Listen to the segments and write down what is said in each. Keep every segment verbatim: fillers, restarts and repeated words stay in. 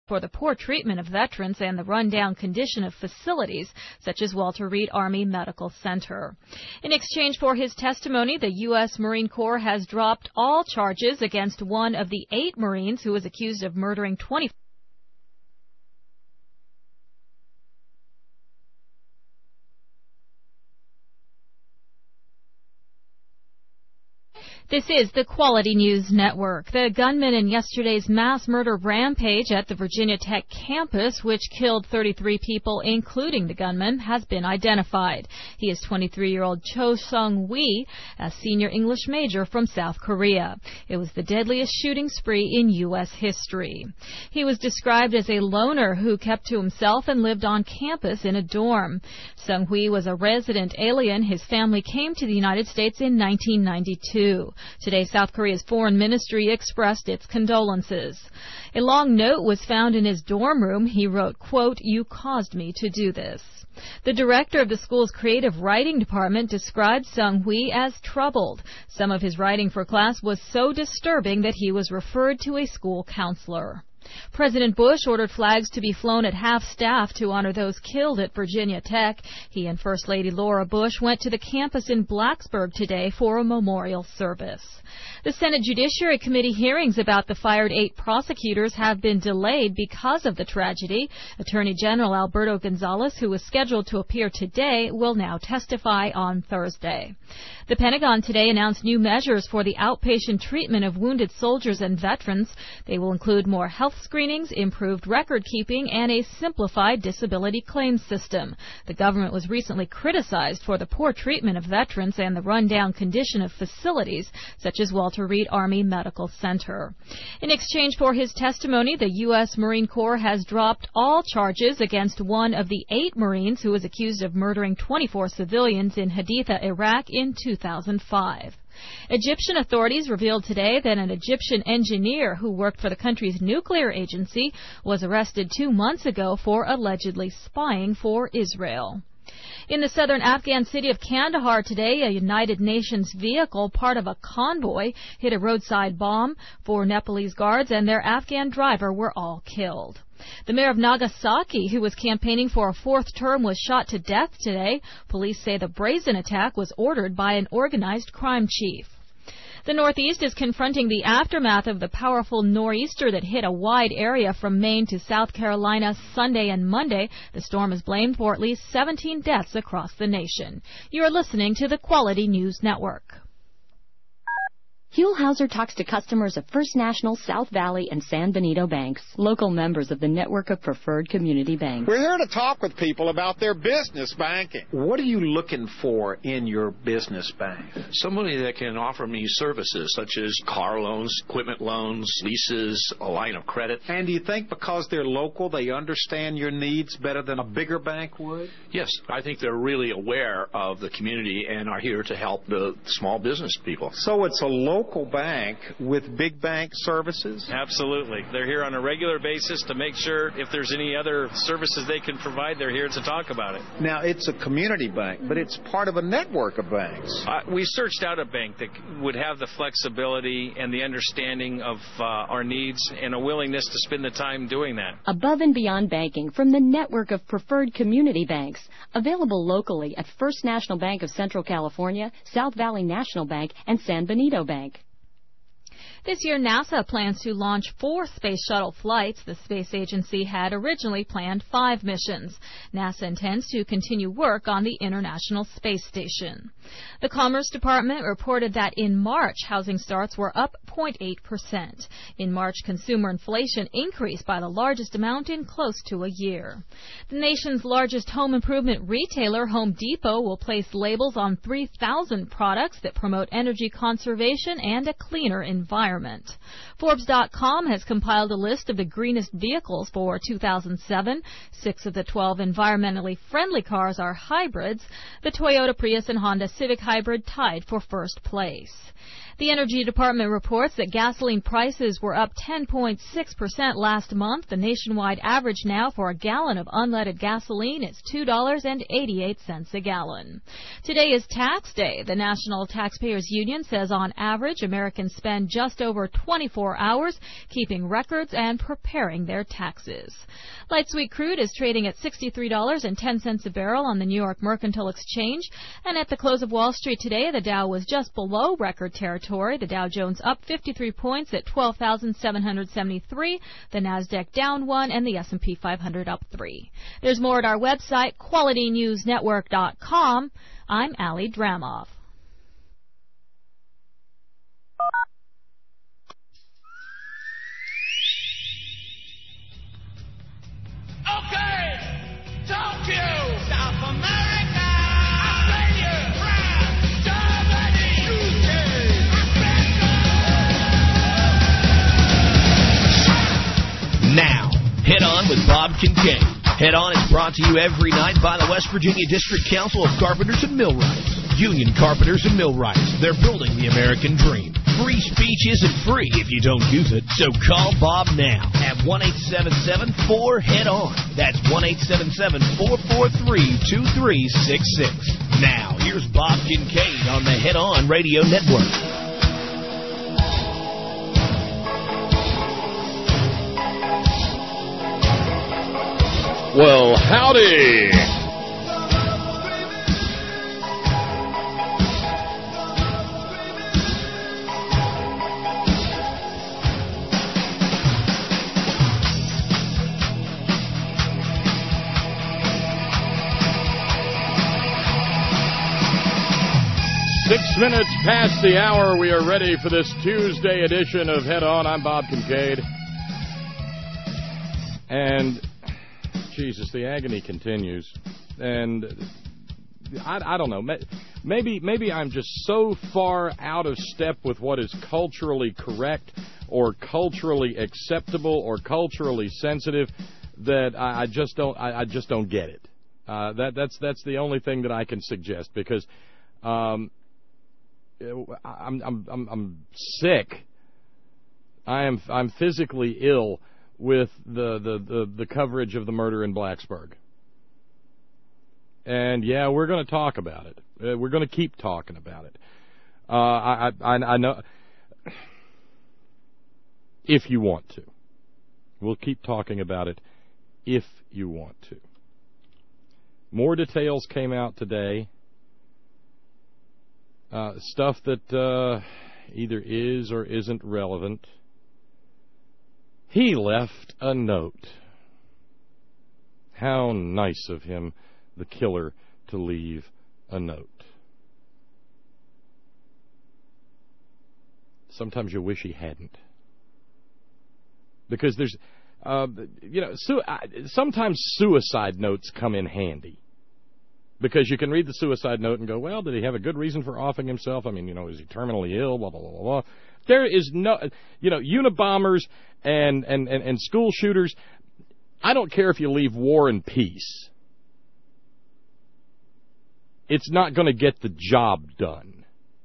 for the poor treatment of veterans and the rundown condition of facilities such as Walter Reed Army Medical Center. In exchange for his testimony, the U S Marine Corps has dropped all charges against one of the eight Marines who was accused of murdering twenty. This is the Quality News Network. The gunman in yesterday's mass murder rampage at the Virginia Tech campus, which killed thirty-three people, including the gunman, has been identified. He is twenty-three-year-old Cho Sung-hui, a senior English major from South Korea. It was the deadliest shooting spree in U S history. He was described as a loner who kept to himself and lived on campus in a dorm. Sung-hui was a resident alien. His family came to the United States in nineteen ninety-two. Today, South Korea's foreign ministry expressed its condolences. A long note was found in his dorm room. He wrote, quote, "You caused me to do this." The director of the school's creative writing department described Sung-hui as troubled. Some of his writing for class was so disturbing that he was referred to a school counselor. President Bush ordered flags to be flown at half-staff to honor those killed at Virginia Tech. He and First Lady Laura Bush went to the campus in Blacksburg today for a memorial service. The Senate Judiciary Committee hearings about the fired eight prosecutors have been delayed because of the tragedy. Attorney General Alberto Gonzales, who was scheduled to appear today, will now testify on Thursday. The Pentagon today announced new measures for the outpatient treatment of wounded soldiers and veterans. They will include more health screenings, improved record keeping, and a simplified disability claims system. The government was recently criticized for the poor treatment of veterans and the rundown condition of facilities such as Walter Reed Army Medical Center. In exchange for his testimony, the U S Marine Corps has dropped all charges against one of the eight Marines who was accused of murdering twenty-four civilians in Haditha, Iraq in two thousand five. Egyptian authorities revealed today that an Egyptian engineer who worked for the country's nuclear agency was arrested two months ago for allegedly spying for Israel. In the southern Afghan city of Kandahar today, a United Nations vehicle, part of a convoy, hit a roadside bomb. Four Nepalese guards and their Afghan driver were all killed. The mayor of Nagasaki, who was campaigning for a fourth term, was shot to death today. Police say the brazen attack was ordered by an organized crime chief. The Northeast is confronting the aftermath of the powerful nor'easter that hit a wide area from Maine to South Carolina Sunday and Monday. The storm is blamed for at least seventeen deaths across the nation. You are listening to the Quality News Network. Huell Hauser talks to customers of First National, South Valley, and San Benito banks, local members of the network of preferred community banks. We're here to talk with people about their business banking. What are you looking for in your business bank? Somebody that can offer me services such as car loans, equipment loans, leases, a line of credit. And do you think because they're local, they understand your needs better than a bigger bank would? Yes, I think they're really aware of the community and are here to help the small business people. So it's a local bank with big bank services? Absolutely. They're here on a regular basis to make sure if there's any other services they can provide, they're here to talk about it. Now, it's a community bank, but it's part of a network of banks. Uh, we searched out a bank that would have the flexibility and the understanding of uh, our needs and a willingness to spend the time doing that. Above and beyond banking from the network of preferred community banks, available locally at First National Bank of Central California, South Valley National Bank, and San Benito Bank. This year, NASA plans to launch four space shuttle flights. The space agency had originally planned five missions. NASA intends to continue work on the International Space Station. The Commerce Department reported that in March, housing starts were up zero point eight percent. In March, consumer inflation increased by the largest amount in close to a year. The nation's largest home improvement retailer, Home Depot, will place labels on three thousand products that promote energy conservation and a cleaner environment. Forbes dot com has compiled a list of the greenest vehicles for two thousand seven. Six of the twelve environmentally friendly cars are hybrids. The Toyota Prius and Honda Civic Hybrid tied for first place. The Energy Department reports that gasoline prices were up ten point six percent last month. The nationwide average now for a gallon of unleaded gasoline is two dollars and eighty-eight cents a gallon. Today is tax day. The National Taxpayers Union says on average Americans spend just over twenty-four hours keeping records and preparing their taxes. Light sweet crude is trading at sixty-three dollars and ten cents a barrel on the New York Mercantile Exchange. And at the close of Wall Street today, the Dow was just below record territory. The Dow Jones up fifty-three points at twelve thousand seven hundred seventy-three. The Nasdaq down one, and the S and P five hundred up three. There's more at our website, quality news network dot com. I'm Allie Dramoff. Okay, Tokyo, South America, Australia, France, Germany, U K, Africa. Now, Head On with Bob Kincaid. Head On is brought to you every night by the West Virginia District Council of Carpenters and Millwrights. Union Carpenters and Millwrights. They're building the American dream. Free speech isn't free if you don't use it, so call Bob now at one eight seven seven four head on. That's one eight seven seven four four three two three six six. Now, here's Bob Kincaid on the Head On Radio Network. Well, howdy. Six minutes past the hour, we are ready for this Tuesday edition of Head On. I'm Bob Kincaid. And, Jesus, the agony continues. And I, I don't know. Maybe, maybe I'm just so far out of step with what is culturally correct or culturally acceptable or culturally sensitive that I, I just don't. I, I just don't get it. Uh, that that's that's the only thing that I can suggest because. Um, I'm I'm I'm I'm sick. I am I'm physically ill with the, the, the, the coverage of the murder in Blacksburg. And yeah, we're going to talk about it. Uh, we're going to keep talking about it. Uh, I, I I know if you want to. We'll keep talking about it if you want to. More details came out today. Uh, stuff that uh, either is or isn't relevant. He left a note. How nice of him, the killer, to leave a note. Sometimes you wish he hadn't. Because there's, uh, you know, su- sometimes suicide notes come in handy. Because you can read the suicide note and go, well, did he have a good reason for offing himself? I mean, you know, is he terminally ill? Blah, blah, blah, blah. There is no, you know, Unabombers and, and, and, and school shooters, I don't care if you leave war and peace. It's not going to get the job done.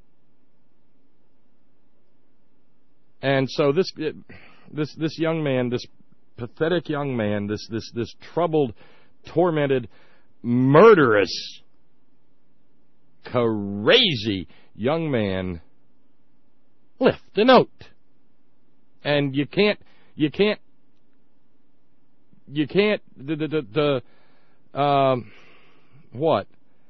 And so this, this, this young man, this pathetic young man, this, this, this troubled, tormented, murderous, crazy young man left a note. And you can't, you can't, you can't, the, the, the, the um, what?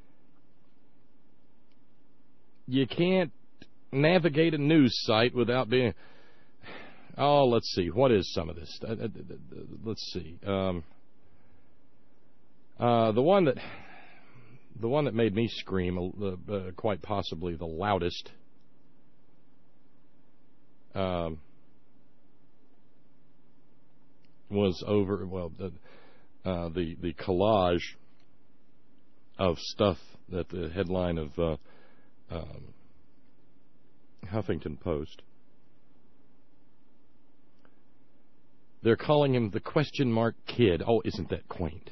You can't navigate a news site without being, oh, let's see, what is some of this? Uh, uh, uh, let's see. Um, Uh, the one that, the one that made me scream, uh, uh, quite possibly the loudest, um, was over. Well, the uh, the the collage of stuff that the headline of uh, um, Huffington Post. They're calling him the question mark kid. Oh, isn't that quaint?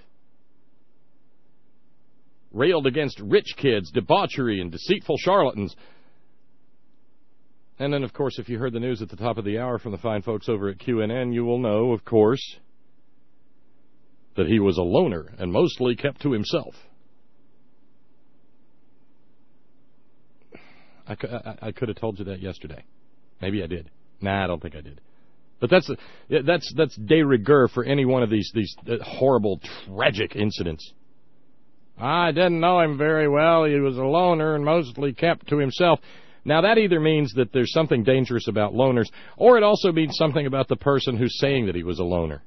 Railed against rich kids, debauchery, and deceitful charlatans. And then, of course, if you heard the news at the top of the hour from the fine folks over at Q N N, you will know, of course, that he was a loner and mostly kept to himself. I, I, I could have told you that yesterday. Maybe I did. Nah, I don't think I did. But that's that's that's de rigueur for any one of these these horrible, tragic incidents. I didn't know him very well. He was a loner and mostly kept to himself. Now, that either means that there's something dangerous about loners, or it also means something about the person who's saying that he was a loner.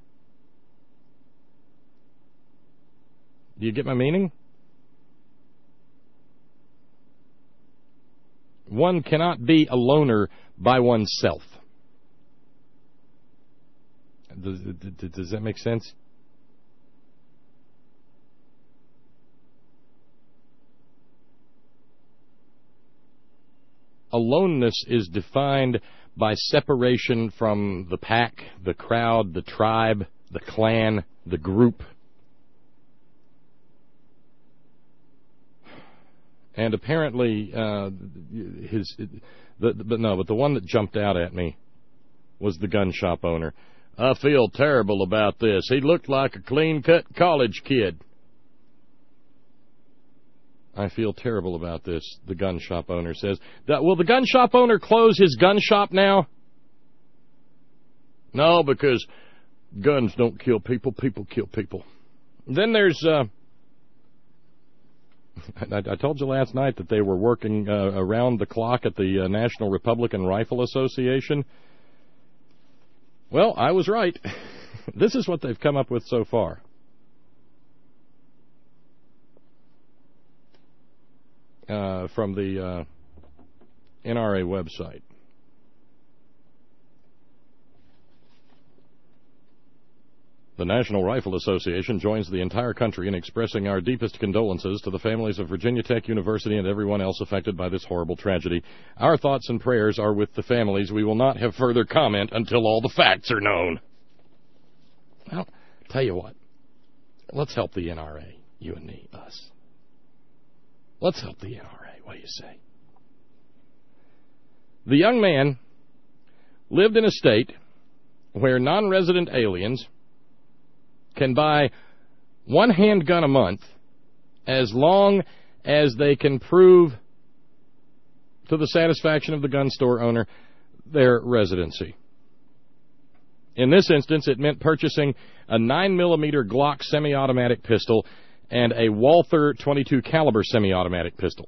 Do you get my meaning? One cannot be a loner by oneself. Does, does that make sense? Aloneness is defined by separation from the pack, the crowd, the tribe, the clan, the group. And apparently, uh, his, the, but no, but the one that jumped out at me was the gun shop owner. I feel terrible about this. He looked like a clean-cut college kid. I feel terrible about this, the gun shop owner says. Will the gun shop owner close his gun shop now? No, because guns don't kill people, people kill people. Then there's, uh, I, I told you last night that they were working uh, around the clock at the uh, National Republican Rifle Association. Well, I was right. This is what they've come up with so far. Uh, from the uh, N R A website. The National Rifle Association joins the entire country in expressing our deepest condolences to the families of Virginia Tech University and everyone else affected by this horrible tragedy. Our thoughts and prayers are with the families. We will not have further comment until all the facts are known. Well, tell you what. Let's help the N R A. You and me, us. Let's help the N R A. What do you say? The young man lived in a state where non-resident aliens can buy one handgun a month as long as they can prove to the satisfaction of the gun store owner their residency. In this instance, it meant purchasing a nine millimeter Glock semi-automatic pistol and a Walther twenty-two caliber semi-automatic pistol.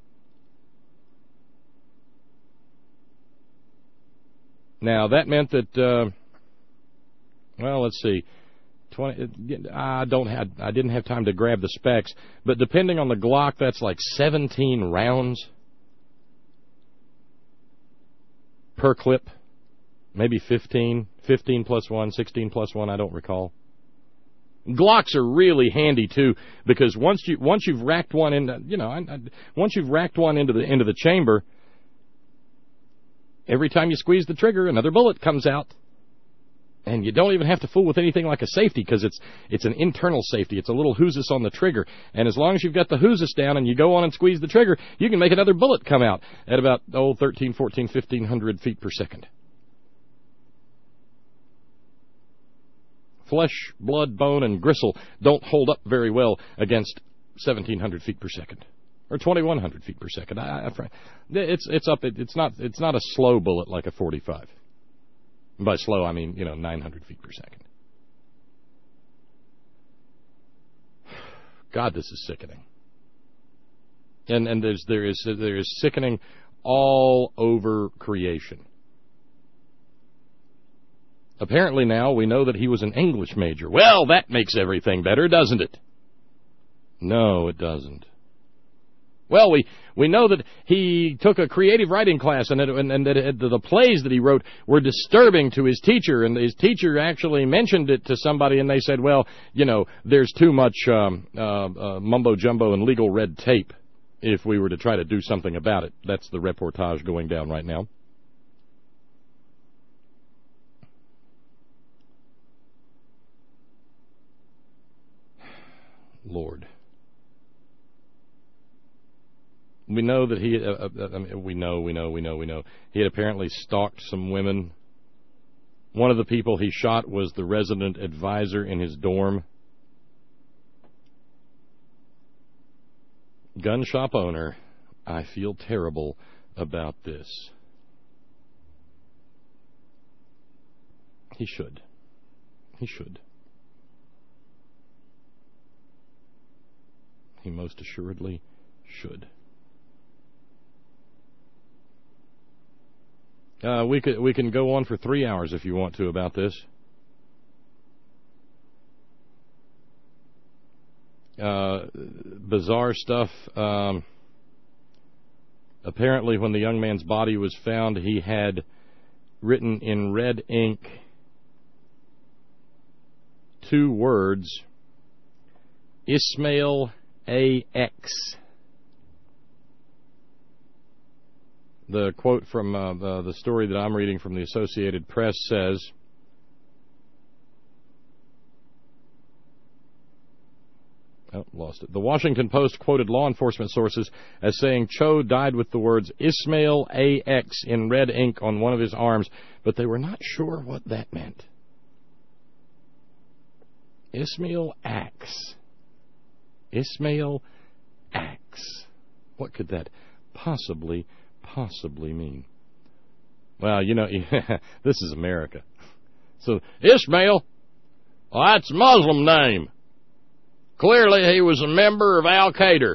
Now, that meant that, uh, well, let's see, twenty, I don't have, I didn't have time to grab the specs, but depending on the Glock, that's like seventeen rounds per clip, maybe fifteen, fifteen plus one, sixteen plus one, I don't recall. Glocks are really handy too, because once you once you've racked one into, you know, I, I, once you've racked one into the into the chamber, every time you squeeze the trigger, another bullet comes out, and you don't even have to fool with anything like a safety, because it's it's an internal safety. It's a little hoosis on the trigger, and as long as you've got the hoosis down and you go on and squeeze the trigger, you can make another bullet come out at about oh thirteen, fourteen, fifteen hundred feet per second. Flesh, blood, bone, and gristle don't hold up very well against seventeen hundred feet per second or twenty-one hundred feet per second. I, I, it's it's up. It, it's not it's not a slow bullet like a forty-five. And by slow, I mean you know nine hundred feet per second. God, this is sickening. And and there's there is there is sickening all over creation. Apparently now we know that he was an English major. Well, that makes everything better, doesn't it? No, it doesn't. Well, we, we know that he took a creative writing class, and, it, and, and that it, the plays that he wrote were disturbing to his teacher, and his teacher actually mentioned it to somebody, and they said, well, you know, there's too much um, uh, uh, mumbo-jumbo and legal red tape if we were to try to do something about it. That's the reportage going down right now. Lord. We know that he, uh, uh, I mean, we know, we know, we know, we know. He had apparently stalked some women. One of the people he shot was the resident advisor in his dorm. Gun shop owner, I feel terrible about this. He should. He should. He most assuredly should. Uh, we could we can go on for three hours if you want to about this. Uh, bizarre stuff. Um, apparently, when the young man's body was found, he had written in red ink two words: Ismail A X. The quote from uh, the, the story that I'm reading from the Associated Press says, oh, lost it. The Washington Post quoted law enforcement sources as saying Cho died with the words Ismail A X in red ink on one of his arms, but they were not sure what that meant. Ismail Ax. Ismail Ax. What could that possibly possibly mean? Well, you know, this is America. So, Ismail, well, that's a Muslim name. Clearly he was a member of Al-Qaeda.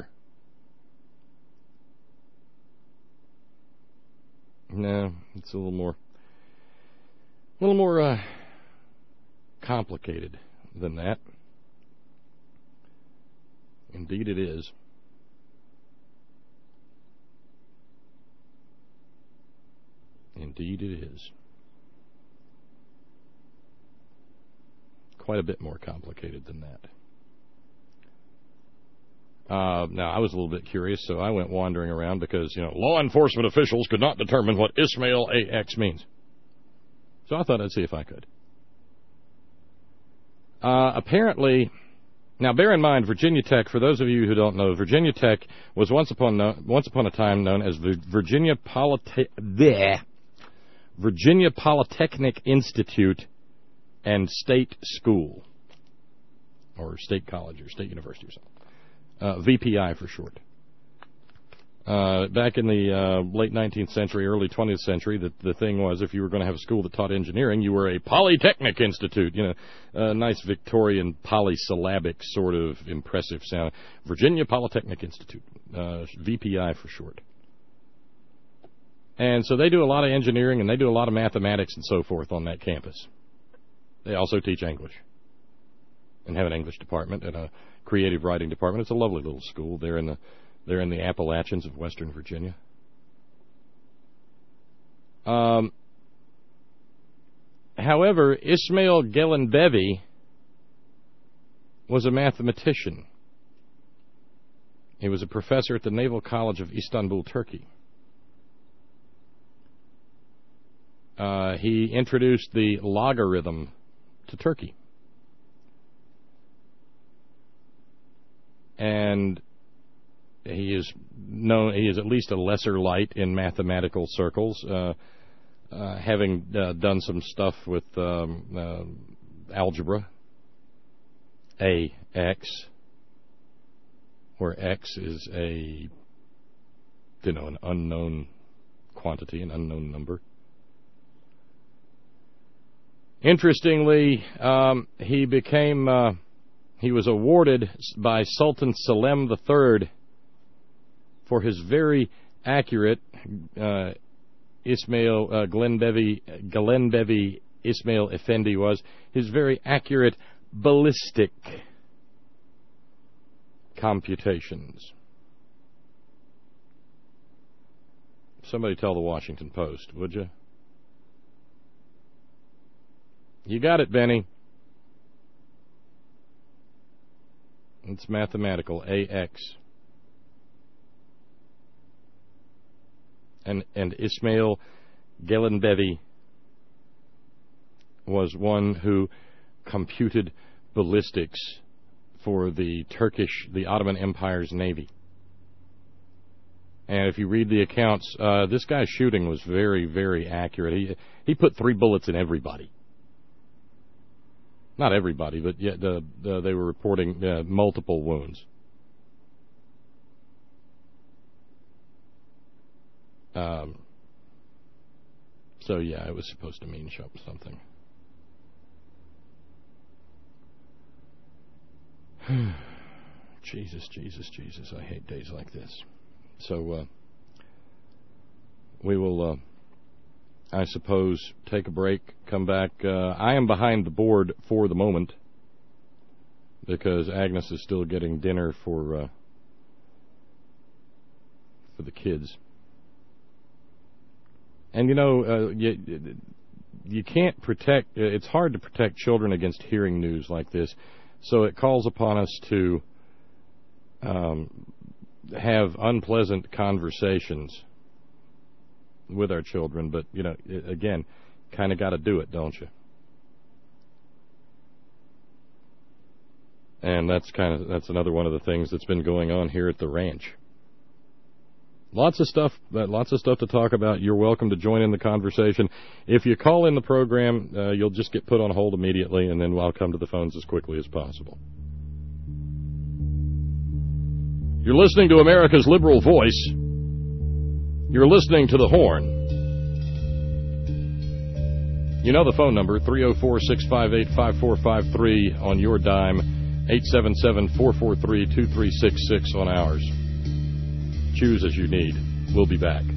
No, it's a little more, a little more uh, complicated than that. Indeed it is. Indeed it is. Quite a bit more complicated than that. Uh, now, I was a little bit curious, so I went wandering around because, you know, law enforcement officials could not determine what Ismail A X means. So I thought I'd see if I could. Uh, apparently, now bear in mind, Virginia Tech, for those of you who don't know, Virginia Tech was once upon no, once upon a time known as the Virginia Polyte- bleh, Virginia Polytechnic Institute and State School, or State College, or State University, or something. Uh, V P I for short. Uh, back in the uh, late nineteenth century, early twentieth century, the, the thing was if you were going to have a school that taught engineering, you were a Polytechnic Institute. You know, a nice Victorian polysyllabic sort of impressive sound. Virginia Polytechnic Institute, uh, V P I for short. And so they do a lot of engineering and they do a lot of mathematics and so forth on that campus. They also teach English and have an English department and a creative writing department. It's a lovely little school. They're in the they're in the Appalachians of Western Virginia. Um, however, Ismail Gelenbevi was a mathematician. He was a professor at the Naval College of Istanbul, Turkey. Uh, he introduced the logarithm to Turkey. And he is known, he is at least a lesser light in mathematical circles, uh, uh, having uh, done some stuff with um, uh, algebra, A X, where X is a, you know, an unknown quantity, an unknown number. Interestingly, um, he became, uh, he was awarded by Sultan Selim the Third for his very accurate, uh, Ismail uh, Gelenbevi, Gelenbevi Ismail Effendi was, his very accurate ballistic computations. Somebody tell the Washington Post, would you? You got it, Benny. It's mathematical, A X. And, and Ismail Gelenbevi was one who computed ballistics for the Turkish, the Ottoman Empire's navy. And if you read the accounts, uh, this guy's shooting was very, very accurate. He he put three bullets in everybody. Not everybody, but yet the, the, they were reporting uh, multiple wounds. Um. So, yeah, it was supposed to mean something. Jesus, Jesus, Jesus, I hate days like this. So, uh, we will, uh, I suppose, take a break, come back. Uh, I am behind the board for the moment because Agnes is still getting dinner for, uh, for the kids. And, you know, uh, you, you can't protect, it's hard to protect children against hearing news like this. So it calls upon us to um, have unpleasant conversations with our children. But, you know, again, kind of got to do it, don't you? And that's kind of, that's another one of the things that's been going on here at the ranch. Lots of stuff, uh, lots of stuff to talk about. You're welcome to join in the conversation. If you call in the program, uh, you'll just get put on hold immediately, and then I'll come to the phones as quickly as possible. You're listening to America's Liberal Voice. You're listening to The Horn. You know the phone number, three oh four, six five eight, five four five three on your dime, eight seven seven, four four three, two three six six on ours. Choose as you need. We'll be back.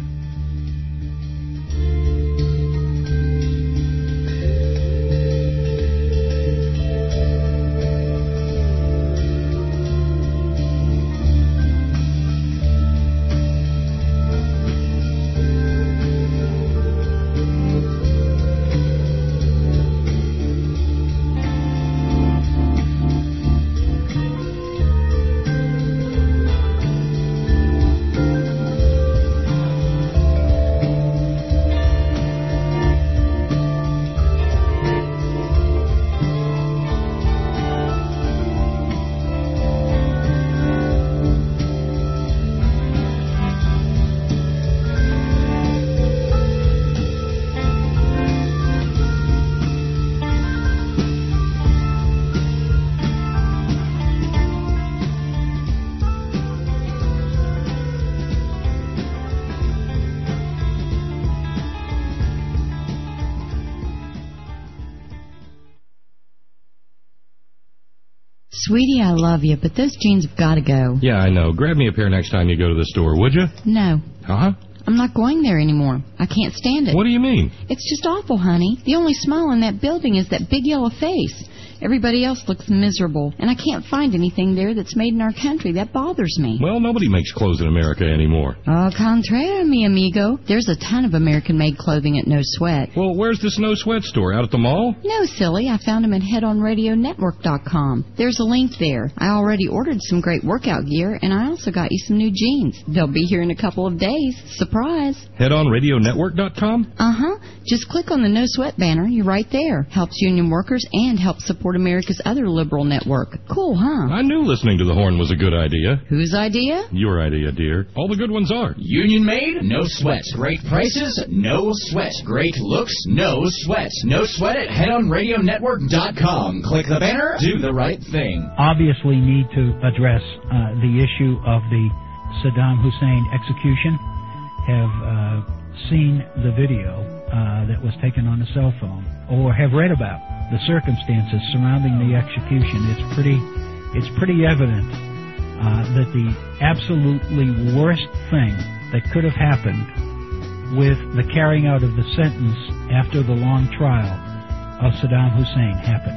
Sweetie, I love you, but those jeans have got to go. Yeah, I know. Grab me a pair next time you go to the store, would you? No. Uh-huh. I'm not going there anymore. I can't stand it. What do you mean? It's just awful, honey. The only smile in that building is that big yellow face. Everybody else looks miserable, and I can't find anything there that's made in our country. That bothers me. Well, nobody makes clothes in America anymore. Au contraire, mi amigo. There's a ton of American-made clothing at No Sweat. Well, where's this No Sweat store? Out at the mall? No, silly. I found them at head on radio network dot com. There's a link there. I already ordered some great workout gear, and I also got you some new jeans. They'll be here in a couple of days. Surprise. head on radio network dot com? Uh-huh. Just click on the No Sweat banner. You're right there. Helps union workers and helps support America's other liberal network. Cool, huh? I knew listening to the Horn was a good idea. Whose idea? Your idea, dear. All the good ones are. Union made, no sweat. Great prices, no sweat. Great looks, no sweat. No sweat at head on radio network dot com. Click the banner, do the right thing. Obviously need to address uh, the issue of the Saddam Hussein execution. Have uh, seen the video uh, that was taken on a cell phone, or have read about the circumstances surrounding the execution. It's pretty, it's pretty evident uh, that the absolutely worst thing that could have happened with the carrying out of the sentence after the long trial of Saddam Hussein happened.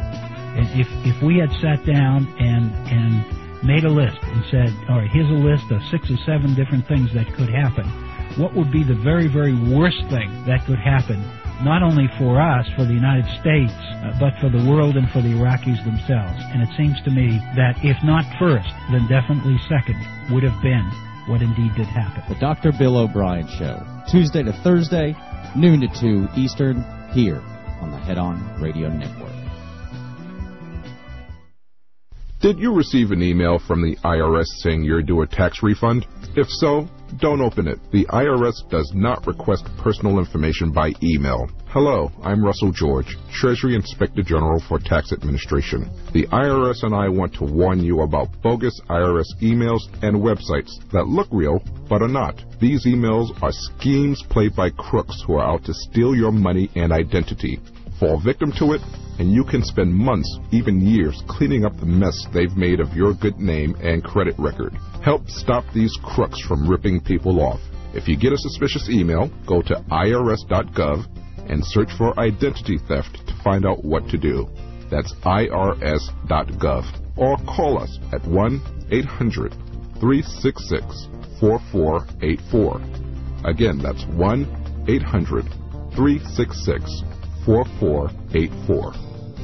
And if if we had sat down and and made a list and said, all right, here's a list of six or seven different things that could happen, what would be the very, very worst thing that could happen, not only for us, for the United States, uh, but for the world and for the Iraqis themselves? And it seems to me that if not first, then definitely second would have been what indeed did happen. The Doctor Bill O'Brien Show, Tuesday to Thursday, noon to two Eastern, here on the Head On Radio Network. Did you receive an email from the I R S saying you're due a tax refund? If so, don't open it. The I R S does not request personal information by email. Hello, I'm Russell George, Treasury Inspector General for Tax Administration. The I R S and I want to warn you about bogus I R S emails and websites that look real but are not. These emails are schemes played by crooks who are out to steal your money and identity. Fall victim to it, and you can spend months, even years, cleaning up the mess they've made of your good name and credit record. Help stop these crooks from ripping people off. If you get a suspicious email, go to I R S dot gov and search for identity theft to find out what to do. That's I R S dot gov. Or call us at one eight hundred three six six four four eight four. Again, that's one eight hundred three six six four four eight four.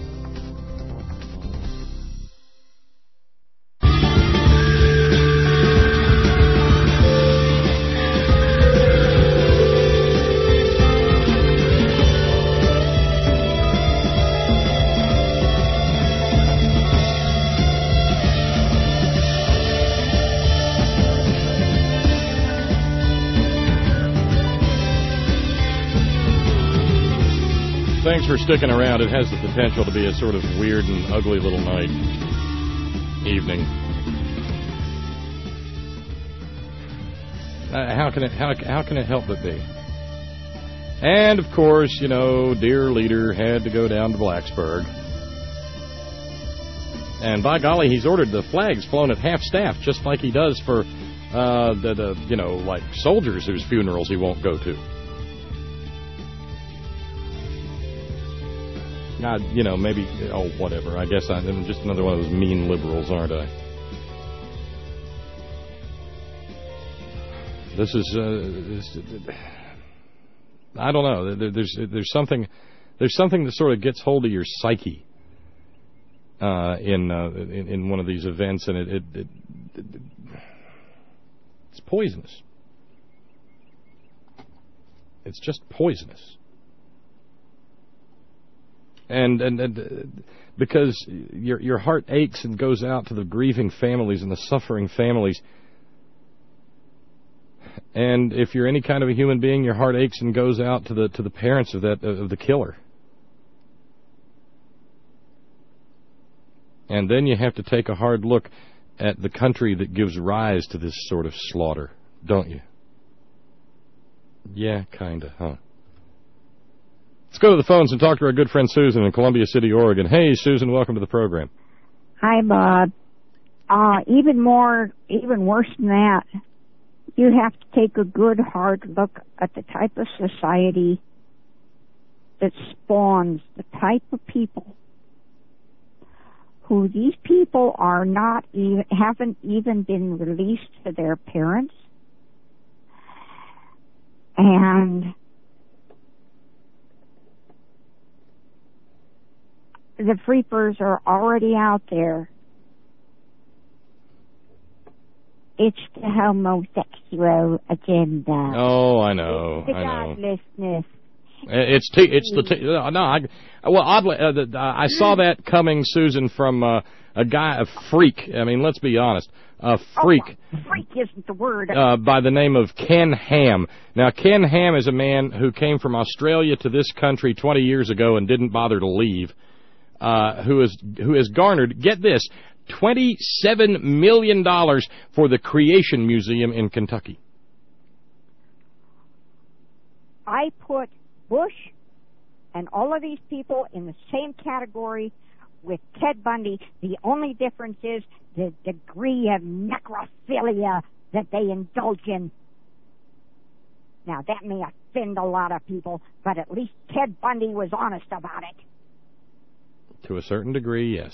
Thanks for sticking around. It has the potential to be a sort of weird and ugly little night, evening. Uh, how can it how how can it help but be? And of course, you know, dear leader had to go down to Blacksburg, and by golly, he's ordered the flags flown at half staff, just like he does for uh, the the you know like soldiers whose funerals he won't go to. God, you know, maybe, oh, whatever. I guess I'm just another one of those mean liberals, aren't I? This is, uh, this, I don't know. There, there's there's something, there's something that sort of gets hold of your psyche uh, in, uh, in in one of these events, and it, it, it, it it's poisonous. It's just poisonous. And, and and because your your heart aches and goes out to the grieving families and the suffering families. And if you're any kind of a human being, your heart aches and goes out to the to the parents of that of the killer. And then you have to take a hard look at the country that gives rise to this sort of slaughter, don't you? Yeah, kinda, huh? Let's go to the phones and talk to our good friend Susan in Columbia City, Oregon. Hey, Susan, welcome to the program. Hi, Bob. Uh, even more, even worse than that, you have to take a good, hard look at the type of society that spawns the type of people who these people are not even, haven't even been released to their parents. And the freepers are already out there. It's the homosexual agenda. Oh, I know. It's the I know. godlessness. It's t- it's the t- no. I well, oddly, uh, the, uh, I saw that coming, Susan, from uh, a guy, a freak. I mean, let's be honest, a freak. Oh, freak isn't the word. Uh, by the name of Ken Ham. Now, Ken Ham is a man who came from Australia to this country twenty years ago and didn't bother to leave. Uh, who has who has garnered, get this, twenty-seven million dollars for the Creation Museum in Kentucky. I put Bush and all of these people in the same category with Ted Bundy. The only difference is the degree of necrophilia that they indulge in. Now, that may offend a lot of people, but at least Ted Bundy was honest about it. To a certain degree, yes.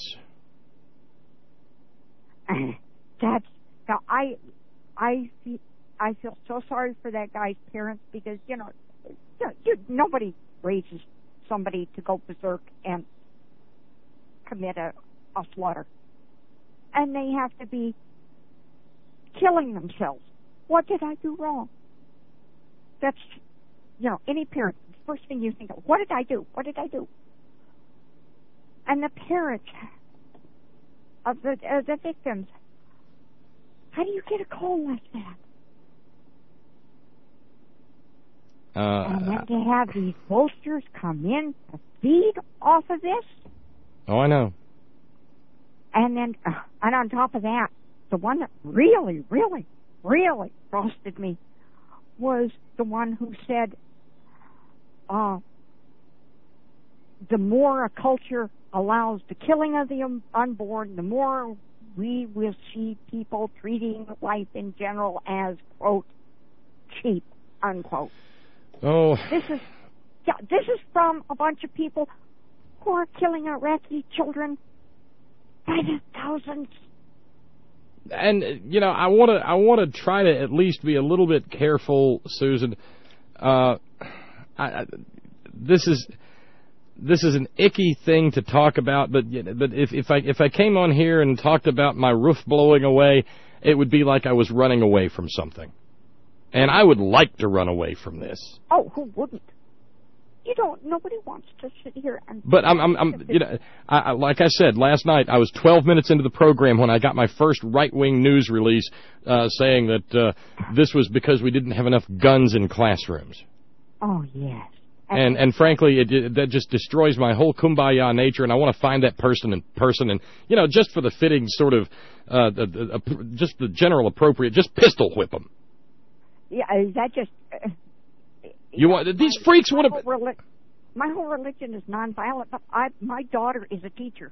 That's now I, I, feel, I feel so sorry for that guy's parents because you know, you, you, nobody raises somebody to go berserk and commit a, a slaughter, and they have to be killing themselves. What did I do wrong? That's, you know, any parent, the first thing you think of, what did I do? What did I do? And the parents of the uh, the victims, how do you get a call like that? Uh, and then to have these pollsters come in to feed off of this. Oh, I know. And then, uh, and on top of that, the one that really, really, really frosted me was the one who said, uh, the more a culture allows the killing of the unborn, the more we will see people treating life in general as, quote, cheap, unquote. Oh. This is, yeah, this is from a bunch of people who are killing Iraqi children by the thousands. And, you know, I want to I want to try to at least be a little bit careful, Susan. Uh, I, I, this is this is an icky thing to talk about, but but if if I if I came on here and talked about my roof blowing away, it would be like I was running away from something. And I would like to run away from this. Oh, who wouldn't? You don't. Nobody wants to sit here and. But I'm, I'm, I'm you know, I, I, like I said last night, I was twelve minutes into the program when I got my first right-wing news release uh, saying that uh, this was because we didn't have enough guns in classrooms. Oh yes. And and frankly, it, it that just destroys my whole kumbaya nature, and I want to find that person in person, and you know, just for the fitting sort of, uh, the, the, uh, just the general appropriate, just pistol whip them. Yeah, is that just? Uh, You want these freaks would have. Reli- my whole religion is nonviolent, but I, my daughter is a teacher.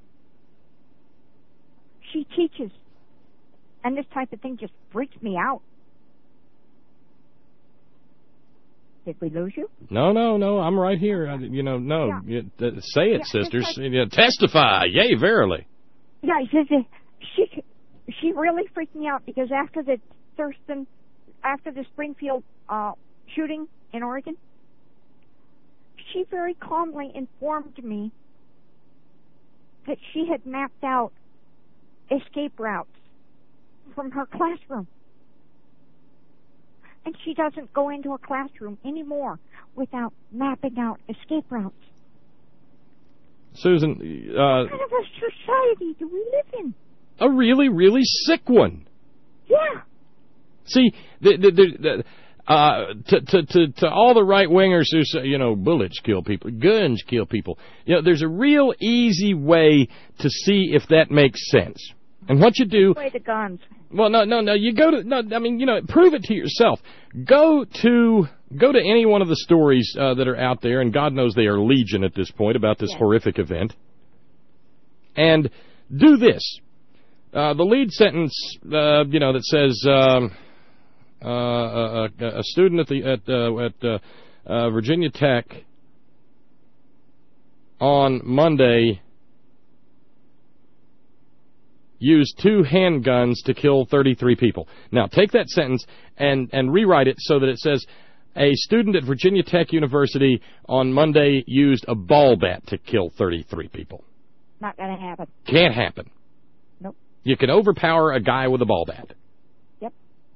She teaches, and this type of thing just freaks me out. Did we lose you? No, no, no. I'm right here. I, you know, no. Yeah. You, uh, say it, Yeah, sisters. like, You know, testify. Yea, verily. Yeah, she she she really freaked me out because after the Thurston, after the Springfield uh, shooting in Oregon, she very calmly informed me that she had mapped out escape routes from her classroom. And she doesn't go into a classroom anymore without mapping out escape routes. Susan, uh, What kind of a society do we live in? a really, really sick one. Yeah. See, the, the, the, the, uh, to, to, to, to all the right-wingers who say, you know, bullets kill people, guns kill people, you know, there's a real easy way to see if that makes sense. And what you do... Play the guns. Well, no, no, no. You go to no. I mean, you know, prove it to yourself. Go to go to any one of the stories uh, that are out there, and God knows they are legion at this point about this yes. horrific event. And do this. Uh, the lead sentence, uh, you know, that says um, uh, a, a student at the at uh, at uh, uh, Virginia Tech on Monday used two handguns to kill thirty-three people. Now, take that sentence and, and rewrite it so that it says, a student at Virginia Tech University on Monday used a ball bat to kill thirty-three people. Not going to happen. Can't happen. Nope. You can overpower a guy with a ball bat. Yep.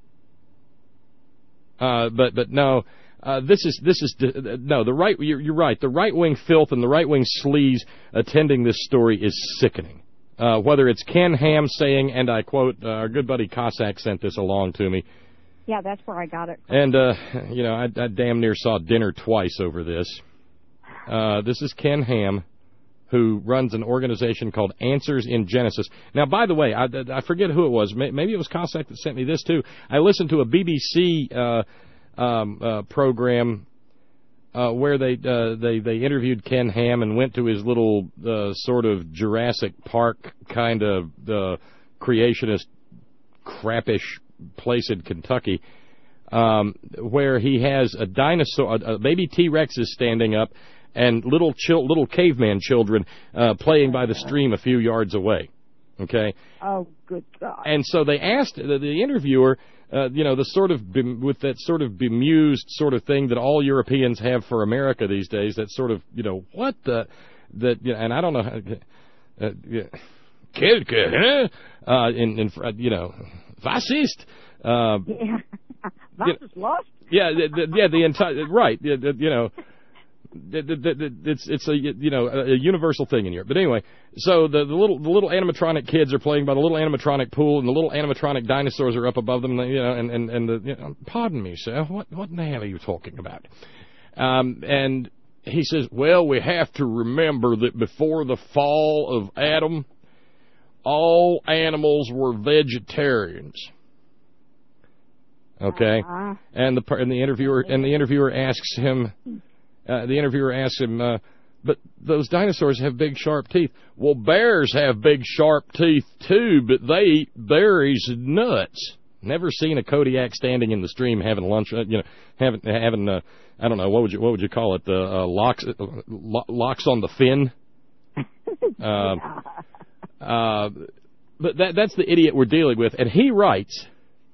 Uh, but but no, uh, this is this is uh, no the right. You're, you're right. The right wing filth and the right wing sleaze attending this story is sickening. Uh, whether it's Ken Ham saying, and I quote, uh, our good buddy Cossack sent this along to me. Yeah, that's where I got it. And, uh, you know, I, I damn near saw dinner twice over this. Uh, this is Ken Ham, who runs an organization called Answers in Genesis. Now, by the way, I, I forget who it was. Maybe it was Cossack that sent me this, too. I listened to a B B C uh, um, uh, program Uh, where they uh, they they interviewed Ken Ham and went to his little uh, sort of Jurassic Park kind of uh, creationist crappish place in Kentucky, um, where he has a dinosaur, a, a baby T-Rex is standing up, and little chil- little caveman children uh, playing by the stream a few yards away. Okay. Oh, good God. And so they asked the, the interviewer. Uh, you know, the sort of bem- with that sort of bemused sort of thing that all Europeans have for America these days. That sort of, you know, what the that, you know, and I don't know, how, uh, yeah, Kelke, huh? Uh, in, in you know, fascist. Uh, yeah, that was lost. Yeah, the, the, yeah, the entire right. The, the, you know. It's it's a you know a universal thing in Europe. But anyway, so the, the little the little animatronic kids are playing by the little animatronic pool, and the little animatronic dinosaurs are up above them. You know, and and and the, you know, pardon me, sir, what what in the hell are you talking about? Um, and he says, well, we have to remember that before the fall of Adam, all animals were vegetarians. Okay, uh-huh. and the and the interviewer and the interviewer asks him, uh, the interviewer asks him, uh, but those dinosaurs have big sharp teeth. Well, bears have big sharp teeth too, but they eat berries and nuts. Never seen a Kodiak standing in the stream having lunch, uh, you know, having having uh, I don't know what would you what would you call it, the uh, uh, locks uh, locks on the fin. uh, uh, but that that's the idiot we're dealing with, and he writes.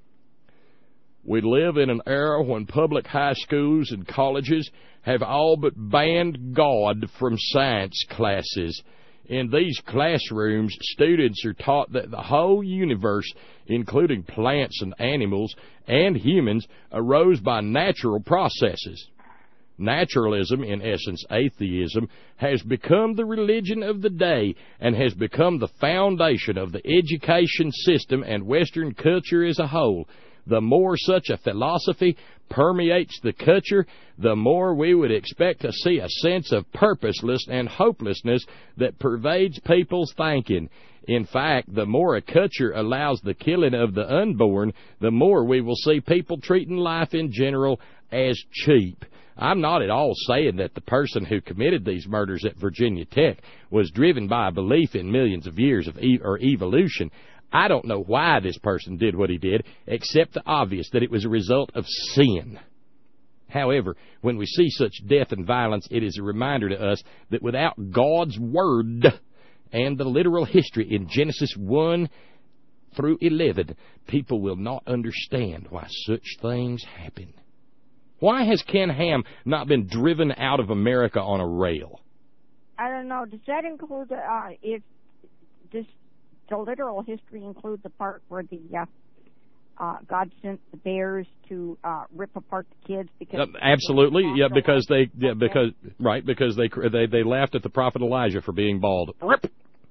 We live in an era when public high schools and colleges have all but banned God from science classes. In these classrooms, students are taught that the whole universe, including plants and animals and humans, arose by natural processes. Naturalism, in essence atheism, has become the religion of the day and has become the foundation of the education system and Western culture as a whole. The more such a philosophy permeates the culture, the more we would expect to see a sense of purposelessness and hopelessness that pervades people's thinking. In fact, the more a culture allows the killing of the unborn, the more we will see people treating life in general as cheap. I'm not at all saying that the person who committed these murders at Virginia Tech was driven by a belief in millions of years of e- or evolution. I don't know why this person did what he did, except the obvious, that it was a result of sin. However, when we see such death and violence, it is a reminder to us that without God's Word and the literal history in Genesis one through eleven, people will not understand why such things happen. Why has Ken Ham not been driven out of America on a rail? I don't know. Does that include, uh, if, does the literal history include the part where the uh, uh, God sent the bears to uh, rip apart the kids? Because uh, absolutely, yeah, because they, yeah, because right, because they they they laughed at the prophet Elijah for being bald. Rip.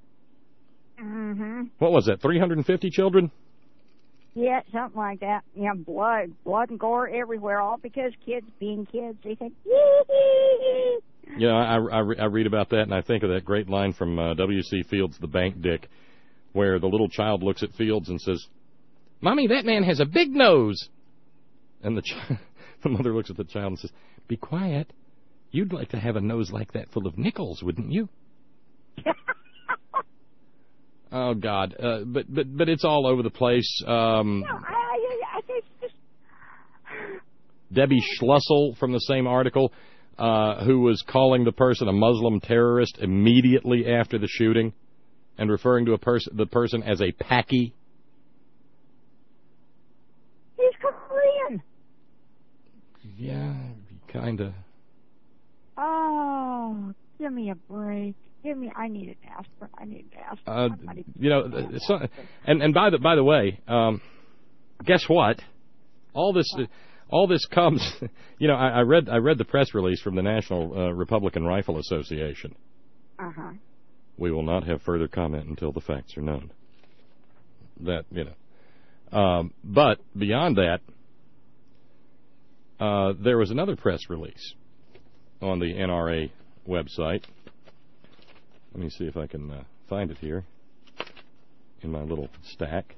Mm-hmm. What was that? three hundred fifty children? Yeah, something like that. Yeah, blood, blood and gore everywhere, all because kids being kids. They think, yee. Yeah, I, I, I read about that, and I think of that great line from uh, W C Fields' The Bank Dick, where the little child looks at Fields and says, Mommy, that man has a big nose. And the, ch- the mother looks at the child and says, be quiet. You'd like to have a nose like that full of nickels, wouldn't you? Oh, God. Uh, but, but but it's all over the place. Um, no, I, I, I think just... Debbie Schlussel from the same article, uh, who was calling the person a Muslim terrorist immediately after the shooting and referring to a person the person as a Paki. He's Korean. Yeah, kind of. Oh, give me a break. Give me. I need an aspirin. I need an aspirin. Uh, you know, so, and and by the by the way, um, guess what? All this, what? all this comes. You know, I, I read I read the press release from the National uh, Republican Rifle Association. Uh huh. We will not have further comment until the facts are known. That you know, um, but beyond that, uh, there was another press release on the N R A website. Let me see if I can uh, find it here in my little stack.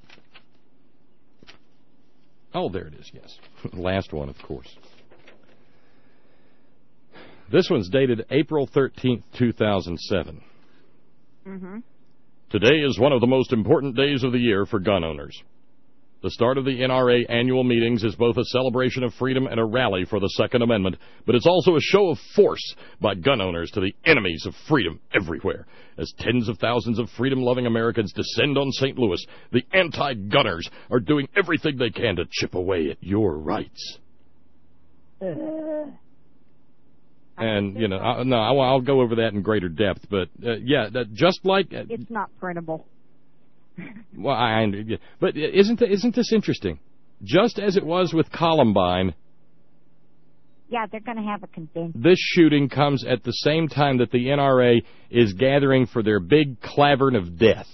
Oh, there it is, yes. Last one, of course. This one's dated April thirteenth, two thousand seven. Mm-hmm. Today is one of the most important days of the year for gun owners. The start of the N R A annual meetings is both a celebration of freedom and a rally for the Second Amendment, but it's also a show of force by gun owners to the enemies of freedom everywhere. As tens of thousands of freedom-loving Americans descend on Saint Louis, the anti-gunners are doing everything they can to chip away at your rights. Uh, and, you know, I, no, I'll, I'll go over that in greater depth, but, uh, yeah, that just like... Uh, it's not printable. Well, I, but isn't isn't this interesting? Just as it was with Columbine, yeah, they're going to have a convention. This shooting comes at the same time that the N R A is gathering for their big clavern of death.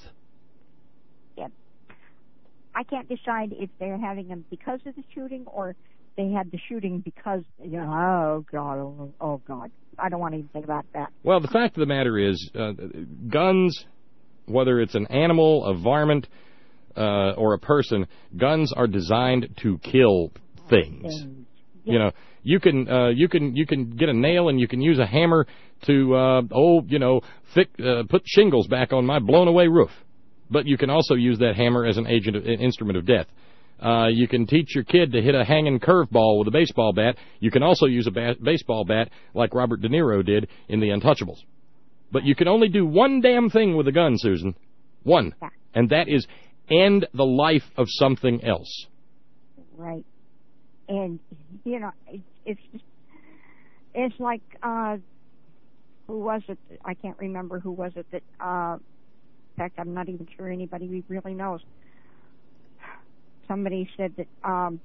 Yeah, I can't decide if they're having them because of the shooting or they had the shooting because, you know, oh, God, oh, oh God. I don't want to even think about that. Well, the fact of the matter is, uh, guns, whether it's an animal, a varmint, uh, or a person, guns are designed to kill things. things. Yeah. You know, you can uh, you can you can get a nail and you can use a hammer to uh, oh you know thick, uh, put shingles back on my blown away roof, but you can also use that hammer as an agent, an instrument of death. Uh, you can teach your kid to hit a hanging curveball with a baseball bat. You can also use a ba- baseball bat like Robert De Niro did in The Untouchables. But you can only do one damn thing with a gun, Susan. One. And that is end the life of something else. Right. And, you know, it, it's just, it's like, uh, who was it? I can't remember who was it that, uh, in fact, I'm not even sure anybody really knows. Somebody said that, um,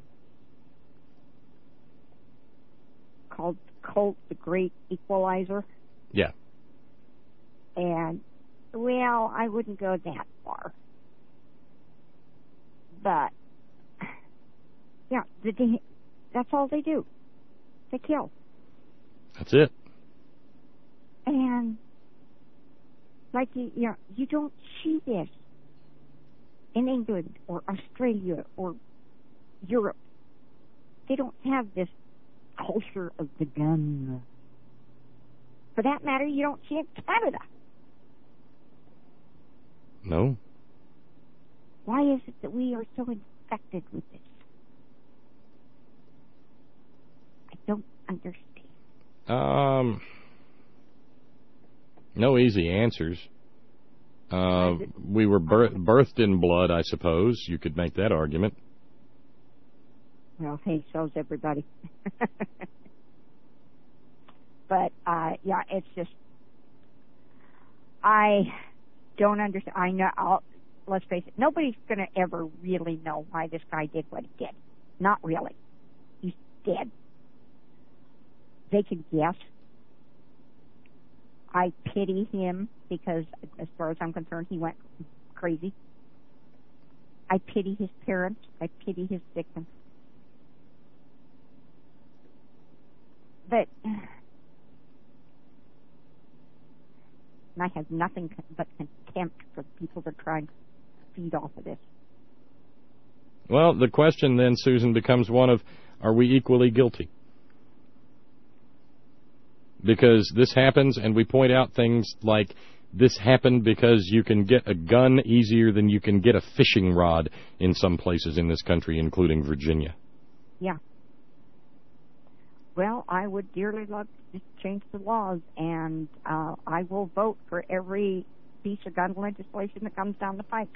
called Colt the Great Equalizer. Yeah. And, well, I wouldn't go that far. But, yeah, the, that's all they do. They kill. That's it. And, like, you, you know, you don't see this in England or Australia or Europe. They don't have this culture of the gun. For that matter, you don't see it in Canada. No. Why is it that we are so infected with this? I don't understand. Um, no easy answers. Uh, we were bir- birthed in blood, I suppose. You could make that argument. Well, hey, so's everybody. But, uh, yeah, it's just, I don't understand. I know, I'll, let's face it, nobody's going to ever really know why this guy did what he did. Not really. He's dead. They can guess. I pity him because, as far as I'm concerned, he went crazy. I pity his parents. I pity his victims. But I have nothing but contempt for people that are trying to feed off of this. Well, the question then, Susan, becomes one of, are we equally guilty? Because this happens, and we point out things like this happened because you can get a gun easier than you can get a fishing rod in some places in this country, including Virginia. Yeah. Well, I would dearly love to just change the laws, and uh, I will vote for every piece of gun legislation that comes down the pike.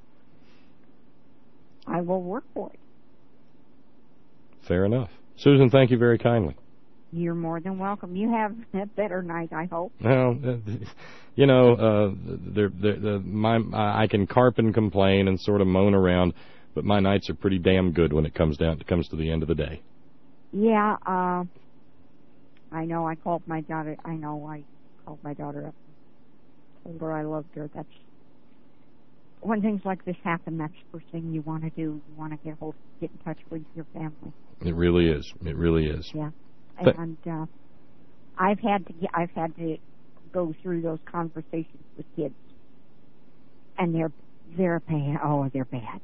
I will work for it. Fair enough. Susan, thank you very kindly. You're more than welcome. You have a better night, I hope. Well, you know, uh, they're, they're, they're, my, I can carp and complain and sort of moan around, but my nights are pretty damn good when it comes down it comes to the end of the day. Yeah, uh, I know. I called my daughter. I know. I called my daughter up, told her I loved her. That's when things like this happen. That's the first thing you want to do. You want to get hold, get in touch with your family. It really is. It really is. Yeah. And uh, I've had to get, I've had to go through those conversations with kids, and they're they're bad. Oh, they're bad.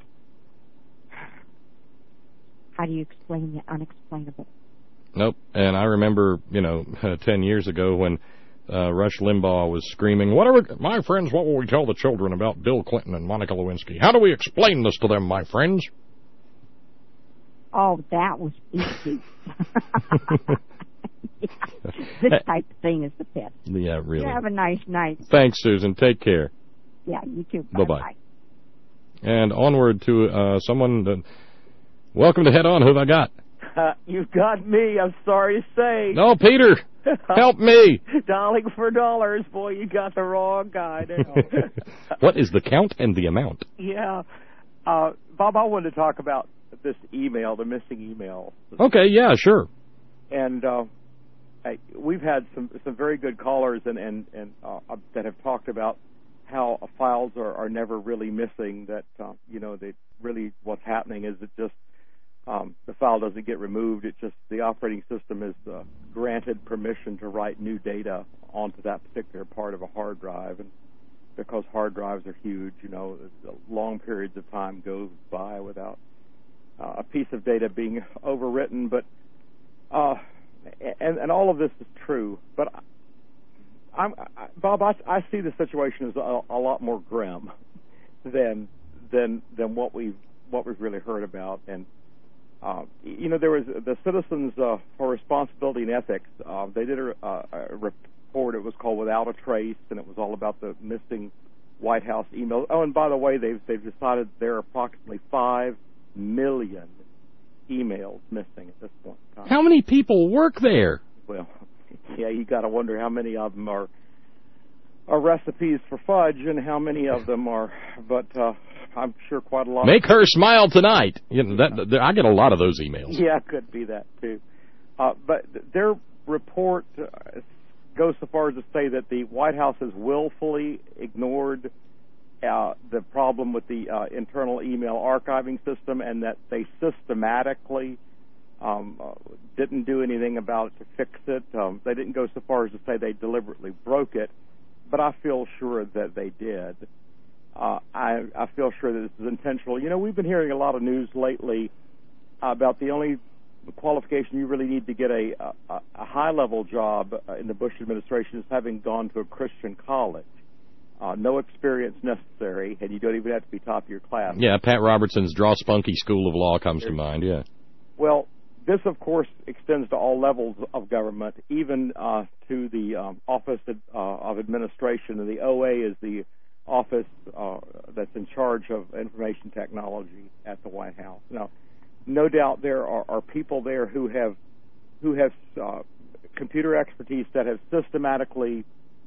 How do you explain the unexplainable? Nope. And I remember, you know, ten years ago when uh, Rush Limbaugh was screaming, "What are we, my friends? What will we tell the children about Bill Clinton and Monica Lewinsky? How do we explain this to them, my friends?" Oh, that was easy. Yeah. This type of thing is the best. Yeah, really. You have a nice night. Thanks, Susan. Take care. Yeah, you too. Bye bye. And onward to uh, someone. That, welcome to Head On. Who have I got? Uh, you've got me. I'm sorry to say. No, Peter. Help me. Darling for dollars. Boy, you got the wrong guy now. What is the count and the amount? Yeah. Uh, Bob, I wanted to talk about this email, the missing email. Okay, yeah, sure. And uh, I, we've had some some very good callers and and and uh, that have talked about how files are, are never really missing. That uh, you know, they really what's happening is it just um, the file doesn't get removed. It just the operating system is uh, granted permission to write new data onto that particular part of a hard drive. And because hard drives are huge, you know, long periods of time goes by without uh, a piece of data being overwritten. But uh, and and all of this is true. But I'm, I, Bob, I, I see the situation as a, a lot more grim than than than what we've what we've really heard about. And uh, you know, there was the Citizens uh, for Responsibility and Ethics. Uh, they did a, a report. It was called Without a Trace, and it was all about the missing White House emails. Oh, and by the way, they've they've decided there are approximately five million emails missing at this point in time. How many people work there? Well, yeah, you got to wonder how many of them are are recipes for fudge, and how many of them are. But uh, I'm sure quite a lot. Make of her smile tonight. You know, that, that, I get a lot of those emails. Yeah, could be that too. Uh, but their report uh, goes so far as to say that the White House has willfully ignored uh, the problem with the uh, internal email archiving system, and that they systematically um, uh, didn't do anything about it to fix it. Um, they didn't go so far as to say they deliberately broke it, but I feel sure that they did. Uh, I, I feel sure that this is intentional. You know, we've been hearing a lot of news lately about the only qualification you really need to get a, a, a high-level job in the Bush administration is having gone to a Christian college. Uh, no experience necessary, and you don't even have to be top of your class. Yeah, Pat Robertson's Draw Spunky School of Law comes to mind, yeah. Well, this, of course, extends to all levels of government, even uh, to the um, Office of, uh, of Administration, and the O A is the office uh, that's in charge of information technology at the White House. Now, no doubt there are, are people there who have who have uh, computer expertise that have systematically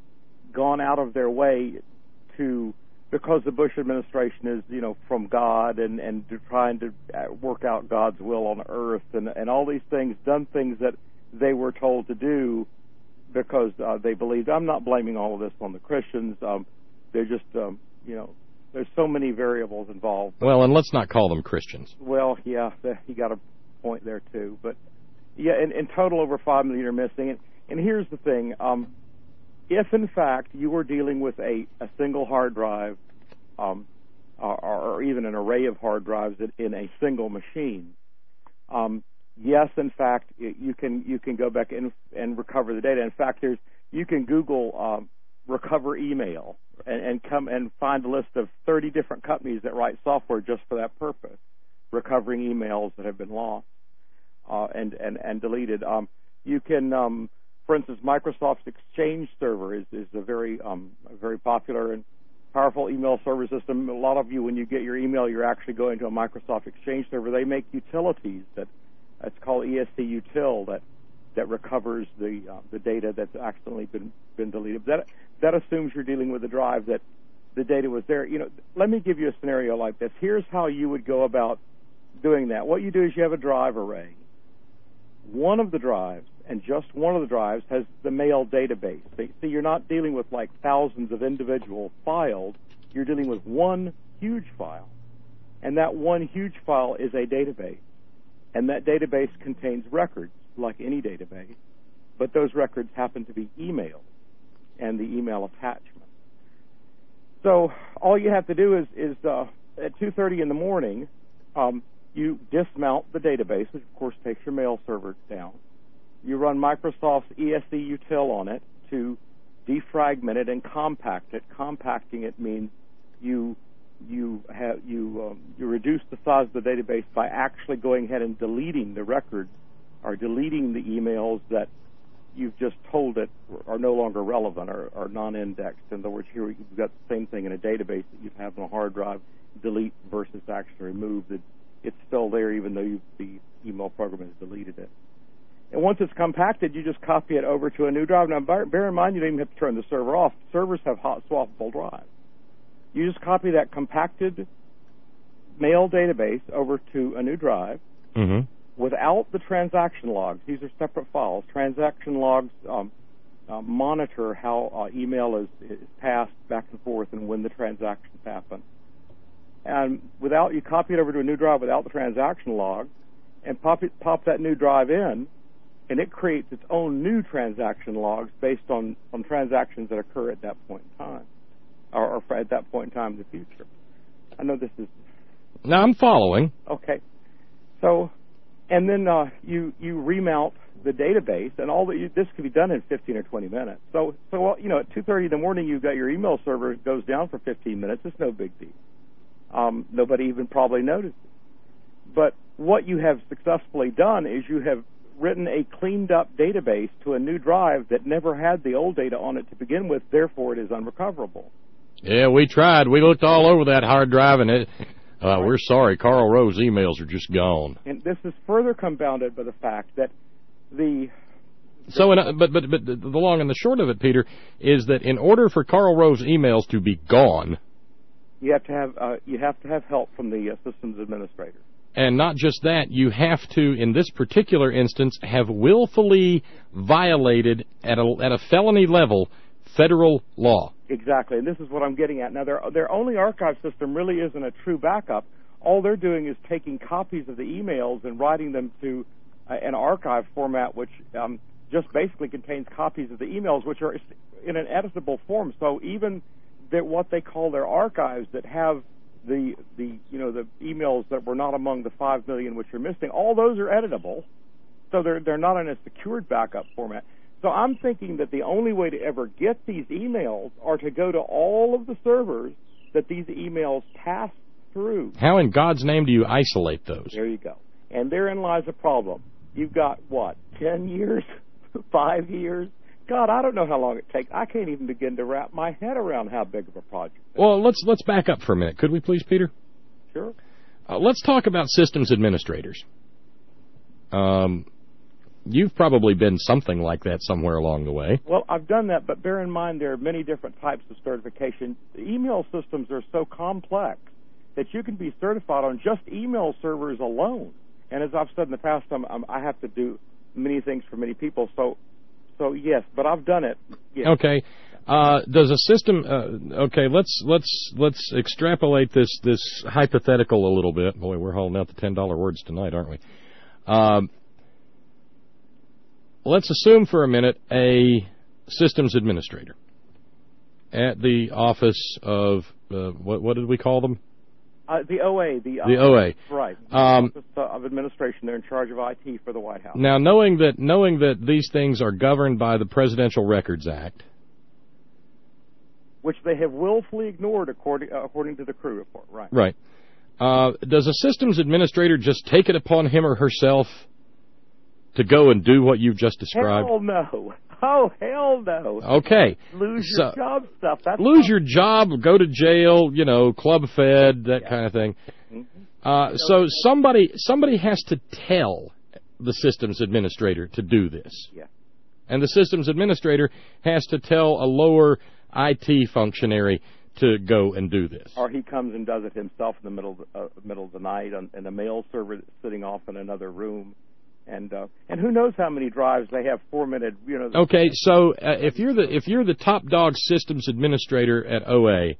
gone out of their way to, because the Bush administration is, you know, from God and, and trying to work out God's will on earth and, and all these things, done things that they were told to do because uh, they believed. I'm not blaming all of this on the Christians. Um, they're just, um, you know, there's so many variables involved. Well, and let's not call them Christians. Well, yeah, you got a point there, too. But, yeah, in, in total, over five million are missing. And, and here's the thing. Um, if, in fact, you were dealing with a, a single hard drive um, or, or even an array of hard drives in a single machine, um, yes, in fact, you can you can go back and, and recover the data. In fact, there's you can Google um, recover email and, and come and find a list of thirty different companies that write software just for that purpose, recovering emails that have been lost uh, and, and, and deleted. Um, you can, um, for instance, Microsoft's Exchange Server is, is a very um, a very popular and powerful email server system. A lot of you, when you get your email, you're actually going to a Microsoft Exchange Server. They make utilities that it's called E S C Util that that recovers the uh, the data that's accidentally been been deleted. That that assumes you're dealing with a drive that the data was there. You know, let me give you a scenario like this. Here's how you would go about doing that. What you do is you have a drive array. One of the drives, and just one of the drives, has the mail database. See, you're not dealing with like thousands of individual files. You're dealing with one huge file. And that one huge file is a database. And that database contains records, like any database, but those records happen to be emails and the email attachment. So all you have to do is, is uh, at two thirty in the morning, um, you dismount the database, which of course takes your mail server down. You run Microsoft's E S C Util on it to defragment it and compact it. Compacting it means you you have you um, you reduce the size of the database by actually going ahead and deleting the records or deleting the emails that you've just told it are no longer relevant or, or non-indexed. In other words, here you've got the same thing in a database that you have on a hard drive, delete versus actually remove. It, it's still there even though you, the email program has deleted it. And once it's compacted, you just copy it over to a new drive. Now, bear in mind, you don't even have to turn the server off. Servers have hot swappable drives. You just copy that compacted mail database over to a new drive mm-hmm. without the transaction logs. These are separate files. Transaction logs um, uh, monitor how uh, email is, is passed back and forth and when the transactions happen. And without, you copy it over to a new drive without the transaction log, and pop it, pop that new drive in, and it creates its own new transaction logs based on, on transactions that occur at that point in time, or, or at that point in time in the future. I know this is... Now, I'm following. Okay. So, and then uh, you, you remount the database, and all that you, this can be done in fifteen or twenty minutes. So, so you know, at two thirty in the morning, you've got your email server goes down for fifteen minutes. It's no big deal. Um, nobody even probably noticed it. But what you have successfully done is you have written a cleaned-up database to a new drive that never had the old data on it to begin with. Therefore, it is unrecoverable. Yeah, we tried. We looked all over that hard drive, and it, uh, we're sorry. Karl Rove's emails are just gone. And this is further compounded by the fact that the... So, in, but, but, but the long and the short of it, Peter, is that in order for Karl Rove's emails to be gone... You have to have, uh, you have to have help from the uh, systems administrator. And not just that, you have to, in this particular instance, have willfully violated at a, at a felony level federal law. Exactly, and this is what I'm getting at. Now, their, their only archive system really isn't a true backup. All they're doing is taking copies of the emails and writing them to uh, an archive format, which um, just basically contains copies of the emails, which are in an editable form. So even that what they call their archives that have the the you know the emails that were not among the five million which are missing, all those are editable, so they're they're not in a secured backup format. So I'm thinking that the only way to ever get these emails are to go to all of the servers that these emails pass through. How in God's name do you isolate those? There you go. And therein lies a problem. You've got what, ten years, five years? God, I don't know how long it takes. I can't even begin to wrap my head around how big of a project. Well, let's let's back up for a minute, could we please, Peter? Sure. Uh, let's talk about systems administrators. Um, you've probably been something like that somewhere along the way. Well, I've done that, but bear in mind there are many different types of certification. The email systems are so complex that you can be certified on just email servers alone. And as I've said in the past, I'm, I'm, I have to do many things for many people, so... So yes, but I've done it. Yes. Okay. Uh, does a system? Uh, okay, let's let's let's extrapolate this this hypothetical a little bit. Boy, we're hauling out the ten dollar words tonight, aren't we? Um, let's assume for a minute a systems administrator at the office of uh, what what did we call them? Uh, the O A. The, uh, the O A. Right. The um, Office of Administration. They're in charge of I T for the White House. Now, knowing that knowing that these things are governed by the Presidential Records Act, which they have willfully ignored according uh, according to the Crew report. Right. Right. Uh, does a systems administrator just take it upon him or herself to go and do what you've just described? Hell no. Oh, hell no. Okay. Lose your so, job stuff. That's lose your job, go to jail, you know, club fed, that yeah. kind of thing. Mm-hmm. Uh, so somebody somebody has to tell the systems administrator to do this. Yeah. And the systems administrator has to tell a lower I T functionary to go and do this. Or he comes and does it himself in the middle of the, uh, middle of the night on, in a mail server that's sitting off in another room. And uh, and who knows how many drives they have formatted, you know. Okay, so uh, if you're the if you're the top dog systems administrator at O A,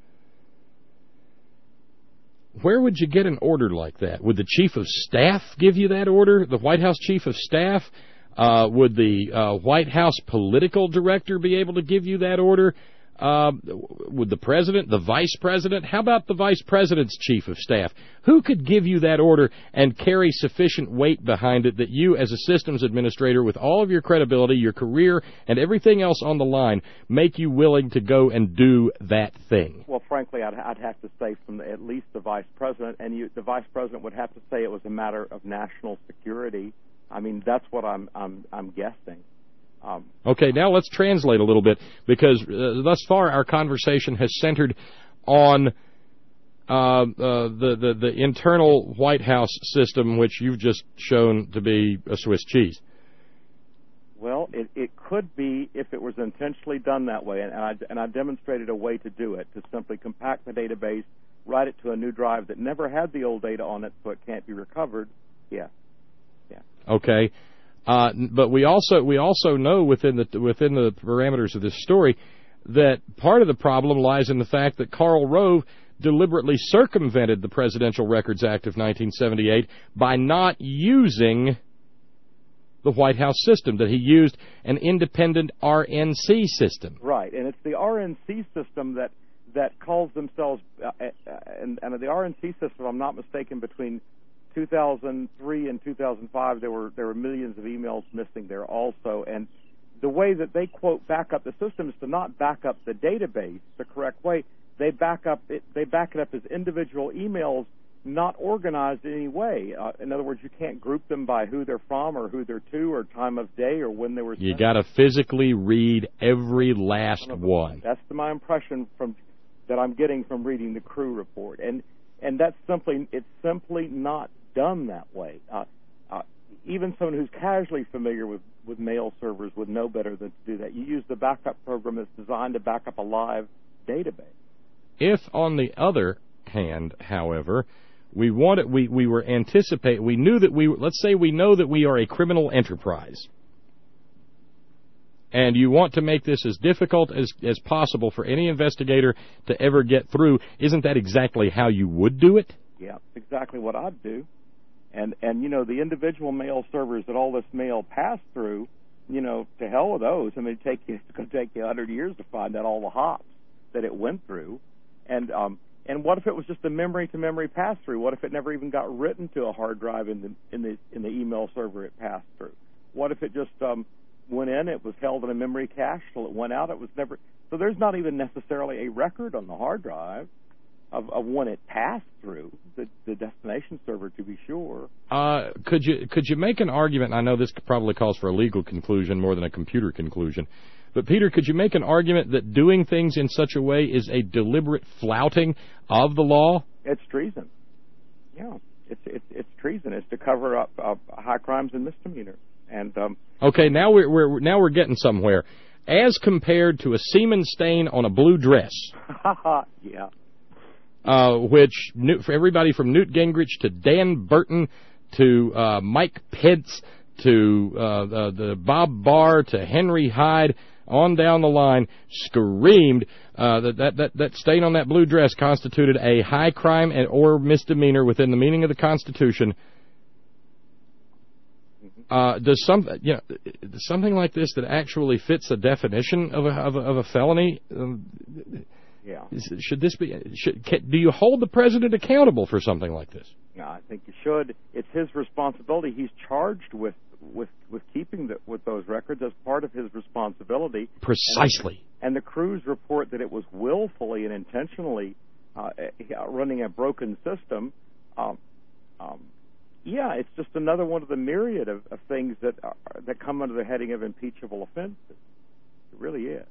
where would you get an order like that? Would the chief of staff give you that order? The White House chief of staff? Uh, would the uh, White House political director be able to give you that order? Uh, would the president, the vice president? How about the vice president's chief of staff? Who could give you that order and carry sufficient weight behind it that you, as a systems administrator, with all of your credibility, your career, and everything else on the line, make you willing to go and do that thing? Well, frankly, I'd, I'd have to say from the, at least the vice president, and you, the vice president would have to say it was a matter of national security. I mean, that's what I'm I'm I'm guessing. Um, okay, now let's translate a little bit, because uh, thus far our conversation has centered on uh, uh, the, the, the internal White House system, which you've just shown to be a Swiss cheese. Well, it, it could be if it was intentionally done that way, and I, and I demonstrated a way to do it, to simply compact the database, write it to a new drive that never had the old data on it, so it can't be recovered. Yeah, yeah. Okay. Uh, but we also we also know within the within the parameters of this story that part of the problem lies in the fact that Karl Rove deliberately circumvented the Presidential Records Act of nineteen seventy-eight by not using the White House system, that he used an independent R N C system. Right, and it's the R N C system that that calls themselves, uh, uh, and, and the R N C system, if I'm not mistaken, between two thousand three and two thousand five, there were there were millions of emails missing there also, and the way that they quote back up the system is to not back up the database the correct way. They back up it. They back it up as individual emails, not organized in any way. Uh, in other words, you can't group them by who they're from or who they're to or time of day or when they were sent. You got to physically read every last one. That's my impression from that I'm getting from reading the Crew report, and and that's simply it's simply not done that way. Uh, uh, even someone who's casually familiar with, with mail servers would know better than to do that. You use the backup program that's designed to back up a live database. If, on the other hand, however, we wanted, we, we were anticipate, we knew that we, let's say we know that we are a criminal enterprise, and you want to make this as difficult as, as possible for any investigator to ever get through, isn't that exactly how you would do it? Yeah, exactly what I'd do. And, and you know, the individual mail servers that all this mail passed through, you know, to hell with those. I mean, it'd take you, it's going to take you a hundred years to find out all the hops that it went through. And um, and what if it was just a memory-to-memory pass-through? What if it never even got written to a hard drive in the in the in the email server it passed through? What if it just um, went in, it was held in a memory cache till it went out? It was never. So there's not even necessarily a record on the hard drive of, of when it passed through the, the destination server, to be sure. Uh, could you could you make an argument? I know this probably calls for a legal conclusion more than a computer conclusion. But, Peter, could you make an argument that doing things in such a way is a deliberate flouting of the law? It's treason. Yeah, it's it's, it's treason. It's to cover up uh, high crimes and misdemeanors. And um, okay, now we're, we're now we're getting somewhere. As compared to a semen stain on a blue dress. Yeah. Uh, which for everybody from Newt Gingrich to Dan Burton to uh, Mike Pence to uh, the, the Bob Barr to Henry Hyde, on down the line, screamed uh, that, that, that, that stain on that blue dress constituted a high crime and or misdemeanor within the meaning of the Constitution. Uh, does some, you know, something like this that actually fits the definition of a, of a, of a felony? Um, yeah. Should this be? Should, can, do you hold the president accountable for something like this? No, I think you should. It's his responsibility. He's charged with with with keeping the, with those records as part of his responsibility. Precisely. And, and the Crews report that it was willfully and intentionally uh, running a broken system. Um, um, yeah, it's just another one of the myriad of, of things that are, that come under the heading of impeachable offenses. It really is.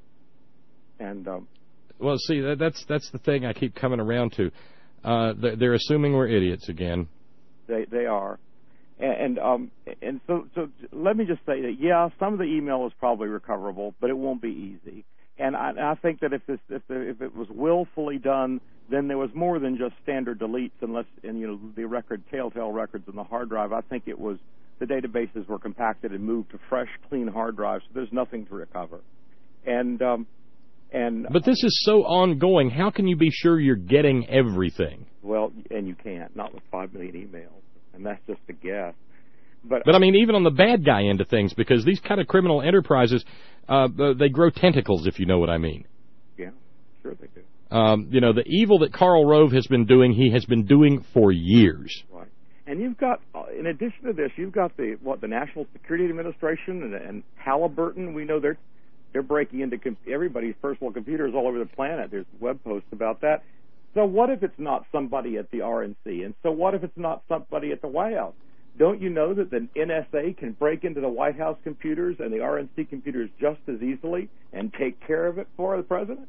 And um, well, see, that, that's that's the thing I keep coming around to. Uh, they're, they're assuming we're idiots again. They they are. And um, and so so let me just say that yeah, some of the email is probably recoverable, but it won't be easy. And I, I think that if this if the, if it was willfully done, then there was more than just standard deletes, unless and you know the record telltale records in the hard drive. I think it was the databases were compacted and moved to fresh, clean hard drives, so there's nothing to recover. And um, and but this is so ongoing. How can you be sure you're getting everything? Well, and you can't, not with five million emails. And that's just a guess. But, but I mean, even on the bad guy end of things, because these kind of criminal enterprises, uh, they grow tentacles, if you know what I mean. Yeah, sure they do. Um, you know, the evil that Karl Rove has been doing, he has been doing for years. Right. And you've got, in addition to this, you've got the what the National Security Administration and, and Halliburton. We know they're they're breaking into com- everybody's personal computers all over the planet. There's web posts about that. So what if it's not somebody at the R N C? And so what if it's not somebody at the White House? Don't you know that the N S A can break into the White House computers and the R N C computers just as easily and take care of it for the president?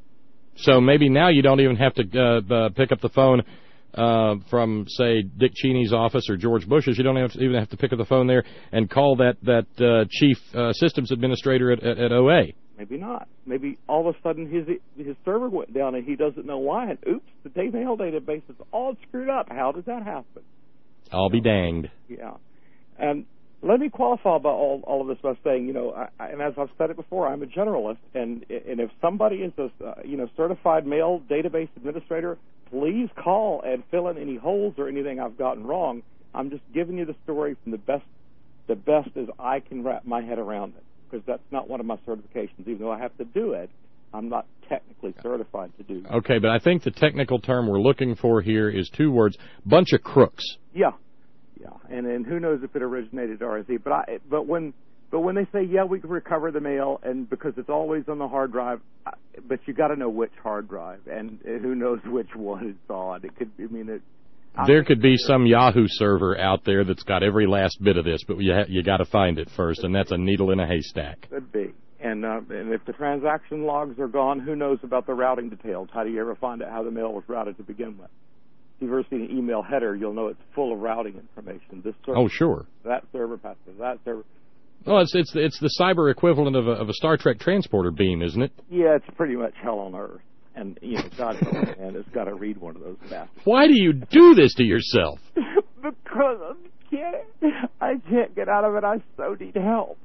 So maybe now you don't even have to uh, uh, pick up the phone uh, from, say, Dick Cheney's office or George Bush's. You don't have to, even have to pick up the phone there and call that, that uh, chief uh, systems administrator at, at, at O A. Maybe not. Maybe all of a sudden his his server went down and he doesn't know why. And oops, the mail database is all screwed up. How does that happen? I'll be danged. Yeah. And let me qualify about all, all of this by saying, you know, I, I, and as I've said it before, I'm a generalist, and and if somebody is a uh, you know certified mail database administrator, please call and fill in any holes or anything I've gotten wrong. I'm just giving you the story from the best the best as I can wrap my head around it, because that's not one of my certifications. Even though I have to do it, I'm not technically certified to do it. Okay, but I think the technical term we're looking for here is two words: bunch of crooks. Yeah. Yeah, and and who knows if it originated at R S E? But I but when but when they say yeah we can recover the mail, and because it's always on the hard drive, but you got to know which hard drive, and who knows which one it's on. It could I mean it. There could be some Yahoo server out there that's got every last bit of this, but you ha- you got to find it first, and that's a needle in a haystack. Could be, and uh, and if the transaction logs are gone, who knows about the routing details? How do you ever find out how the mail was routed to begin with? If you've ever seen an email header, you'll know it's full of routing information. This server, oh, sure. That server passes that server. Well, it's it's it's the cyber equivalent of a, of a Star Trek transporter beam, isn't it? Yeah, it's pretty much hell on earth. And, you know, God, man, it's got to read one of those bastards. Why do you do this to yourself? Because I'm kidding. I can't get out of it. I so need help.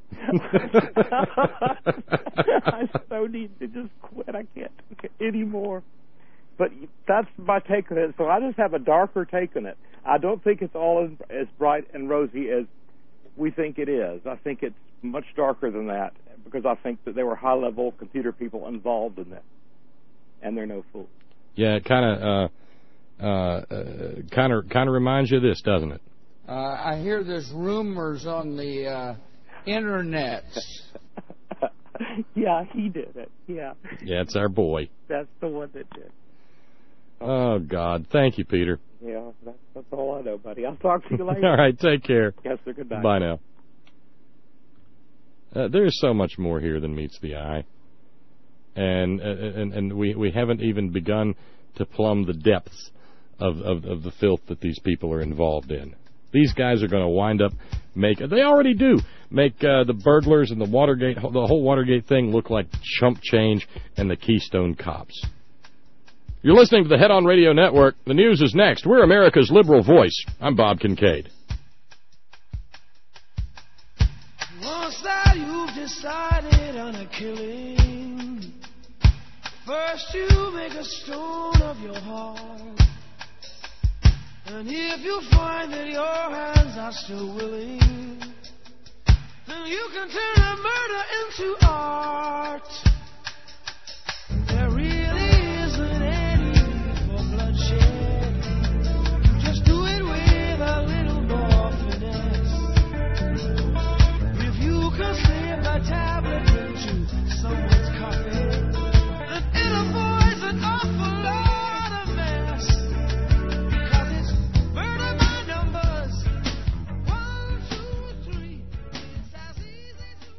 I so need to just quit. I can't take it anymore. But that's my take on it. So I just have a darker take on it. I don't think it's all as, as bright and rosy as we think it is. I think it's much darker than that, because I think that there were high-level computer people involved in that. And they're no fools. Yeah, it kind of, uh, uh, kind of, kind of reminds you of this, doesn't it? Uh, I hear there's rumors on the uh, internet. Yeah, he did it. Yeah. Yeah, it's our boy. That's the one that did. Oh God, thank you, Peter. Yeah, that's, that's all I know, buddy. I'll talk to you later. All right, take care. Yes, sir. Good night. Bye now. Uh, there's so much more here than meets the eye. And, and and we we haven't even begun to plumb the depths of, of, of the filth that these people are involved in. These guys are going to wind up make they already do make uh, the burglars and the Watergate the whole Watergate thing look like chump change and the Keystone Cops. You're listening to the Head On Radio Network. The news is next. We're America's liberal voice. I'm Bob Kincaid. Once that you've decided on a killing, first you make a stone of your heart. And if you find that your hands are still willing, then you can turn a murder into art. There really isn't any need for bloodshed. Just do it with a little more finesse. If you can slip a tablet into someone's coffee, then it avoids an awful lot of mess. Because it's murder by numbers. One, two, three. It's as easy to...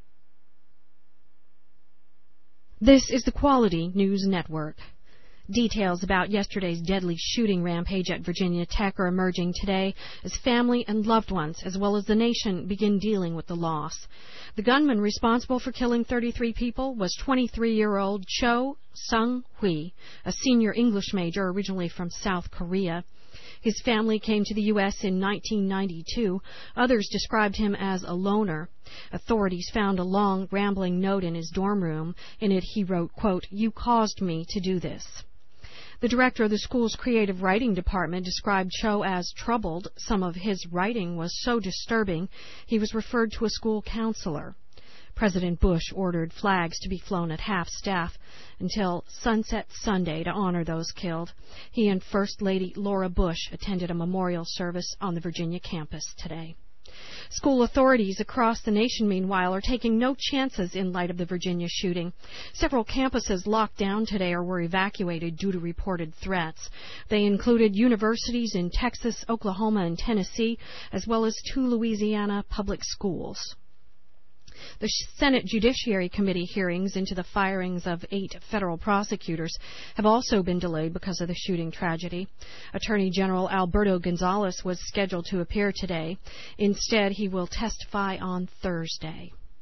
This is the Quality News Network. Details about yesterday's deadly shooting rampage at Virginia Tech are emerging today as family and loved ones, as well as the nation, begin dealing with the loss. The gunman responsible for killing thirty-three people was twenty-three-year-old Cho Sung-hui, a senior English major originally from South Korea. His family came to the U S in nineteen ninety-two. Others described him as a loner. Authorities found a long, rambling note in his dorm room. In it, he wrote, quote, "You caused me to do this." The director of the school's creative writing department described Cho as troubled. Some of his writing was so disturbing, he was referred to a school counselor. President Bush ordered flags to be flown at half-staff until Sunset Sunday to honor those killed. He and First Lady Laura Bush attended a memorial service on the Virginia campus today. School authorities across the nation, meanwhile, are taking no chances in light of the Virginia shooting. Several campuses locked down today or were evacuated due to reported threats. They included universities in Texas, Oklahoma, and Tennessee, as well as two Louisiana public schools. The Senate Judiciary Committee hearings into the firings of eight federal prosecutors have also been delayed because of the shooting tragedy. Attorney General Alberto Gonzales was scheduled to appear today. Instead, he will testify on Thursday.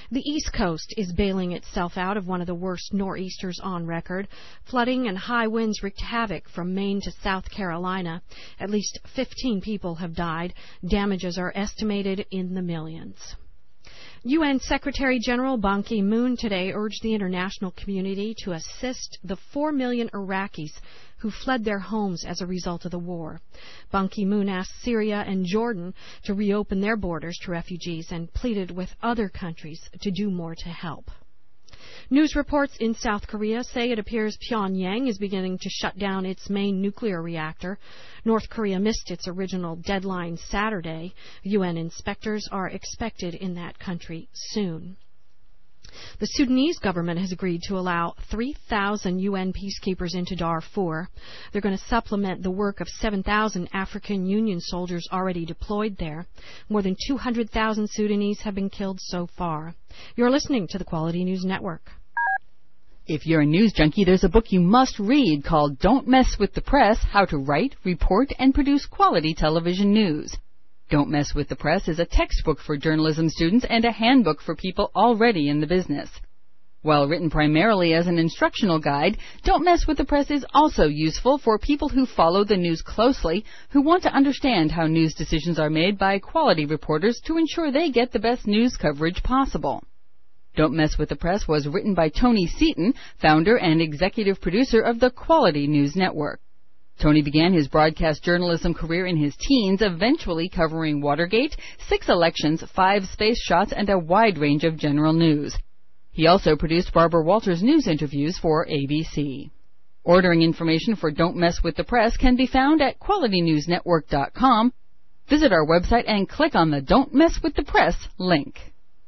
The East Coast is bailing itself out of one of the worst nor'easters on record. Flooding and high winds wreaked havoc from Maine to South Carolina. At least fifteen people have died. Damages are estimated in the millions. U N Secretary General Ban Ki-moon today urged the international community to assist the four million Iraqis who fled their homes as a result of the war. Ban Ki-moon asked Syria and Jordan to reopen their borders to refugees and pleaded with other countries to do more to help. News reports in South Korea say it appears Pyongyang is beginning to shut down its main nuclear reactor. North Korea missed its original deadline Saturday. U N inspectors are expected in that country soon. The Sudanese government has agreed to allow three thousand U N peacekeepers into Darfur. They're going to supplement the work of seven thousand African Union soldiers already deployed there. More than two hundred thousand Sudanese have been killed so far. You're listening to the Quality News Network. If you're a news junkie, there's a book you must read called Don't Mess with the Press, How to Write, Report, and Produce Quality Television News. Don't Mess with the Press is a textbook for journalism students and a handbook for people already in the business. While written primarily as an instructional guide, Don't Mess with the Press is also useful for people who follow the news closely, who want to understand how news decisions are made by quality reporters to ensure they get the best news coverage possible. Don't Mess with the Press was written by Tony Seaton, founder and executive producer of the Quality News Network. Tony began his broadcast journalism career in his teens, eventually covering Watergate, six elections, five space shots, and a wide range of general news. He also produced Barbara Walters news interviews for A B C. Ordering information for Don't Mess with the Press can be found at quality news network dot com. Visit our website and click on the Don't Mess with the Press link.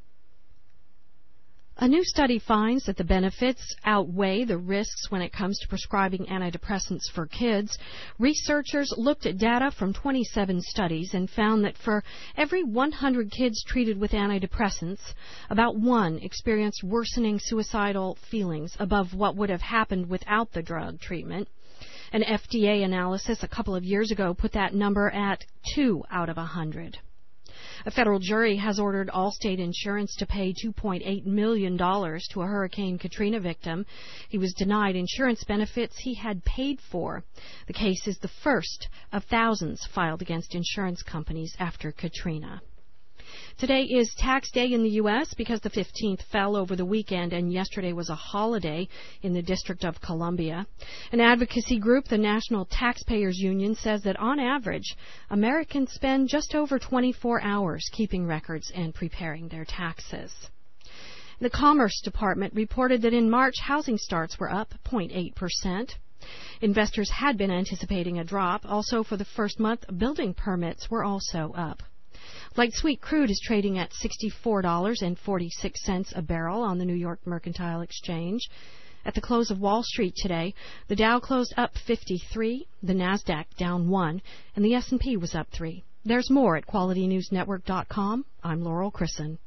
A new study finds that the benefits outweigh the risks when it comes to prescribing antidepressants for kids. Researchers looked at data from twenty-seven studies and found that for every one hundred kids treated with antidepressants, about one experienced worsening suicidal feelings above what would have happened without the drug treatment. An F D A analysis a couple of years ago put that number at two out of one hundred. A federal jury has ordered Allstate Insurance to pay two point eight million dollars to a Hurricane Katrina victim. He was denied insurance benefits he had paid for. The case is the first of thousands filed against insurance companies after Katrina. Today is tax day in the U S because the fifteenth fell over the weekend and yesterday was a holiday in the District of Columbia. An advocacy group, the National Taxpayers Union, says that on average, Americans spend just over twenty-four hours keeping records and preparing their taxes. The Commerce Department reported that in March, housing starts were up zero point eight percent. Investors had been anticipating a drop. Also, for the first month, building permits were also up. Light sweet crude is trading at sixty-four dollars and forty-six cents a barrel on the New York Mercantile Exchange. At the close of Wall Street today, the Dow closed up fifty-three, the Nasdaq down one, and the S and P was up three. There's more at quality news network dot com. I'm Laurel Chrisson.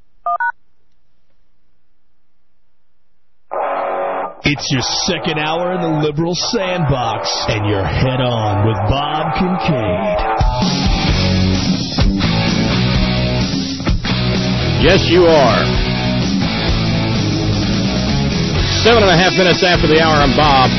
It's your second hour in the Liberal Sandbox, and you're head on with Bob Kincaid. Yes, you are. Seven and a half minutes after the hour, I'm Bob.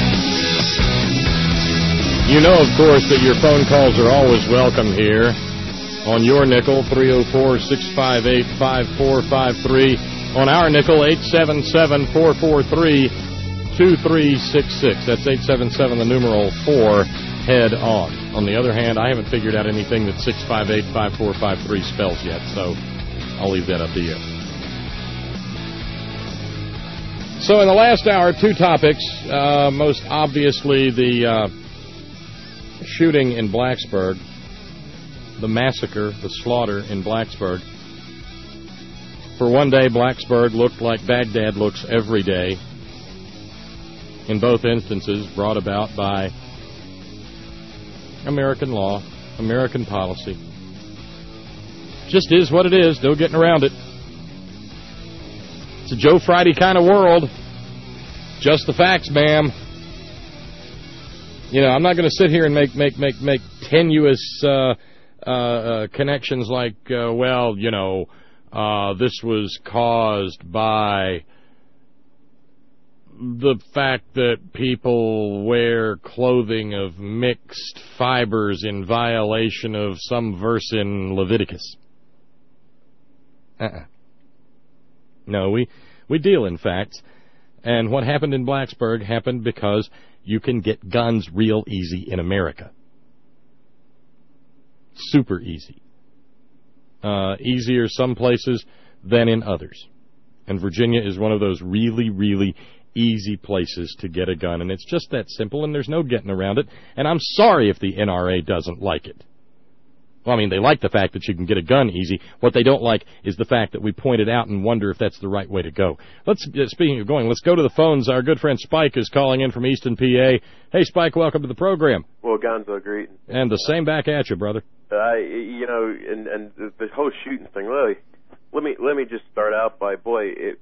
You know, of course, that your phone calls are always welcome here on your nickel, three oh four, six five eight, five four five three. On our nickel, eight seven seven, four four three, two three six six. That's eight seven seven, the numeral four, head on. On the other hand, I haven't figured out anything that six five eight, five four five three spells yet, so I'll leave that up to you. So in the last hour, two topics. Uh, most obviously the uh, shooting in Blacksburg, the massacre, the slaughter in Blacksburg. For one day, Blacksburg looked like Baghdad looks every day. In both instances, brought about by American law, American policy. Just is what it is. No getting around it. It's a Joe Friday kind of world. Just the facts, ma'am. You know, I'm not going to sit here and make make make make tenuous uh, uh, uh, connections like, uh, well, you know, Uh, this was caused by the fact that people wear clothing of mixed fibers in violation of some verse in Leviticus. Uh-uh. No, we, we deal in facts. And what happened in Blacksburg happened because you can get guns real easy in America. Super easy. Uh, easier some places than in others. And Virginia is one of those really, really easy places to get a gun. And it's just that simple, and there's no getting around it. And I'm sorry if the N R A doesn't like it. Well, I mean, they like the fact that you can get a gun easy. What they don't like is the fact that we point it out and wonder if that's the right way to go. Let's, uh, speaking of going, let's go to the phones. Our good friend Spike is calling in from Easton, P A. Hey, Spike, welcome to the program. Well, Gonzo, great. And the same back at you, brother. Uh, you know, and, and the, the whole shooting thing, really, let me, let me just start out by, boy, it,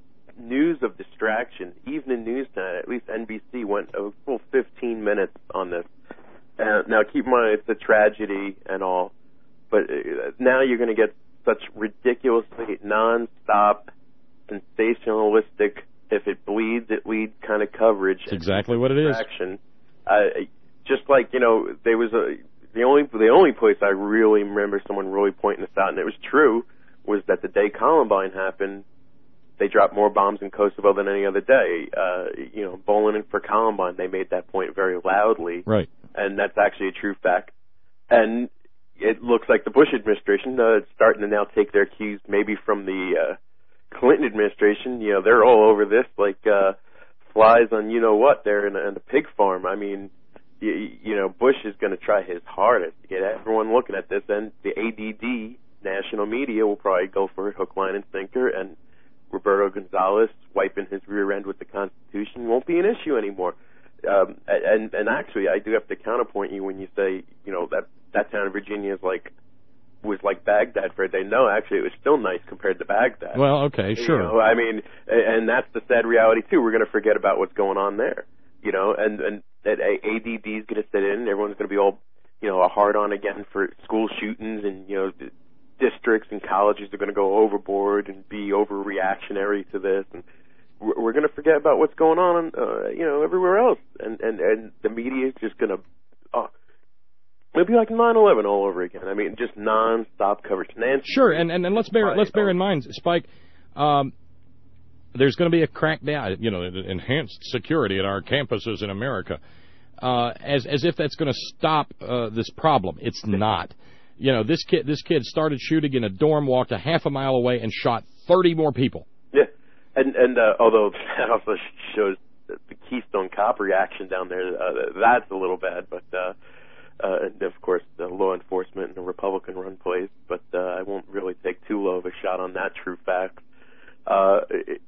news of distraction, evening news tonight, at least N B C went a full fifteen minutes on this. Uh, now, keep in mind, it's a tragedy and all, but uh, now you're going to get such ridiculously non-stop, sensationalistic, if it bleeds, it leads kind of coverage. That's exactly what it is. Uh, just like, you know, there was a, the only, the only place I really remember someone really pointing this out, and it was true, was that the day Columbine happened, they dropped more bombs in Kosovo than any other day. Uh, you know, bowling in for Columbine, they made that point very loudly. Right. And that's actually a true fact. And it looks like the Bush administration uh, is starting to now take their cues maybe from the uh, Clinton administration. You know, they're all over this like uh, flies on you-know-what there in a, in a pig farm. I mean, you, you know, Bush is going to try his hardest to get everyone looking at this. And the A D D, national media, will probably go for it hook, line, and sinker. And Roberto Gonzalez wiping his rear end with the Constitution won't be an issue anymore. Um, and, and actually, I do have to counterpoint you when you say, you know, that, that town of Virginia is like, was like Baghdad for a day. No, actually, it was still nice compared to Baghdad. Well, okay, sure. You know, I mean, and that's the sad reality, too. We're going to forget about what's going on there, you know, and, and that A D D is going to sit in. Everyone's going to be all, you know, a hard-on again for school shootings and, you know, districts and colleges are going to go overboard and be overreactionary to this, and we're going to forget about what's going on, uh, you know, everywhere else, and and and the media is just going to, oh, it'll be like nine eleven all over again. I mean, just non-stop coverage. Nancy, sure, and, and and let's bear let's bear in mind, Spike, um, there's going to be a crackdown, you know, enhanced security at our campuses in America, uh, as as if that's going to stop uh, this problem. It's not. You know, this kid this kid started shooting in a dorm, walked a half a mile away, and shot thirty more people. Yeah, and and uh, although that also shows the Keystone Cop reaction down there, uh, that's a little bad. But uh, uh, and of course, the law enforcement in the Republican-run place. But uh, I won't really take too low of a shot on that true fact. Uh,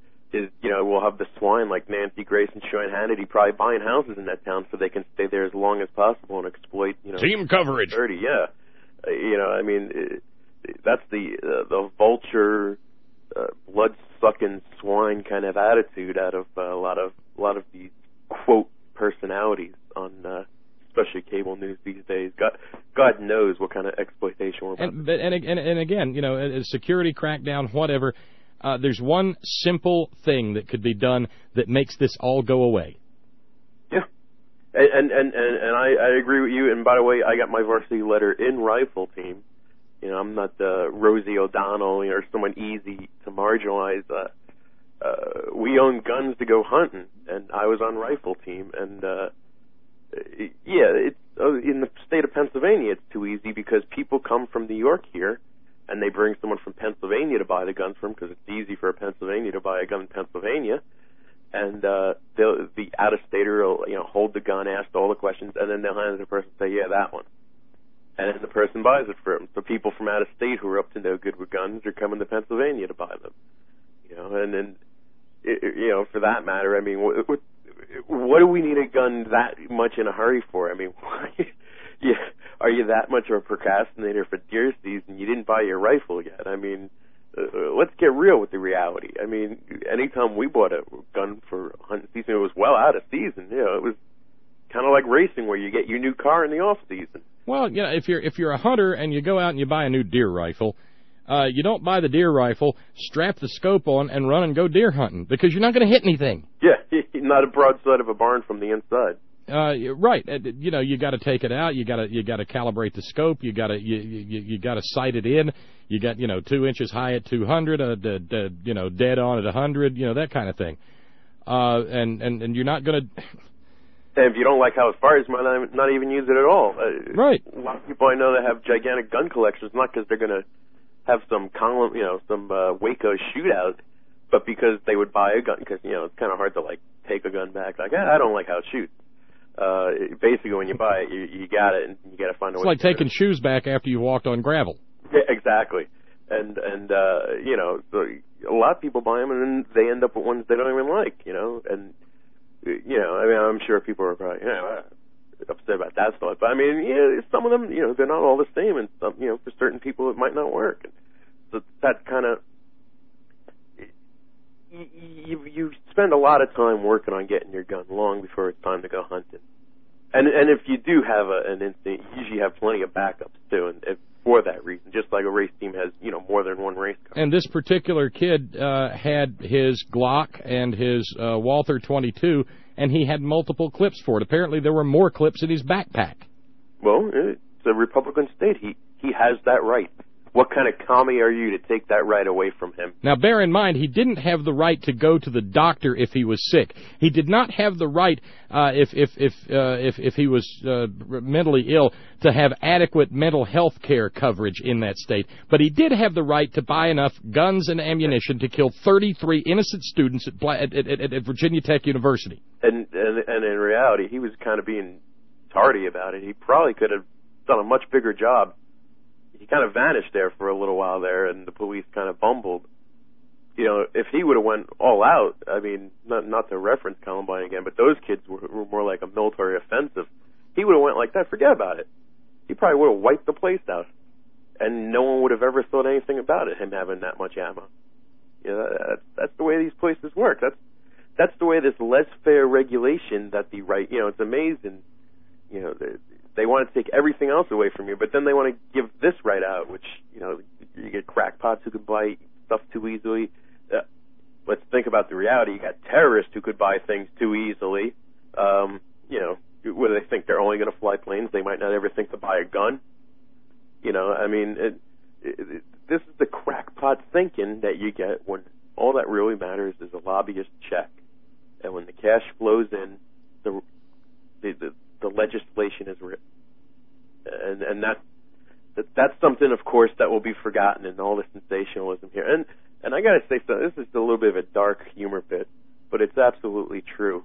is you know we'll have the swine like Nancy Grace and Sean Hannity probably buying houses in that town so they can stay there as long as possible and exploit you know team coverage. thirty, yeah. Uh, you know, I mean, it, that's the uh, the vulture, uh, blood-sucking swine kind of attitude out of uh, a lot of a lot of these quote personalities on, uh, especially cable news these days. God, God knows what kind of exploitation we're about. And, but, and and and again, you know, a security crackdown, whatever. Uh, there's one simple thing that could be done that makes this all go away. Yeah. And, and, and, and I, I agree with you. And by the way, I got my varsity letter in rifle team. You know, I'm not uh, Rosie O'Donnell or someone easy to marginalize. Uh, uh, we own guns to go hunting, and I was on rifle team. And uh, yeah, it's uh, in the state of Pennsylvania, it's too easy because people come from New York here, and they bring someone from Pennsylvania to buy the guns from because it's easy for a Pennsylvania to buy a gun in Pennsylvania. And uh, they'll, the out-of-stater will, you know, hold the gun, ask all the questions, and then they'll hand it to the person and say, yeah, that one. And then the person buys it for them. So people from out-of-state who are up to no good with guns are coming to Pennsylvania to buy them. You know, and then, it, you know, for that matter, I mean, what, what, what do we need a gun that much in a hurry for? I mean, yeah, are you that much of a procrastinator for deer season? You didn't buy your rifle yet. I mean... Uh, let's get real with the reality. I mean, anytime we bought a gun for hunting season, it was well out of season. You know, it was kind of like racing where you get your new car in the off season. Well, you know, if you're if you're a hunter and you go out and you buy a new deer rifle, Uh, you don't buy the deer rifle, strap the scope on, and run and go deer hunting because you're not going to hit anything. Yeah, not a broadside of a barn from the inside. Uh, right. You know, you got to take it out. You got to you got to calibrate the scope. You got to you you, you got to sight it in. You got you know two inches high at two hundred. Uh, d- d- you know, dead on at one hundred. You know that kind of thing. Uh, and and and you're not going to. And if you don't like how it fires, you might not, not even use it at all. Uh, right. A lot of people I know that have gigantic gun collections, not because they're going to have some column, you know, some uh, Waco shootout, but because they would buy a gun. Because you know it's kind of hard to like take a gun back. Like ah, I don't like how it shoots. Uh, basically, when you buy it, you, you got it, and you got to find a way. It's like taking shoes back after you walked on gravel. Yeah, exactly. And and uh, you know, so a lot of people buy them, and then they end up with ones they don't even like. You know, and you know, I mean, I'm sure people are probably you know upset about that stuff, but I mean, yeah, some of them, you know, they're not all the same, and some, you know, for certain people, it might not work. And so that kind of You, you spend a lot of time working on getting your gun long before it's time to go hunting. And and if you do have a, an instinct, you usually have plenty of backups too, and, and for that reason, just like a race team has, you know, more than one race car. And this particular kid uh, had his Glock and his uh, Walther twenty-two, and he had multiple clips for it. Apparently, there were more clips in his backpack. Well, it's a Republican state. He he has that right. What kind of commie are you to take that right away from him? Now, bear in mind, he didn't have the right to go to the doctor if he was sick. He did not have the right, uh, if if if, uh, if if he was uh, mentally ill, to have adequate mental health care coverage in that state. But he did have the right to buy enough guns and ammunition to kill thirty-three innocent students at, at, at, at Virginia Tech University. And, and and in reality, he was kind of being tardy about it. He probably could have done a much bigger job. He kind of vanished there for a little while there, and the police kind of bumbled. You know, if he would have went all out, I mean, not not to reference Columbine again, but those kids were, were more like a military offensive. He would have went like that, forget about it. He probably would have wiped the place out, and no one would have ever thought anything about it, him having that much ammo. You know, that's, that's the way these places work. That's that's the way this laissez-faire regulation that the right, you know, it's amazing, you know, the, they want to take everything else away from you, but then they want to give this right out, which, you know, you get crackpots who can buy stuff too easily. Uh, let's think about the reality. You got terrorists who could buy things too easily. Um, you know, what do they think? They're only going to fly planes? They might not ever think to buy a gun. You know, I mean, it, it, it, this is the crackpot thinking that you get when all that really matters is a lobbyist check. And when the cash flows in, the the, the the legislation is written, and and that, that that's something, of course, that will be forgotten in all the sensationalism here. And and I got to say, so this is a little bit of a dark humor bit, but it's absolutely true.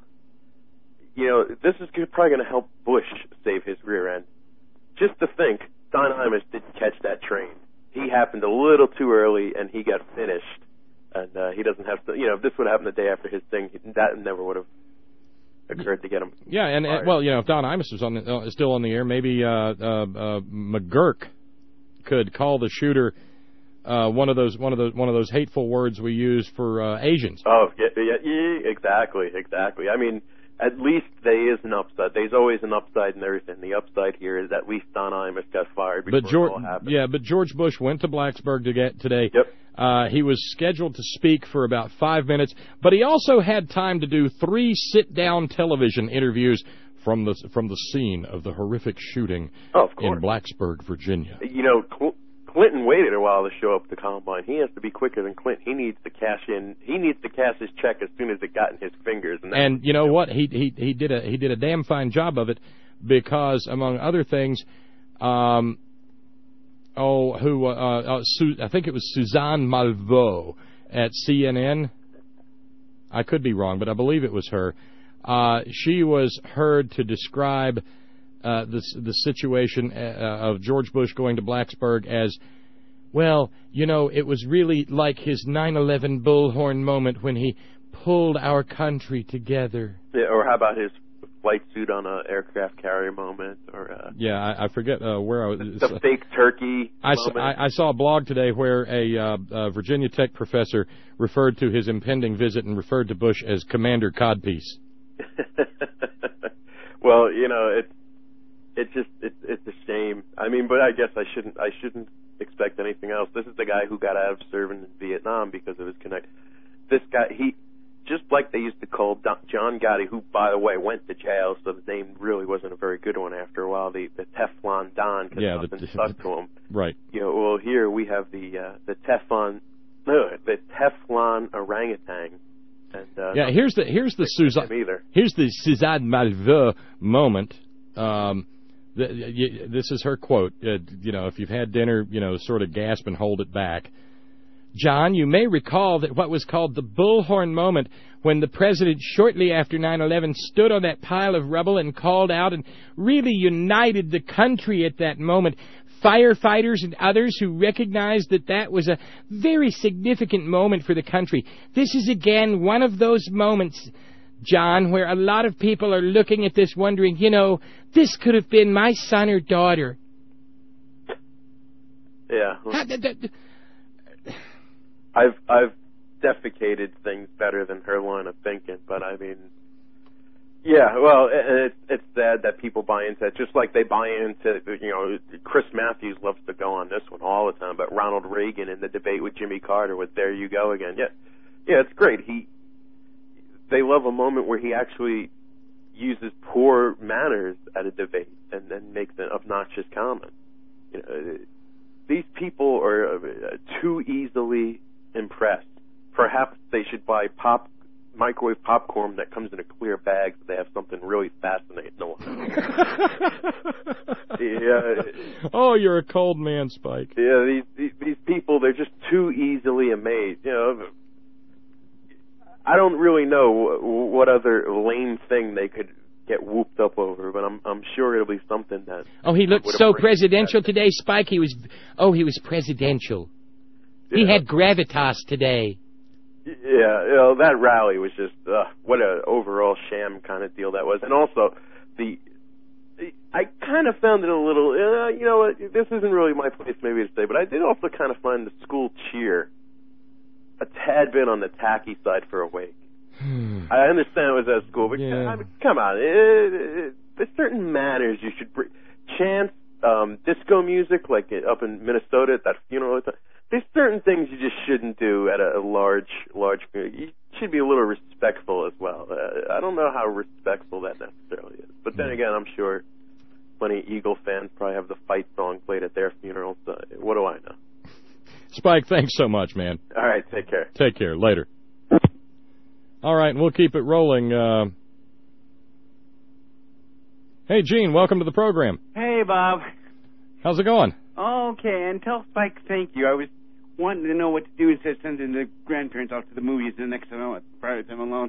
You know, this is probably going to help Bush save his rear end. Just to think, Don Imus didn't catch that train. He happened a little too early, and he got finished. And uh, he doesn't have to. You know, if this would happen the day after his thing, that never would have occurred to get him. Yeah, and, and well, you know, if Don Imus was on the, uh, still on the air, maybe uh, uh, uh, McGurk could call the shooter uh, one of those one of those one of those hateful words we use for uh, Asians. Oh, yeah, yeah, yeah, exactly, exactly. I mean, at least there is an upside. There's always an upside in everything. The upside here is at least Don Imus got fired before but George, it all happened. Yeah, but George Bush went to Blacksburg to get today. Yep. Uh, he was scheduled to speak for about five minutes, but he also had time to do three sit-down television interviews from the from the scene of the horrific shooting oh, in Blacksburg, Virginia. You know, Cl- Clinton waited a while to show up to Columbine. He has to be quicker than Clinton. He needs to cash in. He needs to cash his check as soon as it got in his fingers. And, and you know what? He he he did a he did a damn fine job of it because, among other things, um. Oh, who? Uh, uh, Su- I think it was Suzanne Malveaux at C N N. I could be wrong, but I believe it was her. Uh, she was heard to describe uh, the the situation uh, of George Bush going to Blacksburg as, well, you know, it was really like his nine eleven bullhorn moment when he pulled our country together. Yeah, or how about his flight suit on a aircraft carrier moment, or uh, yeah, I, I forget uh, where I was. The, the fake turkey. I saw, I, I saw a blog today where a, uh, a Virginia Tech professor referred to his impending visit and referred to Bush as Commander Codpiece. Well, you know, it's it's just it's it's a shame. I mean, but I guess I shouldn't I shouldn't expect anything else. This is the guy who got out of serving in Vietnam because of his connect. This guy, he, just like they used to call Don, John Gotti, who, by the way, went to jail, so the name really wasn't a very good one after a while, the, the Teflon Don, because yeah, nothing the, stuck to him. Right. You know, well, here we have the uh, the Teflon, uh, the Teflon orangutan. And, uh, yeah, here's the here's the Suzanne here's the Suzanne Malveaux moment. Um, the, you, this is her quote. Uh, you know, if you've had dinner, you know, sort of gasp and hold it back. John, you may recall that what was called the bullhorn moment, when the president, shortly after nine eleven, stood on that pile of rubble and called out and really united the country at that moment. Firefighters and others who recognized that that was a very significant moment for the country. This is again one of those moments, John, where a lot of people are looking at this wondering, you know, this could have been my son or daughter. Yeah. I've I've defecated things better than her line of thinking, but I mean, yeah, well, it's it's sad that people buy into it, just like they buy into, you know, Chris Matthews loves to go on this one all the time, but Ronald Reagan in the debate with Jimmy Carter with "There You Go Again." Yeah, yeah, it's great. He, they love a moment where he actually uses poor manners at a debate and then makes an obnoxious comment. You know, these people are uh, too easily impressed. Perhaps they should buy pop. microwave popcorn that comes in a clear bag so they have something really fascinating to watch. yeah. Oh, you're a cold man, Spike. Yeah, these, these these people, they're just too easily amazed. You know, I don't really know what other lame thing they could get whooped up over, but I'm I'm sure it'll be something that. Oh, he looked so presidential today, Spike. He was. Oh, he was presidential. Yeah. He had gravitas today. Yeah, you know, that rally was just, uh, what a overall sham kind of deal that was. And also, the, I kind of found it a little, uh, you know what, this isn't really my place maybe to say, but I did also kind of find the school cheer a tad bit on the tacky side for a wake. I understand it was at school, but yeah. I mean, come on, it, it, there's certain manners you should bring. Chants, um, disco music, like up in Minnesota at that funeral, there's certain things you just shouldn't do at a, a large, large community. You should be a little respectful as well. Uh, I don't know how respectful that necessarily is. But then again, I'm sure plenty of Eagle fans probably have the fight song played at their funerals. So what do I know? Spike, thanks so much, man. All right, take care. Take care. Later. All right, and we'll keep it rolling. Uh, hey, Gene, welcome to the program. Hey, Bob. How's it going? Okay, and tell Spike thank you. I was wanting to know what to do instead of sending the grandparents off to the movies the next time I want private time alone.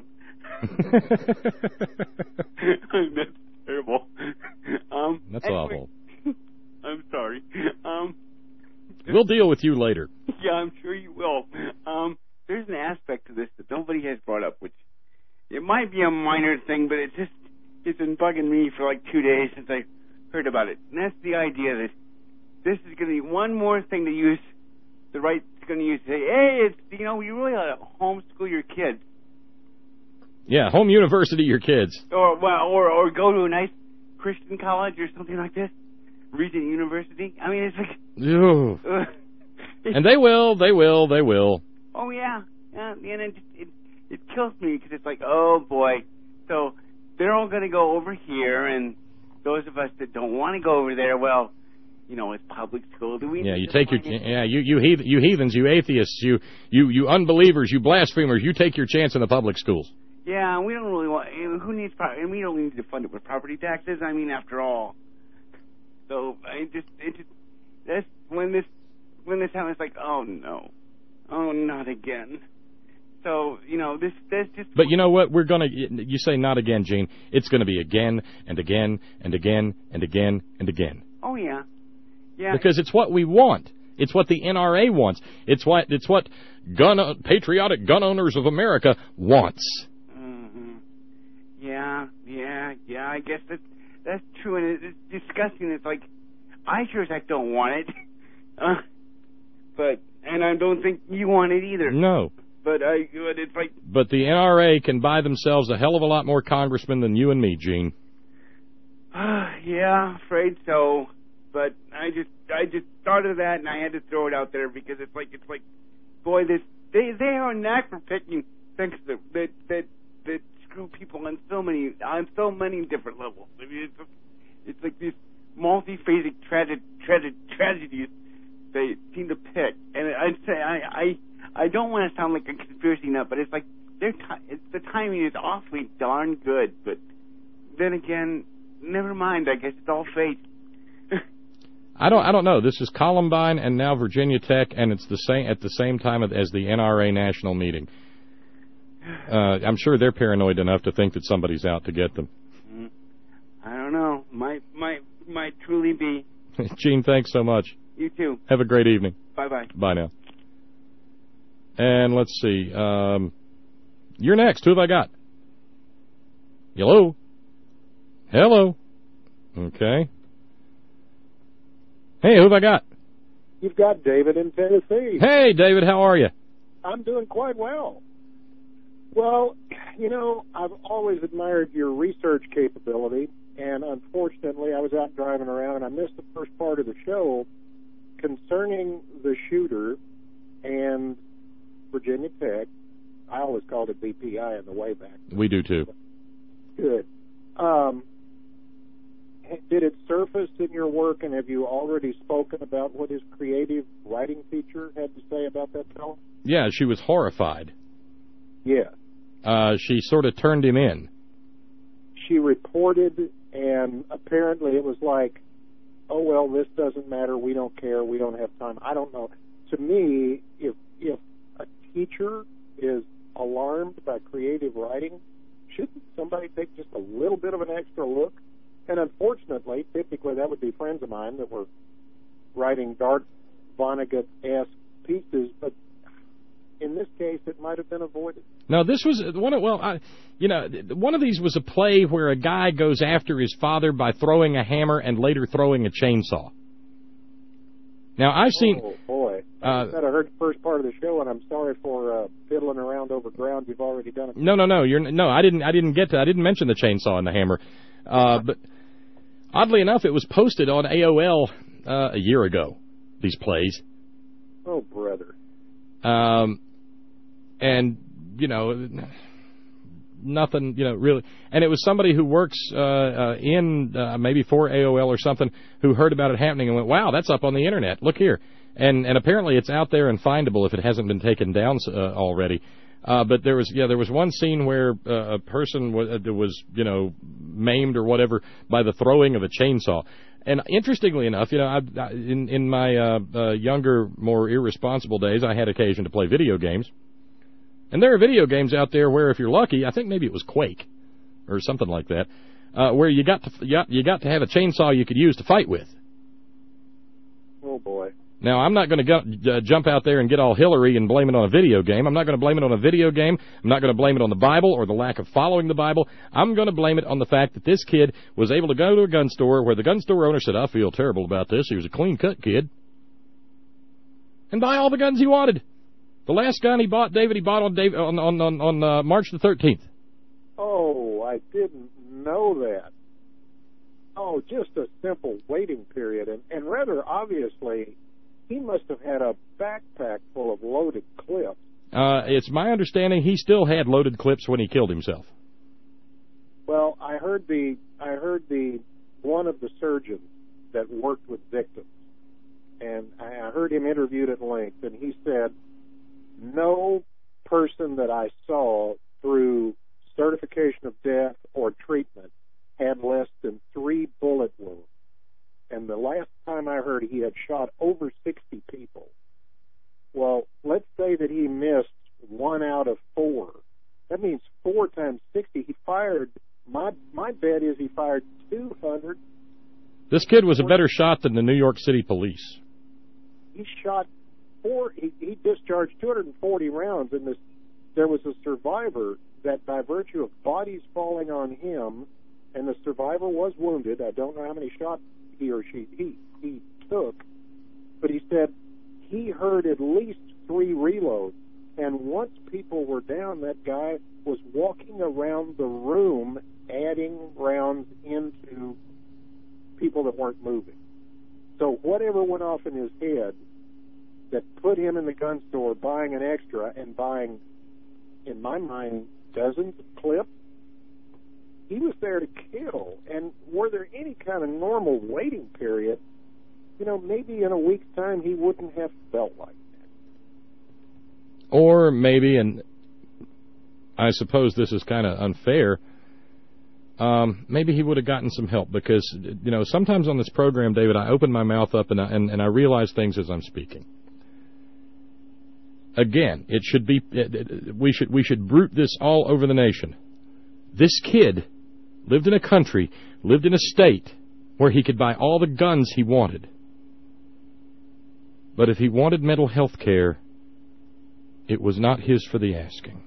That's terrible. Um, That's anyway, awful. I'm sorry. Um, we'll deal with you later. Yeah, I'm sure you will. Um, there's an aspect to this that nobody has brought up, which it might be a minor thing, but it just it's been bugging me for like two days since I heard about it. And that's the idea that this is going to be one more thing to use, the right's going to use to say, hey, it's, you know, you really ought to homeschool your kids. Yeah, home university your kids. Or, well, or, or go to a nice Christian college or something like this. Regent University. I mean, it's like... Ew. Uh, and they will, they will, they will. Oh, yeah. Yeah, and it, just, it, it kills me because it's like, oh, boy. So they're all going to go over here, and those of us that don't want to go over there, well... You know, it's public school. Do we? Yeah, you take your yeah, you you heath, you heathens, you atheists, you you you unbelievers, you blasphemers. You take your chance in the public schools. Yeah, we don't really want. Who needs? And we don't need to fund it with property taxes. I mean, after all. So I just it just that's when this when this happens. It's like, oh no, oh not again. So you know this this just. But you know what? We're gonna. You say not again, Gene. It's gonna be again and again and again and again and again. Oh yeah. Yeah. Because it's what we want. It's what the N R A wants. It's what it's what gun patriotic gun owners of America wants. Mm-hmm. Yeah, yeah, yeah. I guess that's that's true, and it's disgusting. It's like I sure as heck don't want it, uh, but and I don't think you want it either. No. But I, but it's like. But the N R A can buy themselves a hell of a lot more congressmen than you and me, Gene. Uh, yeah, afraid so. but I just I just thought of that and I had to throw it out there because it's like it's like, boy, this they they are a knack for picking things that that that, that screw people on so many on so many different levels. I mean, it's it's like these multi-phasic tragic tragic tragedies they seem to pick, and I'd say I I I don't want to sound like a conspiracy nut, but it's like their ti- it's, the timing is awfully darn good, but then again, never mind. I guess it's all fate. I don't. I don't know. This is Columbine and now Virginia Tech, and it's the same at the same time as the N R A national meeting. Uh, I'm sure they're paranoid enough to think that somebody's out to get them. I don't know. Might might might truly be. Gene, thanks so much. You too. Have a great evening. Bye bye. Bye now. And let's see. Um, you're next. Who have I got? Hello. Hello. Okay. Hey, who have I got? You've got David in Tennessee. Hey, David, how are you? I'm doing quite well. Well, you know, I've always admired your research capability, and unfortunately, I was out driving around and I missed the first part of the show concerning the shooter and Virginia Tech. I always called it V P I in the way back. We do too. Good. Um, did it surface in your work, and have you already spoken about what his creative writing teacher had to say about that fellow? Yeah, she was horrified. Yeah. Uh, she sort of turned him in. She reported, and apparently it was like, oh, well, this doesn't matter, we don't care, we don't have time. I don't know. To me, if if a teacher is alarmed by creative writing, shouldn't somebody take just a little bit of an extra look? And unfortunately, typically that would be friends of mine that were writing Dark Vonnegut-esque pieces, but in this case, it might have been avoided. No, this was one of, well, I, you know, one of these was a play where a guy goes after his father by throwing a hammer and later throwing a chainsaw. Now, I've seen... Oh, boy. Uh, I said I heard the first part of the show, and I'm sorry for uh, fiddling around over ground you've already done it. No, no, no. You're no. I didn't. I didn't get to. I didn't mention the chainsaw and the hammer. Uh, but oddly enough, it was posted on A O L uh, a year ago. These plays. Oh, brother. Um, and you know, nothing. You know, really. And it was somebody who works uh, uh, in uh, maybe for A O L or something who heard about it happening and went, "Wow, that's up on the internet. Look here." And and apparently it's out there and findable if it hasn't been taken down uh, already. Uh, but there was yeah there was one scene where uh, a person was, uh, was you know maimed or whatever by the throwing of a chainsaw. And interestingly enough, you know, I, I, in in my uh, uh, younger, more irresponsible days, I had occasion to play video games. And there are video games out there where, if you're lucky, I think maybe it was Quake or something like that, uh, where you got to you got, you got to have a chainsaw you could use to fight with. Oh boy. Now, I'm not going to uh, jump out there and get all Hillary and blame it on a video game. I'm not going to blame it on a video game. I'm not going to blame it on the Bible or the lack of following the Bible. I'm going to blame it on the fact that this kid was able to go to a gun store where the gun store owner said, I feel terrible about this. He was a clean-cut kid. And buy all the guns he wanted. The last gun he bought, David, he bought on David, on on on, on uh, March the thirteenth. Oh, I didn't know that. Oh, just a simple waiting period. And, and rather obviously... he must have had a backpack full of loaded clips. Uh, it's my understanding he still had loaded clips when he killed himself. Well, I heard the I heard the one of the surgeons that worked with victims, and I heard him interviewed at length, and he said no person that I saw through certification of death or treatment had less than three bullet wounds. And the last time I heard, he had shot over sixty people. Well, let's say that he missed one out of four. That means four times sixty. He fired, my my bet is he fired two hundred. This kid was a better shot than the New York City police. He shot four, he, he discharged two hundred forty rounds, and this, there was a survivor that, by virtue of bodies falling on him, and the survivor was wounded, I don't know how many shots he or she he, he took, but he said he heard at least three reloads, and once people were down, that guy was walking around the room adding rounds into people that weren't moving. So whatever went off in his head that put him in the gun store buying an extra and buying, in my mind, dozens of clips, he was there to kill. And were there any kind of normal waiting period, you know, maybe in a week's time he wouldn't have felt like that. Or maybe, and I suppose this is kind of unfair, um, maybe he would have gotten some help because, you know, sometimes on this program, David, I open my mouth up and I, and, and I realize things as I'm speaking. Again, it should be, we should, we should bruit this all over the nation. This kid lived in a country, lived in a state where he could buy all the guns he wanted. But if he wanted mental health care, it was not his for the asking.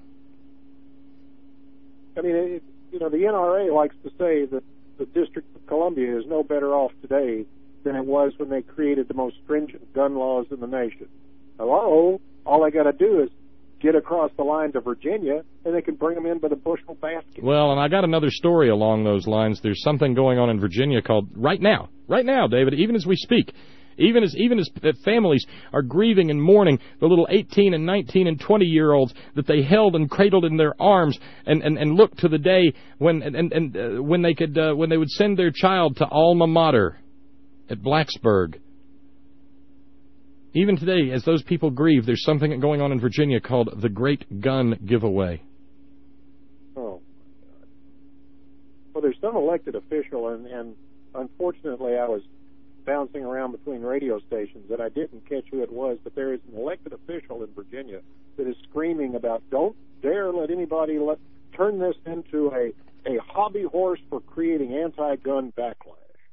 I mean, it, you know, the N R A likes to say that the District of Columbia is no better off today than it was when they created the most stringent gun laws in the nation. Hello? All they got to do is get across the line to Virginia, and they can bring them in by the bushel basket. Well, and I got another story along those lines. There's something going on in Virginia called, right now, right now, David, even as we speak, even as even as families are grieving and mourning the little eighteen and nineteen and twenty-year-olds that they held and cradled in their arms and, and, and looked to the day when and, and uh, when they could uh, when they would send their child to Alma Mater at Blacksburg. Even today, as those people grieve, there's something going on in Virginia called the Great Gun Giveaway. Oh, well, there's some elected official, and, and unfortunately I was bouncing around between radio stations and I didn't catch who it was, but there is an elected official in Virginia that is screaming about, don't dare let anybody let turn this into a, a hobby horse for creating anti-gun backlash.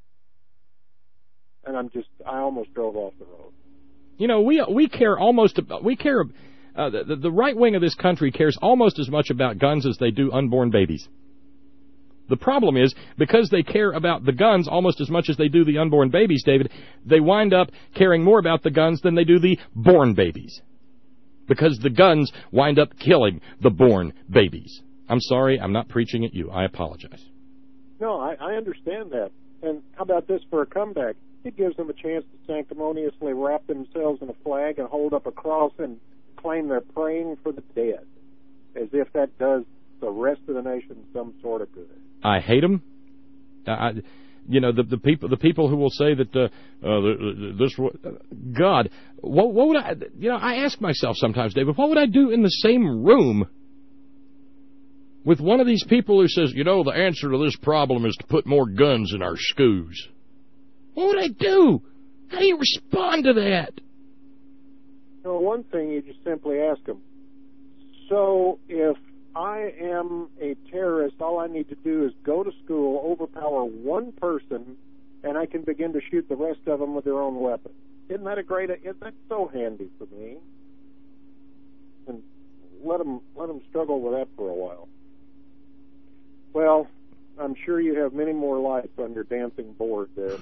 And I'm just, I almost drove off the road. You know, we we care almost we care uh, the the right wing of this country cares almost as much about guns as they do unborn babies. The problem is, because they care about the guns almost as much as they do the unborn babies, David, they wind up caring more about the guns than they do the born babies. Because the guns wind up killing the born babies. I'm sorry, I'm not preaching at you. I apologize. No, I, I understand that. And how about this for a comeback? It gives them a chance to sanctimoniously wrap themselves in a flag and hold up a cross and claim they're praying for the dead, as if that does the rest of the nation some sort of good. I hate them. I, you know, the the people the people who will say that uh, uh, this God, what, what would I? You know, I ask myself sometimes, David, what would I do in the same room with one of these people who says, you know, the answer to this problem is to put more guns in our schools? What would I do? How do you respond to that? Well, one thing, you just simply ask them, so if I am a terrorist, all I need to do is go to school, overpower one person, and I can begin to shoot the rest of them with their own weapon. Isn't that a great, isn't that so handy for me? And let them, let them struggle with that for a while. Well, I'm sure you have many more lights on your dancing board there.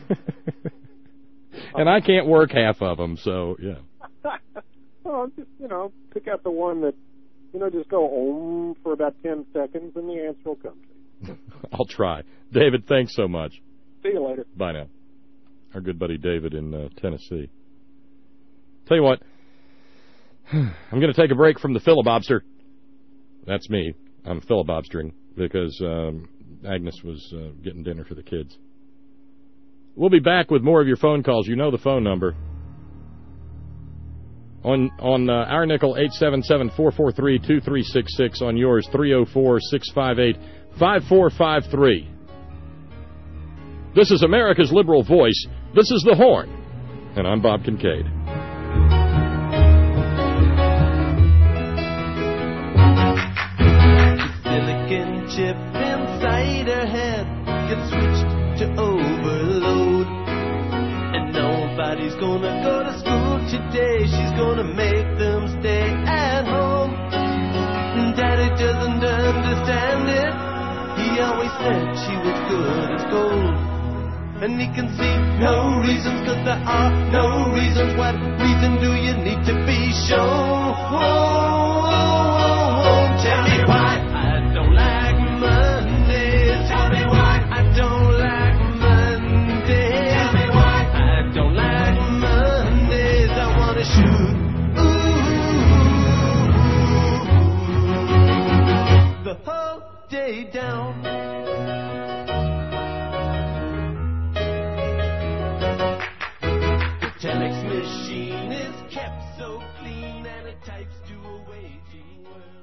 And I can't work half of them, so, yeah. Well, just, you know, pick out the one that, you know, just go om for about ten seconds, and the answer will come to you. I'll try. David, thanks so much. See you later. Bye now. Our good buddy David in uh, Tennessee. Tell you what, I'm going to take a break from the filibobster. That's me. I'm filibobstering because um, Agnes was uh, getting dinner for the kids. We'll be back with more of your phone calls. You know the phone number. On on uh, our nickel, eight seven seven, four four three, two three six six. On yours, three oh four, six five eight, five four five three. This is America's liberal voice. This is The Horn. And I'm Bob Kincaid. Silicon chip inside her head gets switched to overload, and nobody's gonna go to school today. She's gonna make them stay at home. Daddy doesn't understand it. He always said she was good as gold, and he can see no reasons, 'cause there are no reasons. What reason do you need to be shown? Whoa, whoa, whoa, whoa. Tell me why I don't like Mondays. Tell me why I don't like Mondays. Tell me why I way down. The telex machine is kept so clean and it types to a waging world.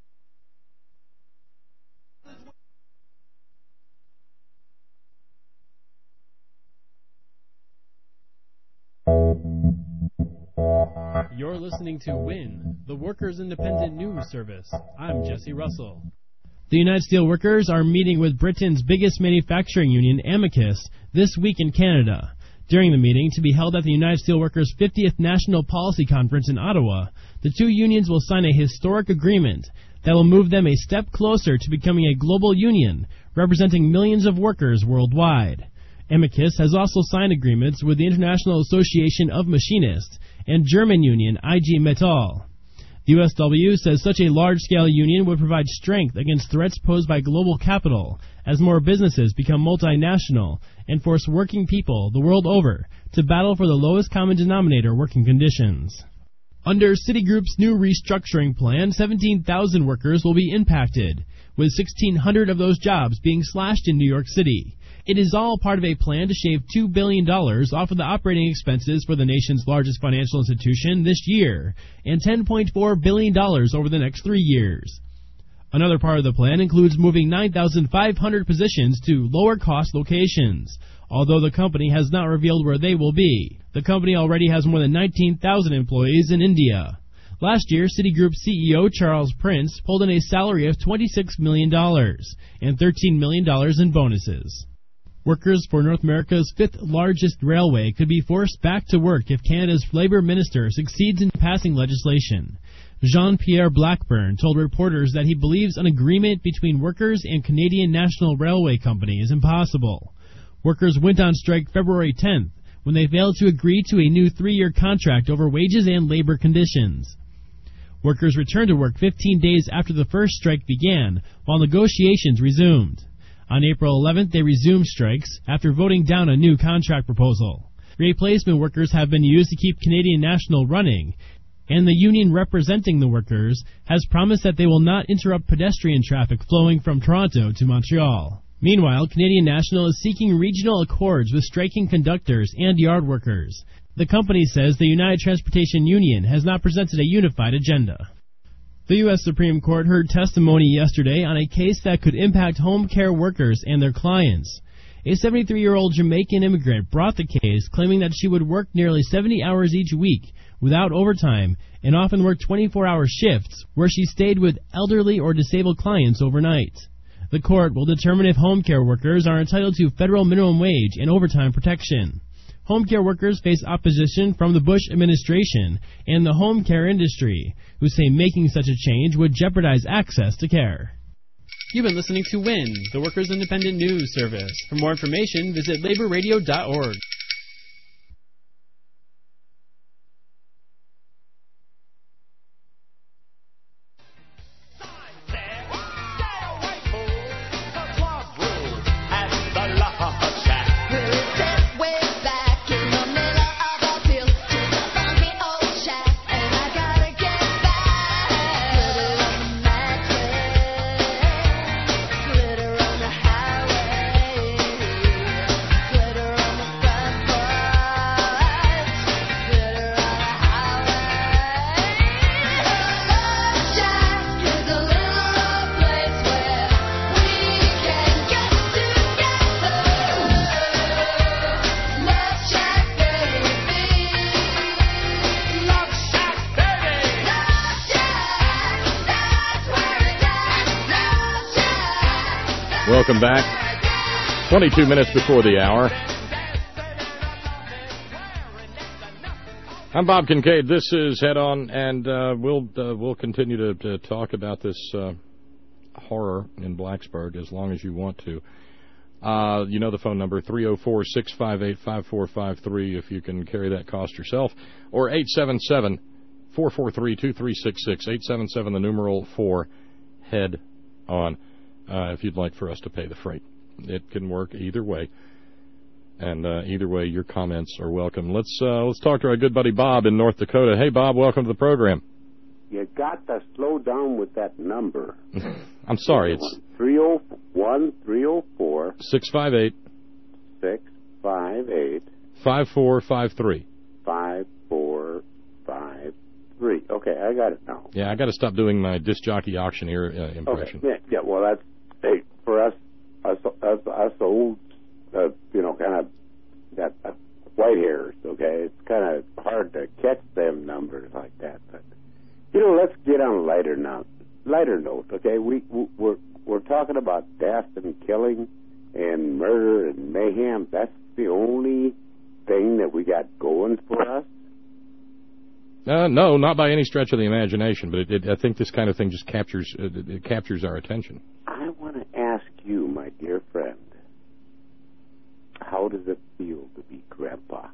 You're listening to W I N, the Workers' Independent News Service. I'm Jesse Russell. The United Steelworkers are meeting with Britain's biggest manufacturing union, Amicus, this week in Canada. During the meeting, to be held at the United Steelworkers' fiftieth National Policy Conference in Ottawa, the two unions will sign a historic agreement that will move them a step closer to becoming a global union, representing millions of workers worldwide. Amicus has also signed agreements with the International Association of Machinists and German union I G Metall. The U S W says such a large-scale union would provide strength against threats posed by global capital as more businesses become multinational and force working people the world over to battle for the lowest common denominator working conditions. Under Citigroup's new restructuring plan, seventeen thousand workers will be impacted, with sixteen hundred of those jobs being slashed in New York City. It is all part of a plan to shave two billion dollars off of the operating expenses for the nation's largest financial institution this year, and ten point four billion dollars over the next three years. Another part of the plan includes moving nine thousand five hundred positions to lower-cost locations, although the company has not revealed where they will be. The company already has more than nineteen thousand employees in India. Last year, Citigroup C E O Charles Prince pulled in a salary of twenty-six million dollars and thirteen million dollars in bonuses. Workers for North America's fifth-largest railway could be forced back to work if Canada's Labour Minister succeeds in passing legislation. Jean-Pierre Blackburn told reporters that he believes an agreement between workers and Canadian National Railway Company is impossible. Workers went on strike February tenth when they failed to agree to a new three-year contract over wages and labor conditions. Workers returned to work fifteen days after the first strike began, while negotiations resumed. On April eleventh, they resumed strikes after voting down a new contract proposal. Replacement workers have been used to keep Canadian National running, and the union representing the workers has promised that they will not interrupt pedestrian traffic flowing from Toronto to Montreal. Meanwhile, Canadian National is seeking regional accords with striking conductors and yard workers. The company says the United Transportation Union has not presented a unified agenda. The U S Supreme Court heard testimony yesterday on a case that could impact home care workers and their clients. A seventy-three-year-old Jamaican immigrant brought the case, claiming that she would work nearly seventy hours each week without overtime and often worked twenty-four hour shifts where she stayed with elderly or disabled clients overnight. The court will determine if home care workers are entitled to federal minimum wage and overtime protection. Home care workers face opposition from the Bush administration and the home care industry, who say making such a change would jeopardize access to care. You've been listening to W I N, the Workers' Independent News Service. For more information, visit labor radio dot org. Welcome back. twenty-two minutes before the hour. I'm Bob Kincaid. This is Head On, and uh, we'll uh, we'll continue to, to talk about this uh, horror in Blacksburg as long as you want to. Uh, you know the phone number, three oh four, six five eight, five four five three, if you can carry that cost yourself, or eight seven seven, four four three, two three six six, eight seven seven, the numeral four, Head On. Uh, if you'd like for us to pay the freight. It can work either way. And uh, either way, your comments are welcome. Let's uh, let's talk to our good buddy Bob in North Dakota. Hey, Bob, welcome to the program. You got to slow down with that number. I'm sorry, it's three oh one three oh four six five eight six five eight five four five three. five four five three. Okay, I got it now. Yeah, I got to stop doing my disc jockey auctioneer uh, impression. Okay. Yeah, yeah, well, that's hey, for us, us, us, us old, uh, you know, kind of got uh, white hairs. Okay, it's kind of hard to catch them numbers like that. But you know, let's get on a lighter note. Lighter note. Okay, we we're we're talking about death and killing and murder and mayhem. That's the only thing that we got going for us. Uh, no, not by any stretch of the imagination, but it, it, I think this kind of thing just captures uh, it, it captures our attention. I want to ask you, my dear friend, how does it feel to be Grandpa?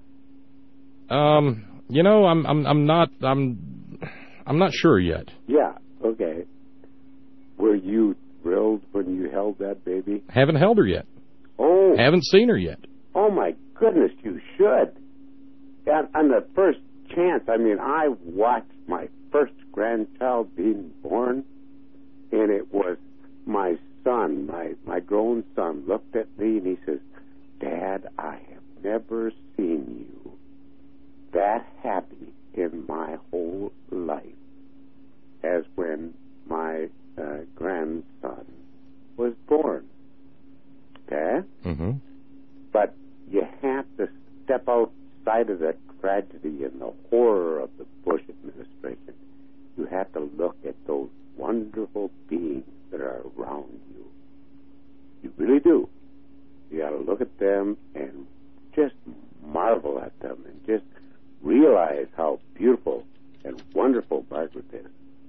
Um, you know, I'm I'm I'm not I'm I'm not sure yet. Yeah. Okay. Were you thrilled when you held that baby? Haven't held her yet. Oh. Haven't seen her yet. Oh my goodness, you should. On, on the first chance, I mean, I watched my first grandchild being born, and it was my son, my, my grown son, looked at me and he says, Dad, I have never seen you that happy in my whole life as when my uh, grandson was born. Okay? Mm-hmm. But you have to step outside of the tragedy and the horror of the Bush administration. You have to look at those wonderful beings that are around you. You really do. You got to look at them and just marvel at them and just realize how beautiful and wonderful Margaret is.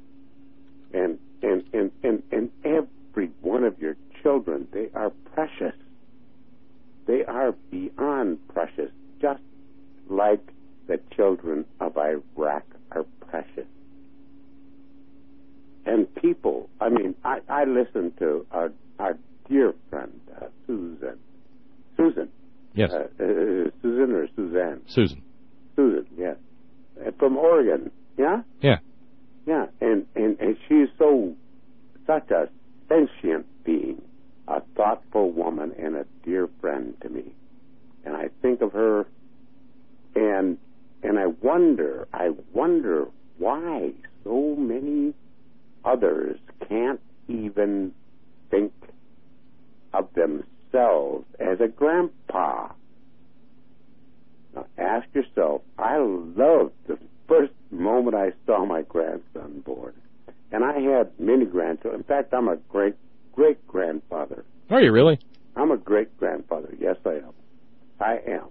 And and, and, and, and every one of your children, they are precious. They are beyond precious, just like the children of Iraq are precious. And people, I mean, I, I listen to our, our dear friend, uh, Susan. Susan. Yes. Uh, uh, Susan or Suzanne? Susan. Susan, yes. Uh, from Oregon, yeah? Yeah. Yeah, and, and, and she's so, such a sentient being, a thoughtful woman, and a dear friend to me. And I think of her, and and I wonder, I wonder why so many others can't even think of themselves as a grandpa. Now ask yourself, I loved the first moment I saw my grandson born. And I had many grandchildren. In fact, I'm a great, great grandfather. Are you really? I'm a great grandfather. Yes, I am. I am.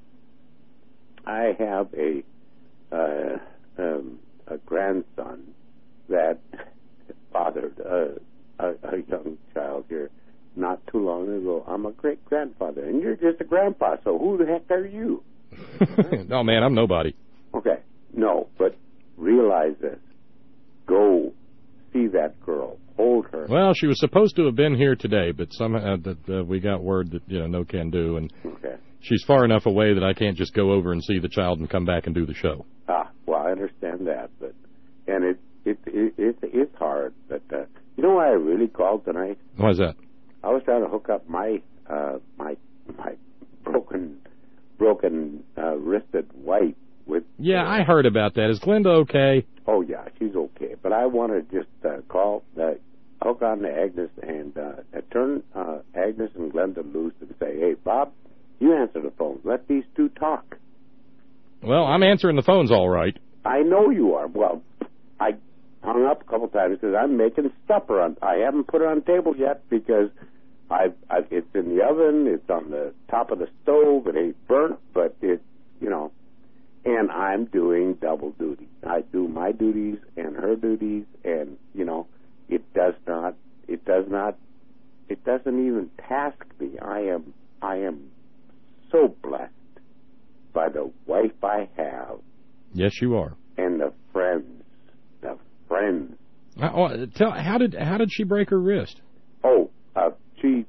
I have a uh, um, a grandson that fathered a, a, a young child here not too long ago. I'm a great grandfather, and you're just a grandpa. So who the heck are you? No, man, I'm nobody. Okay, no, but realize this. Go see that girl. Hold her. Well, she was supposed to have been here today, but somehow that uh, we got word that you know no can do, and okay. She's far enough away that I can't just go over and see the child and come back and do the show. Ah, well, I understand that, but and it it it, it it's hard. But uh, you know why I really called tonight? Why is that? I was trying to hook up my uh, my my broken broken uh, wristed wife with. Yeah, uh, I heard about that. Is Glenda okay? Oh yeah, she's okay. But I want to just uh, call uh, hook on to Agnes and uh, turn uh, Agnes and Glenda loose and say, hey, Bob. You answer the phone. Let these two talk. Well, I'm answering the phones all right. I know you are. Well, I hung up a couple times because I'm making supper. On, I haven't put it on the table yet because I've, I've, it's in the oven. It's on the top of the stove. It ain't burnt, but it, you know, and I'm doing double duty. I do my duties and her duties, and, you know, it does not, it does not, it doesn't even task me. I am, I am so blessed by the wife I have. Yes, you are. And the friends, the friends. Uh, oh, tell how did how did she break her wrist? Oh, uh, she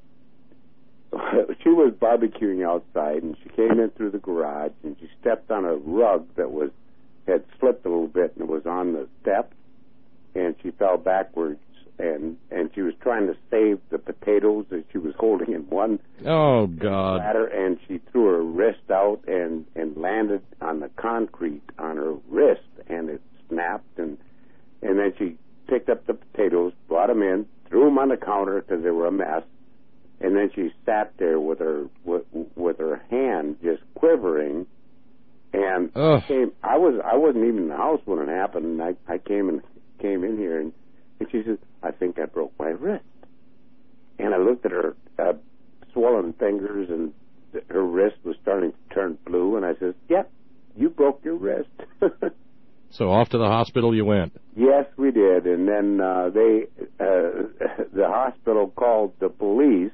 she was barbecuing outside, and she came in through the garage, and she stepped on a rug that was had slipped a little bit, and it was on the step, and she fell backwards and and she was trying to save the potatoes that she was holding in one Oh, God. platter, and she threw her wrist out and and landed on the concrete on her wrist, and it snapped, and and then she picked up the potatoes, brought them in, threw them on the counter because they were a mess, and then she sat there with her with, with her hand just quivering. And I came, I was I wasn't even in the house when it happened. And I I came and came in here, and, and she said, "I think I broke my wrist." And I looked at her uh, swollen fingers, and th- her wrist was starting to turn blue. And I said, "Yep, you broke your wrist." So off to the hospital you went. Yes, we did. And then uh, they uh, the hospital called the police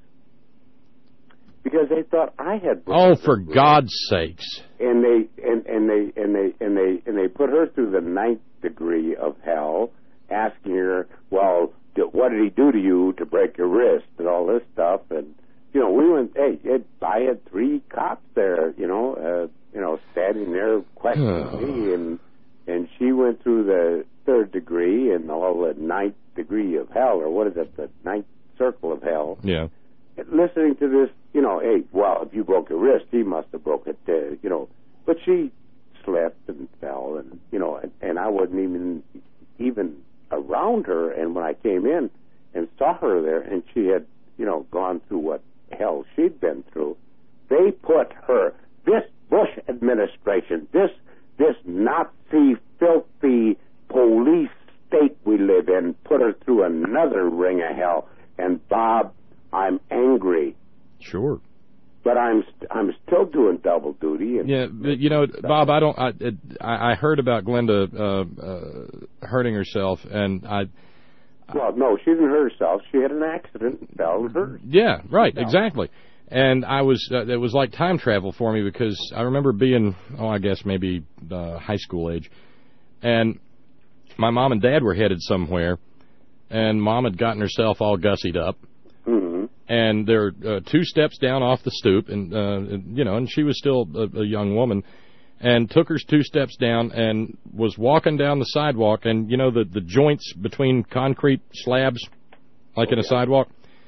because they thought I had broken Oh, for God's sakes. and they and, and they and they and they and they put her through the ninth degree of hell, asking her, "Well, d- what did he do to you to break your wrist?" and all this stuff. And you know, we went. Hey, it, I had three cops there. You know, uh, you know, standing there questioning me, and and she went through the third degree and all the ninth degree of hell, or what is it, the ninth circle of hell. Yeah. Listening to this, you know, hey, well, if you broke your wrist, he must have broke it, uh, you know. But she slipped and fell, and you know, and, and I wasn't even even around her. And when I came in and saw her there, and she had, you know, gone through what hell she'd been through, they put her, this Bush administration, this this Nazi, filthy police state we live in, put her through another ring of hell. And Bob, I'm angry. Sure. But I'm st- I'm still doing double duty. And Yeah, but, you know, Bob, I don't. I I I heard about Glenda uh, uh, hurting herself, and I. Well, no, she didn't hurt herself. She had an accident and fell and hurt. Yeah, right, exactly. And I was. Uh, it was like time travel for me because I remember being, oh, I guess maybe uh, high school age, and my mom and dad were headed somewhere, and Mom had gotten herself all gussied up. Mm-hmm. And they're uh, two steps down off the stoop, and, uh, and you know, and she was still a, a young woman, and took her two steps down and was walking down the sidewalk, and you know the the joints between concrete slabs, like oh, in a yeah. sidewalk.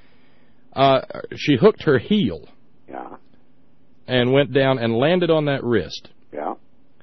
Uh, she hooked her heel. Yeah. And went down and landed on that wrist. Yeah.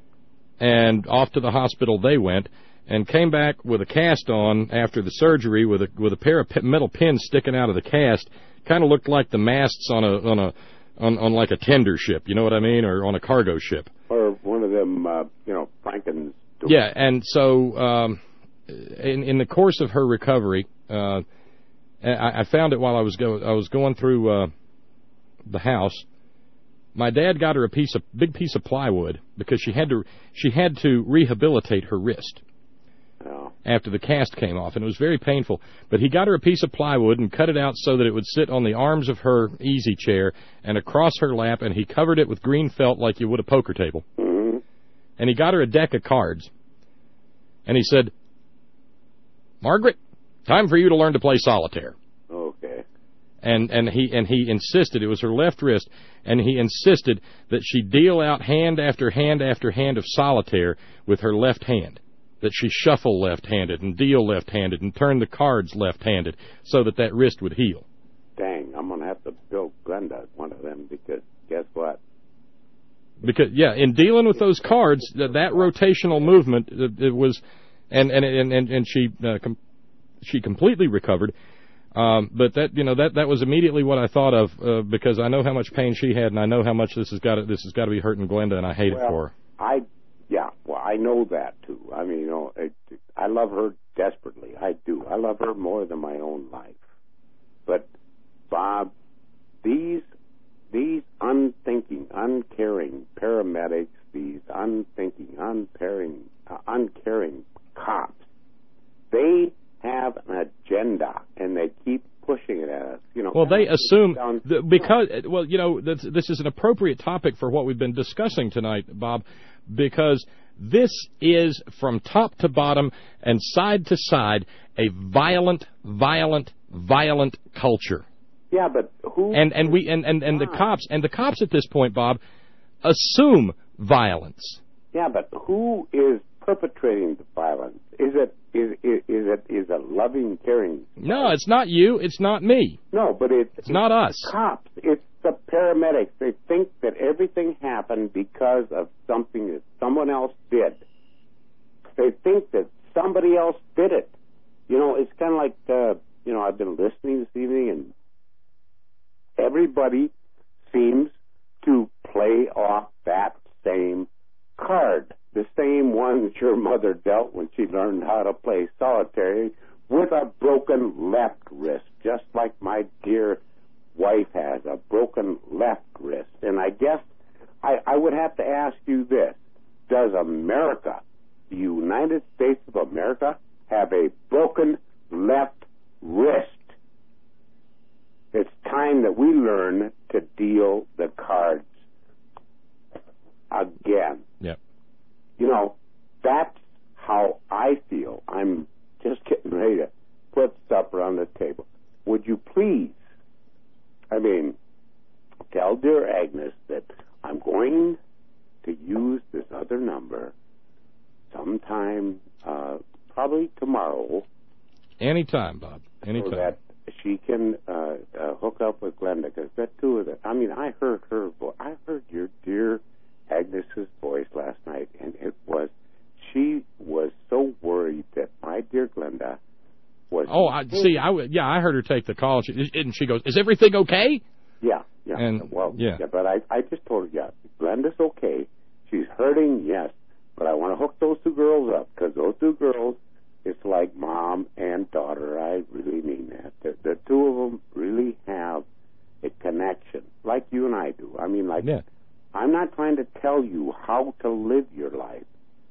And off to the hospital they went, and came back with a cast on after the surgery with a with a pair of metal pins sticking out of the cast. Kind of looked like the masts on a on a on, on like a tender ship, you know what I mean, or on a cargo ship. Or one of them, uh, you know, Franken's. Yeah, and so um, in in the course of her recovery, uh, I, I found it while I was go I was going through uh, the house. My dad got her a piece of big piece of plywood because she had to she had to rehabilitate her wrist. Oh. After the cast came off, and it was very painful. But he got her a piece of plywood and cut it out so that it would sit on the arms of her easy chair and across her lap, and he covered it with green felt like you would a poker table. Mm-hmm. And he got her a deck of cards. And he said, "Margaret, time for you to learn to play solitaire." Okay. And and he and he insisted, it was her left wrist, and he insisted that she deal out hand after hand after hand of solitaire with her left hand. That she shuffle left-handed and deal left-handed and turn the cards left-handed so that that wrist would heal. Dang, I'm going to have to build Glenda one of them because guess what? Because, yeah, in dealing with those cards, that, that rotational movement, it, it was, and and and and, and she uh, com- she completely recovered. Um, but that you know that that was immediately what I thought of uh, because I know how much pain she had, and I know how much this has got to, this has got to be hurting Glenda, and I hate well, it for her. I. Yeah, well, I know that, too. I mean, you know, it, I love her desperately. I do. I love her more than my own life. But, Bob, these these unthinking, uncaring paramedics, these unthinking, uncaring, uh, uncaring cops, they have an agenda, and they keep pushing it at us. You know. Well, they assume down, that because well, you know, this, this is an appropriate topic for what we've been discussing tonight, Bob, because this is from top to bottom and side to side a violent, violent, violent culture. Yeah, but who? And and we and, and, and the cops and the cops at this point, Bob, assume violence. Yeah, but who is perpetrating the violence? Is it is is, is it is a loving, caring? No, it's not you. It's not me. No, but it's, it's not us. Cops. It's the paramedics. They think that everything happened because of something that someone else did. They think that somebody else did it. You know, it's kind of like uh, you know, I've been listening this evening, and everybody seems to play off that same card, the same one that your mother dealt when she learned how to play solitaire with a broken left wrist, just like my dear wife has, a broken left wrist. And I guess I, I would have to ask you this. Does America, the United States of America, have a broken left wrist? It's time that we learn to deal the cards again. Yep. You know, that's how I feel. I'm just getting ready to put supper on the table. Would you please, I mean, tell dear Agnes that I'm going to use this other number sometime, uh, probably tomorrow. Anytime, Bob. Anytime. So that she can uh, uh, hook up with Glenda, because that two of them, I mean, I heard her voice. I heard your dear Agnes's voice last night, and it was, she was so worried that my dear Glenda was... Oh, I see, I, w- yeah, I heard her take the call, and she, and she goes, is everything okay? Yeah, yeah. And, well, yeah. yeah, but I, I just told her, yeah, Glenda's okay. She's hurting, yes, but I want to hook those two girls up, because those two girls, it's like mom and daughter. I really mean that. The, the two of them really have a connection, like you and I do. I mean, like, yeah. I'm not trying to tell you how to live your life.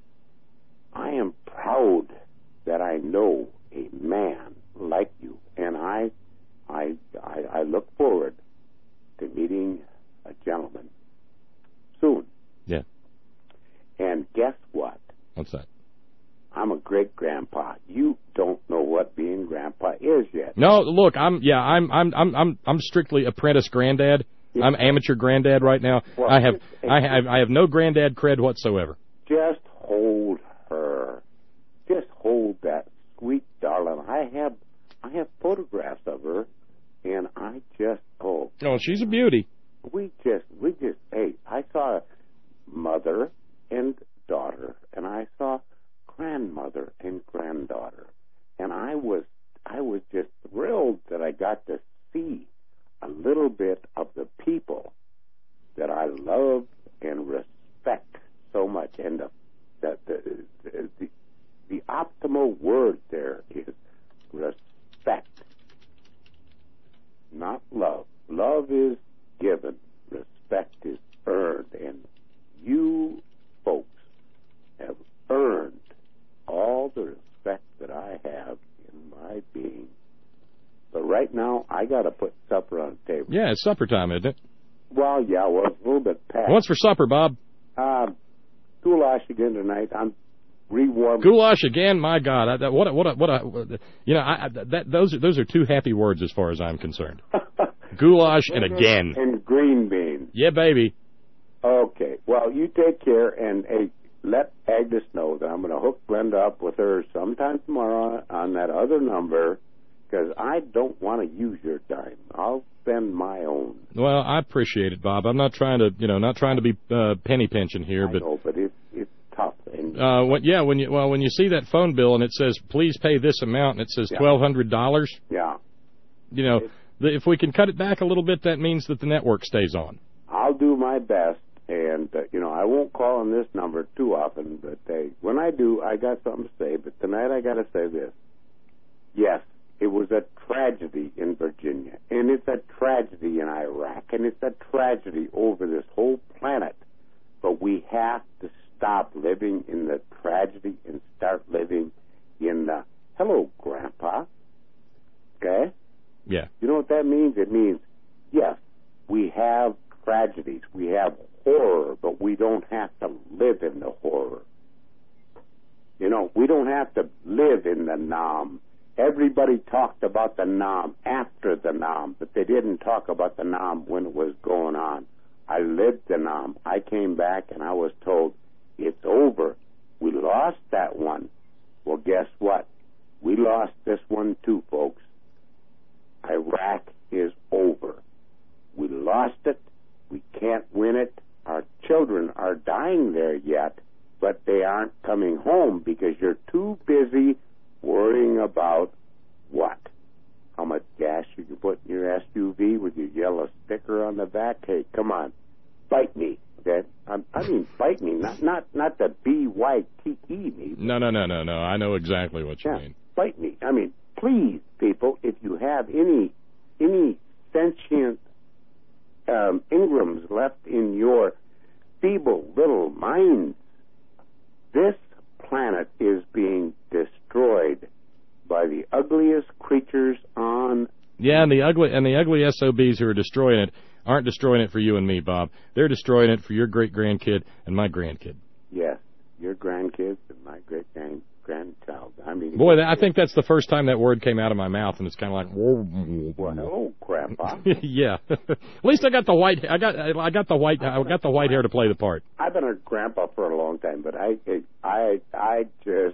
I am proud that I know a man like you, and I, I, I, I look forward to meeting a gentleman soon. Yeah. And guess what? What's that? I'm a great grandpa. You don't know what being grandpa is yet. No, look, I'm yeah, I'm I'm I'm I'm I'm strictly apprentice granddad. Yeah. I'm amateur granddad right now. Well, I have I have I have no granddad cred whatsoever. Just hold her. Just hold that sweet darling. I have I have photographs of her, and I just oh. Oh, she's a beauty. We just we just hey, I saw mother and daughter, and I saw grandmother and granddaughter, and I was I was just thrilled that I got to see a little bit of the people that I love and respect so much. And the the the, the, the optimal word there is respect, not love. Love is given, respect is earned, and you folks have earned all the respect that I have in my being. But right now, I got to put supper on the table. Yeah, it's supper time, isn't it? Well, yeah, well, it's a little bit past. What's for supper, Bob? Uh, goulash again tonight. I'm rewarming. Goulash again? My God! I, that, what a, what a, what a, you know, I, I, that those are those are two happy words as far as I'm concerned. Goulash and again. And green beans. Yeah, baby. Okay. Well, you take care, and hey, let Agnes know that I'm going to hook Glenda up with her sometime tomorrow on that other number, because I don't want to use your dime. I'll spend my own. Well, I appreciate it, Bob. I'm not trying to, you know, not trying to be uh, penny pinching here, I but know, but it's it's tough. And uh, what, yeah, when you well, when you see that phone bill and it says please pay this amount and it says Yeah. twelve hundred dollars, yeah, you know, the, if we can cut it back a little bit, that means that the network stays on. I'll do my best. And, uh, you know, I won't call on this number too often, but uh, when I do, I got something to say. But tonight I got to say this. Yes, it was a tragedy in Virginia, and it's a tragedy in Iraq, and it's a tragedy over this whole planet. But we have to stop living in the tragedy and start living in the, hello, Grandpa. Okay? Yeah. You know what that means? It means, yes, we have tragedies. We have horror, but we don't have to live in the horror. You know, we don't have to live in the Nam. Everybody talked about the Nam after the Nam, but they didn't talk about the Nam when it was going on. I lived the Nam. I came back and I was told, it's over. We lost but they aren't coming home because you're too busy worrying about what? How much gas you can put in your S U V with your yellow sticker on the back? Hey, come on, bite me, okay? I'm, I mean, bite me, not not not the B Y T E me. No, no, no, no, no. I know exactly what you Yeah, mean. bite me. I mean, please, people, if you have any any sentient um, Ingrams left in your feeble little minds, this planet is being destroyed by the ugliest creatures on. Yeah, and the ugly and the ugly S O Bs who are destroying it aren't destroying it for you and me, Bob. They're destroying it for your great grandkid and my grandkid. Yes, your grandkids and my great grand grandchild. I mean, boy, that, I think that's the first time that word came out of my mouth, and it's kind of like, whoa, well, hello, Grandpa. yeah. At least I got the white. I got. I got the white. I got the white hair to play the part. I've been a grandpa for a long time, but I, I, I just,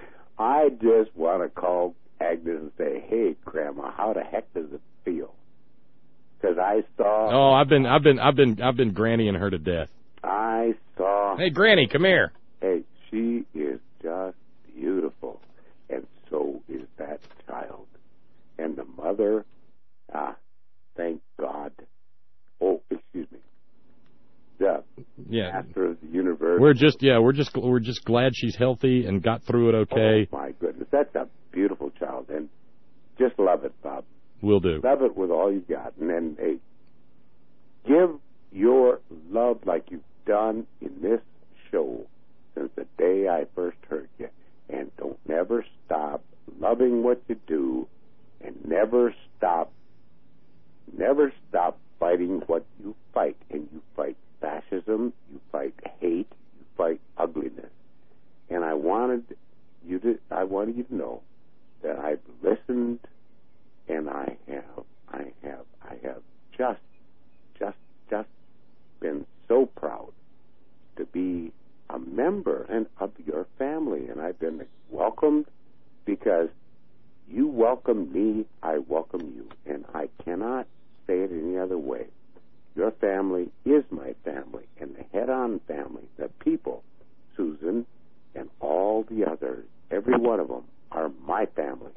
I just want to call Agnes and say, "Hey, Grandma, how the heck does it feel?" Because I saw. Oh, I've been, I've been, I've been, I've been grannying her to death. I saw. Hey, Granny, come here. Hey, she is just beautiful, and so is that child, and the mother. Ah, thank God. Oh, excuse me. The yeah. master of the universe. We're just, yeah, we're just, we're just glad she's healthy and got through it okay. Oh my goodness, that's a beautiful child, and just love it, Bob. Will do. Love it with all you got, and then hey, give your love like you've done in this show since the day I first heard you, and don't never stop loving what you do, and never stop, never stop fighting what you fight, and you fight fascism, you fight hate, you fight ugliness, and I wanted you to, I wanted you to know that I've listened. And I have, I have, I have just, just, just been so proud to be a member and of your family. And I've been welcomed because you welcome me, I welcome you. And I cannot say it any other way. Your family is my family. And the head-on family, the people, Susan, and all the others, every one of them, are my family.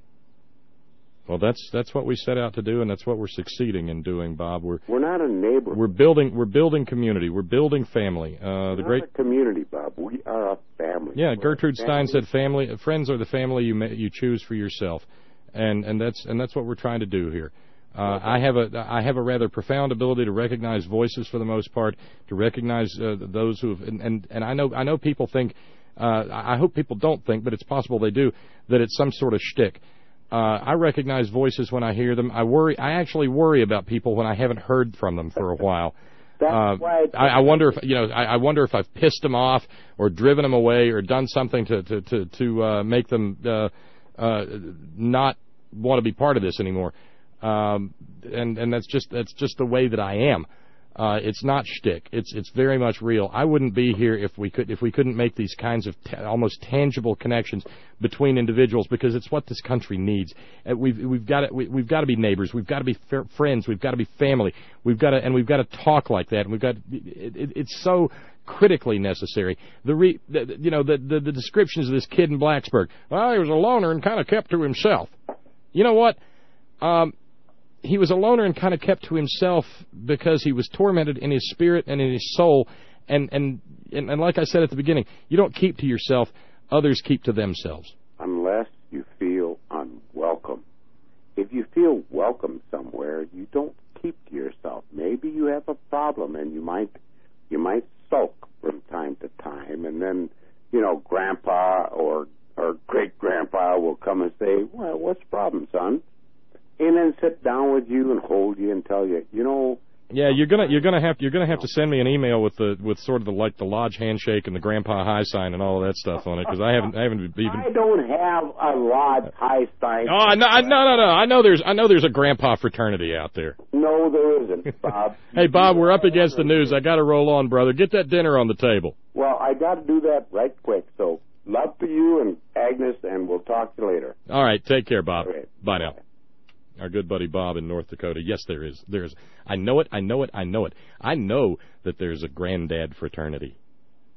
Well, that's that's what we set out to do, and that's what we're succeeding in doing, Bob. We're we're not a neighborhood. We're building we're building community. We're building family. Uh, we're the not great a community, Bob. We are a family. Yeah, we're Gertrude Stein family. said, "Family, friends are the family you you choose for yourself," and and that's and that's what we're trying to do here. Uh, I have a I have a rather profound ability to recognize voices for the most part, to recognize uh, those who have and, and and I know I know people think. Uh, I hope people don't think, but it's possible they do, that it's some sort of shtick. Uh, I recognize voices when I hear them. I worry. I actually worry about people when I haven't heard from them for a while. That's uh, why I, I wonder if you know. I, I wonder if I've pissed them off or driven them away or done something to to to, to uh, make them uh, uh, not want to be part of this anymore. Um, and and that's just that's just the way that I am. Uh, it's not shtick. It's it's very much real. I wouldn't be here if we could if we couldn't make these kinds of t- almost tangible connections between individuals, because it's what this country needs. Uh, we've we've got to we, we've got to be neighbors. We've got to be f- friends. We've got to be family. We've got to and we've got to talk like that. And we've got it, it, it's so critically necessary. The, re, the you know the, the the descriptions of this kid in Blacksburg. Well, he was a loner and kind of kept to himself. You know what? Um, He was a loner and kind of kept to himself because he was tormented in his spirit and in his soul. And, and, and, and like I said at the beginning, you don't keep to yourself, others keep to themselves. Unless you feel unwelcome. If you feel welcome somewhere, you don't keep to yourself. Maybe you have a problem and you might you might sulk from time to time, and then, you know, Grandpa or, or great-grandpa will come and say, well, what's the problem, son? And then sit down with you and hold you and tell you, you know. Yeah, you're gonna you're gonna have to, you're gonna have to send me an email with the with sort of the like the lodge handshake and the grandpa high sign and all of that stuff on it, because I haven't I haven't even. I don't have a lodge high sign. Oh no no no no! I know there's I know there's a grandpa fraternity out there. No, there isn't, Bob. Hey Bob, we're up against the news. I got to roll on, brother. Get that dinner on the table. Well, I got to do that right quick. So love to you and Agnes, and we'll talk to you later. All right, take care, Bob. Okay. Bye now. Our good buddy Bob in North Dakota. Yes, there is. There's. I know it. I know it. I know it. I know that there's a granddad fraternity.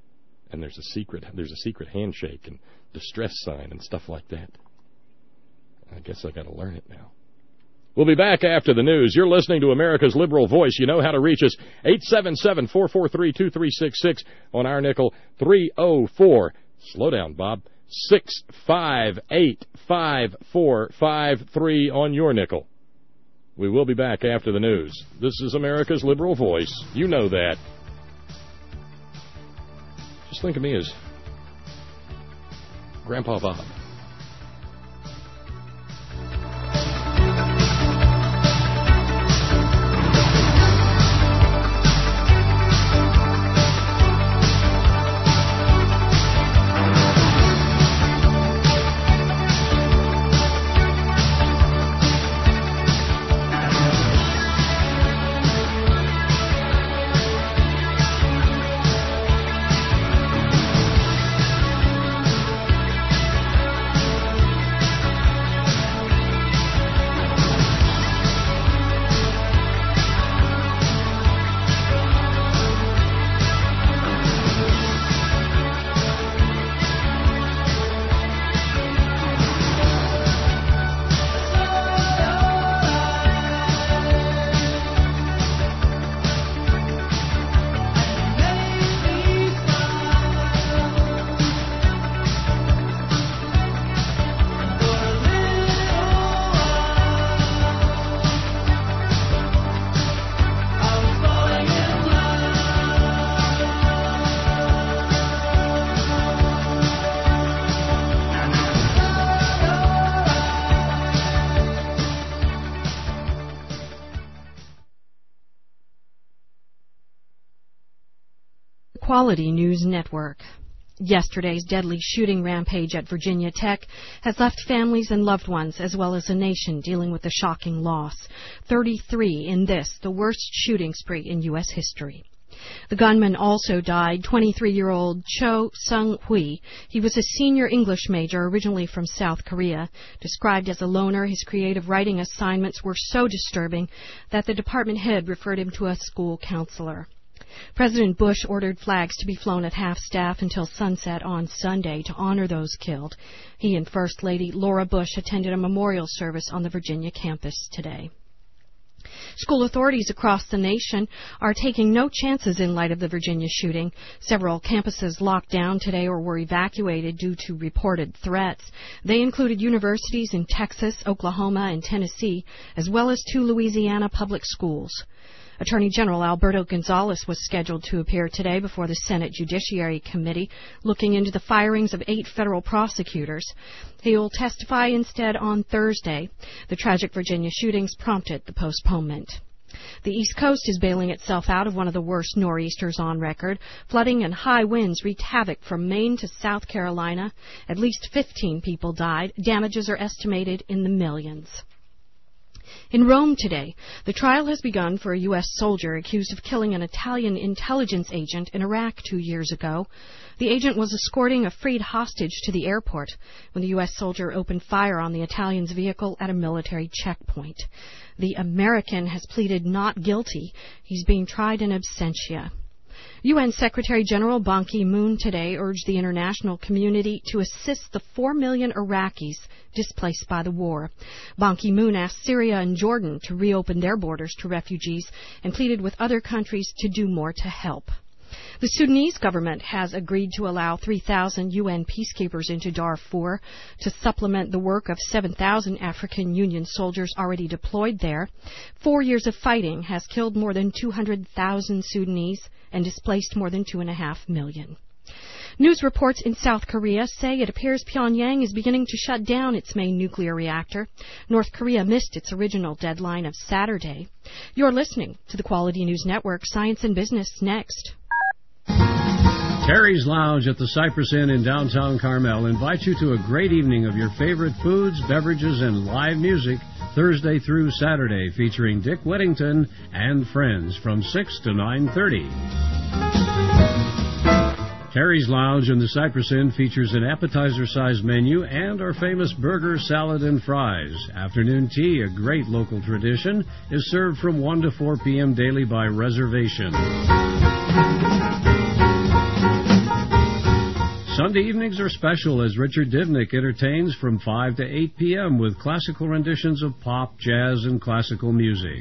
And there's a secret there's a secret handshake and distress sign and stuff like that. I guess I got to learn it now. We'll be back after the news. You're listening to America's Liberal Voice. You know how to reach us. eight seven seven, four four three, two three six six on our nickel. three oh four. Slow down, Bob. six five eight, five four five three on your nickel. We will be back after the news. This is America's Liberal Voice. You know that. Just think of me as Grandpa Bob. Quality News Network. Yesterday's deadly shooting rampage at Virginia Tech has left families and loved ones, as well as a nation, dealing with a shocking loss. thirty-three in this, the worst shooting spree in U S history. The gunman also died, twenty-three-year-old Cho Sung-hui. He was a senior English major, originally from South Korea. Described as a loner, his creative writing assignments were so disturbing that the department head referred him to a school counselor. President Bush ordered flags to be flown at half-staff until sunset on Sunday to honor those killed. He and First Lady Laura Bush attended a memorial service on the Virginia campus today. School authorities across the nation are taking no chances in light of the Virginia shooting. Several campuses locked down today or were evacuated due to reported threats. They included universities in Texas, Oklahoma, and Tennessee, as well as two Louisiana public schools. Attorney General Alberto Gonzales was scheduled to appear today before the Senate Judiciary Committee, looking into the firings of eight federal prosecutors. He will testify instead on Thursday. The tragic Virginia shootings prompted the postponement. The East Coast is bailing itself out of one of the worst nor'easters on record. Flooding and high winds wreaked havoc from Maine to South Carolina. At least fifteen people died. Damages are estimated in the millions. In Rome today, the trial has begun for a U S soldier accused of killing an Italian intelligence agent in Iraq two years ago. The agent was escorting a freed hostage to the airport when the U S soldier opened fire on the Italian's vehicle at a military checkpoint. The American has pleaded not guilty. He's being tried in absentia. U N Secretary General Ban Ki-moon today urged the international community to assist the four million Iraqis displaced by the war. Ban Ki-moon asked Syria and Jordan to reopen their borders to refugees and pleaded with other countries to do more to help. The Sudanese government has agreed to allow three thousand U N peacekeepers into Darfur to supplement the work of seven thousand African Union soldiers already deployed there. Four years of fighting has killed more than two hundred thousand Sudanese and displaced more than two and a half million. News reports in South Korea say it appears Pyongyang is beginning to shut down its main nuclear reactor. North Korea missed its original deadline of Saturday. You're listening to the Quality News Network, Science and Business, next. Terry's Lounge at the Cypress Inn in downtown Carmel invites you to a great evening of your favorite foods, beverages, and live music Thursday through Saturday, featuring Dick Whittington and friends from six to nine thirty. Terry's Lounge in the Cypress Inn features an appetizer-sized menu and our famous burger, salad, and fries. Afternoon tea, a great local tradition, is served from one to four p.m. daily by reservation. Sunday evenings are special as Richard Dibnick entertains from five to eight p.m. with classical renditions of pop, jazz, and classical music.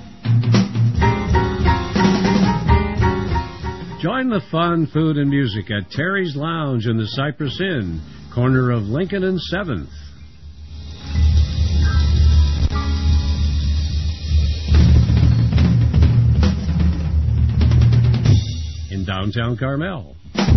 Join the fun, food, and music at Terry's Lounge in the Cypress Inn, corner of Lincoln and seventh. In downtown Carmel.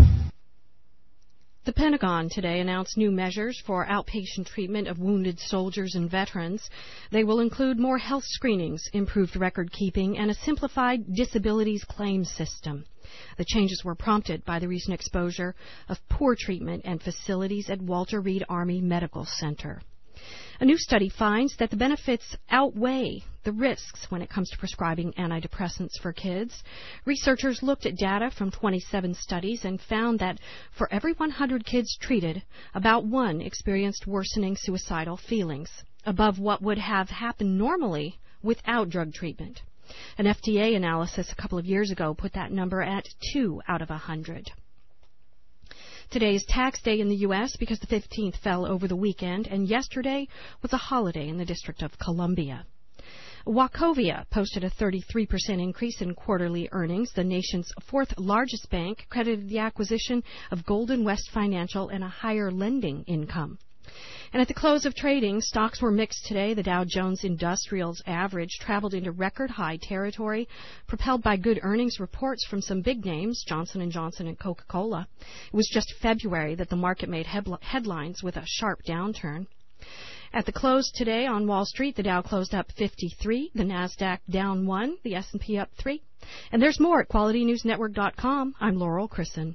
The Pentagon today announced new measures for outpatient treatment of wounded soldiers and veterans. They will include more health screenings, improved record keeping, and a simplified disabilities claims system. The changes were prompted by the recent exposure of poor treatment and facilities at Walter Reed Army Medical Center. A new study finds that the benefits outweigh the risks when it comes to prescribing antidepressants for kids. Researchers looked at data from twenty-seven studies and found that for every one hundred kids treated, about one experienced worsening suicidal feelings, above what would have happened normally without drug treatment. An F D A analysis a couple of years ago put that number at two out of one hundred. Today is tax day in the U S because the fifteenth fell over the weekend, and yesterday was a holiday in the District of Columbia. Wachovia posted a thirty-three percent increase in quarterly earnings. The nation's fourth largest bank credited the acquisition of Golden West Financial and a higher lending income. And at the close of trading, stocks were mixed today. The Dow Jones Industrials average traveled into record-high territory, propelled by good earnings reports from some big names, Johnson and Johnson and Coca-Cola. It was just February that the market made headl- headlines with a sharp downturn. At the close today on Wall Street, the Dow closed up fifty-three, the Nasdaq down one, the S and P up three. And there's more at quality news network dot com. I'm Laurel Chrisson.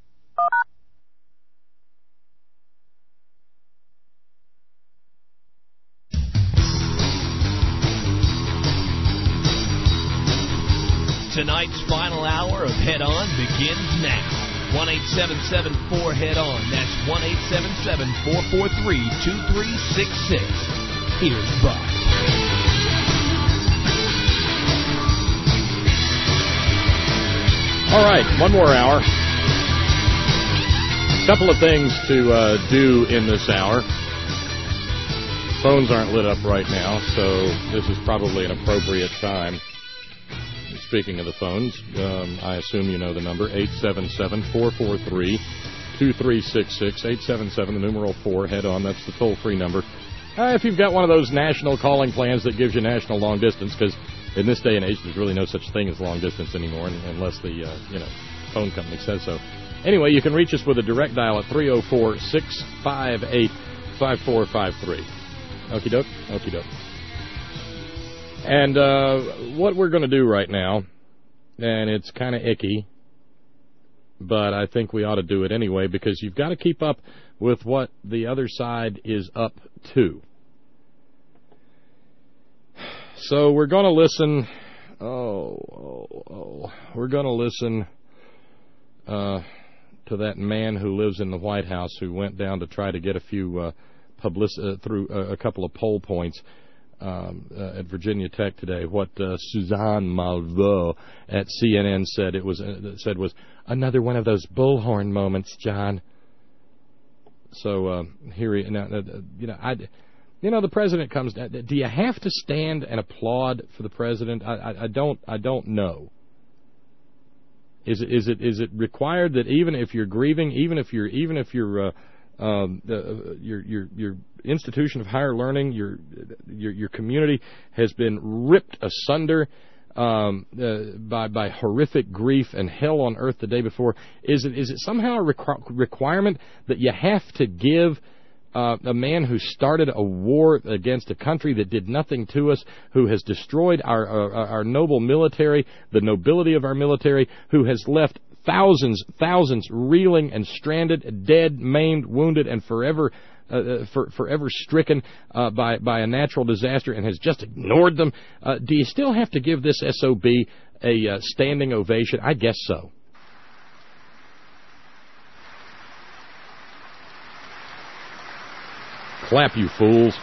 Tonight's final hour of Head On begins now. one eight seven seven four head on. That's one eight seven seven four four three two three six six. Here's Bob. All right, one more hour. A couple of things to uh, do in this hour. Phones aren't lit up right now, so this is probably an appropriate time. Speaking of the phones, um, I assume you know the number, eight seven seven four four three two three six six, eight seven seven, the numeral four, head on, that's the toll-free number. Uh, if you've got one of those national calling plans that gives you national long distance, because in this day and age, there's really no such thing as long distance anymore, unless the, uh, you know, phone company says so. Anyway, you can reach us with a direct dial at three oh four, six five eight, five four five three. Okie doke, okie doke. And uh, what we're going to do right now, and it's kind of icky, but I think we ought to do it anyway, because you've got to keep up with what the other side is up to. So we're going to listen, oh, oh, oh, we're going to listen uh, to that man who lives in the White House who went down to try to get a few uh, public, uh, through uh, a couple of poll points. Um, uh, at Virginia Tech today, what uh, Suzanne Malveaux at C N N said it was uh, said was another one of those bullhorn moments, John. So uh, here, he, now, uh, you know, I, you know, the president comes. Uh, do you have to stand and applaud for the president? I, I, I don't. I don't know. Is it is it is it required that even if you're grieving, even if you're even if you're uh, Um, the, your your your institution of higher learning, your your your community has been ripped asunder um, uh, by by horrific grief and hell on earth the day before. Is it is it somehow a requ- requirement that you have to give uh, a man who started a war against a country that did nothing to us, who has destroyed our our, our noble military, the nobility of our military, who has left Thousands, thousands reeling and stranded, dead, maimed, wounded, and forever, uh, for, forever stricken uh, by by a natural disaster, and has just ignored them. Uh, do you still have to give this S O B a uh, standing ovation? I guess so. Clap, you fools.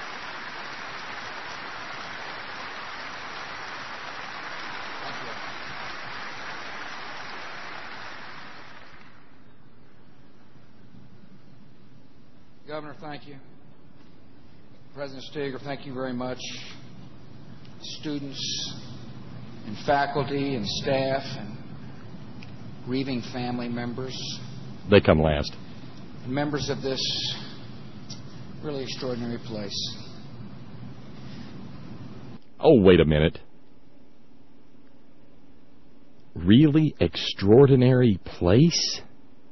Governor, thank you. President Steger, thank you very much. Students and faculty and staff and grieving family members. They come last. Members of this really extraordinary place. Oh, wait a minute. Really extraordinary place?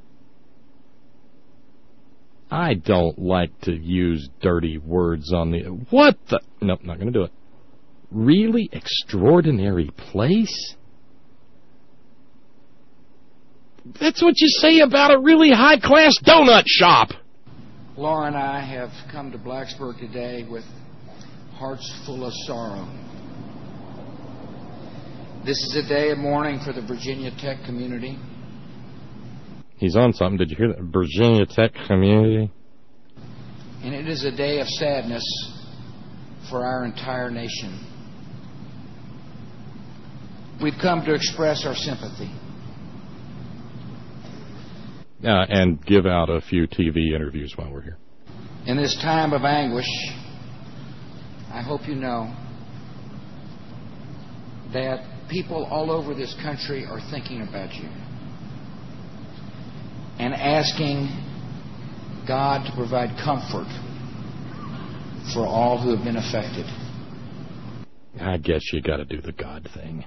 I don't like to use dirty words on the... What the... Nope, not going to do it. Really extraordinary place? That's what you say about a really high-class donut shop. Laura and I have come to Blacksburg today with hearts full of sorrow. This is a day of mourning for the Virginia Tech community. He's on something. Did you hear that? Virginia Tech community. And it is a day of sadness for our entire nation. We've come to express our sympathy. Uh, and give out a few T V interviews while we're here. In this time of anguish, I hope you know that people all over this country are thinking about you and asking God to provide comfort for all who have been affected. I guess you got to do the God thing.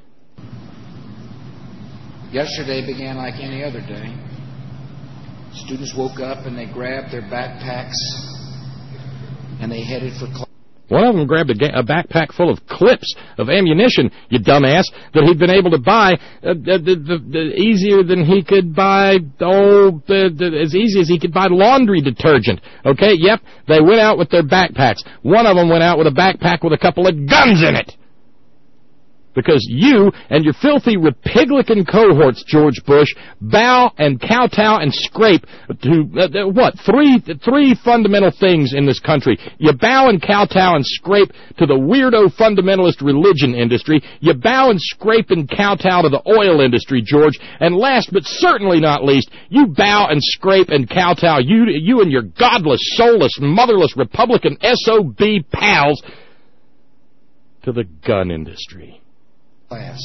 Yesterday began like any other day. Students woke up and they grabbed their backpacks and they headed for class. One of them grabbed a, ga- a backpack full of clips of ammunition, you dumbass, that he'd been able to buy uh, the, the, the, easier than he could buy, oh, the, the, as easy as he could buy laundry detergent. Okay, yep, they went out with their backpacks. One of them went out with a backpack with a couple of guns in it. Because you and your filthy Republican cohorts, George Bush, bow and kowtow and scrape to, uh, what, three three fundamental things in this country. You bow and kowtow and scrape to the weirdo fundamentalist religion industry. You bow and scrape and kowtow to the oil industry, George. And last but certainly not least, you bow and scrape and kowtow, you, you and your godless, soulless, motherless Republican S O B pals, to the gun industry. Class.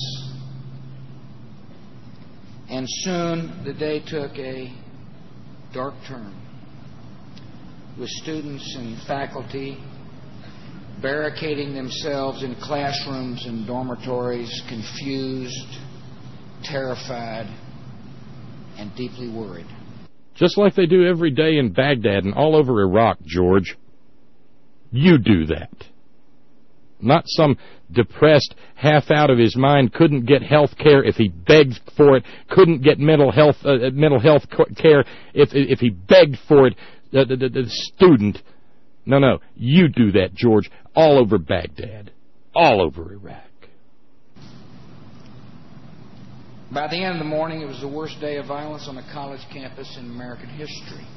And soon the day took a dark turn, with students and faculty barricading themselves in classrooms and dormitories, confused, terrified, and deeply worried. Just like they do every day in Baghdad and all over Iraq, George. You do that. Not some depressed, half out of his mind, couldn't get health care if he begged for it, couldn't get mental health uh, mental health care if if he begged for it, uh, the, the, the student. No, no, you do that, George, all over Baghdad, all over Iraq. By the end of the morning, it was the worst day of violence on a college campus in American history.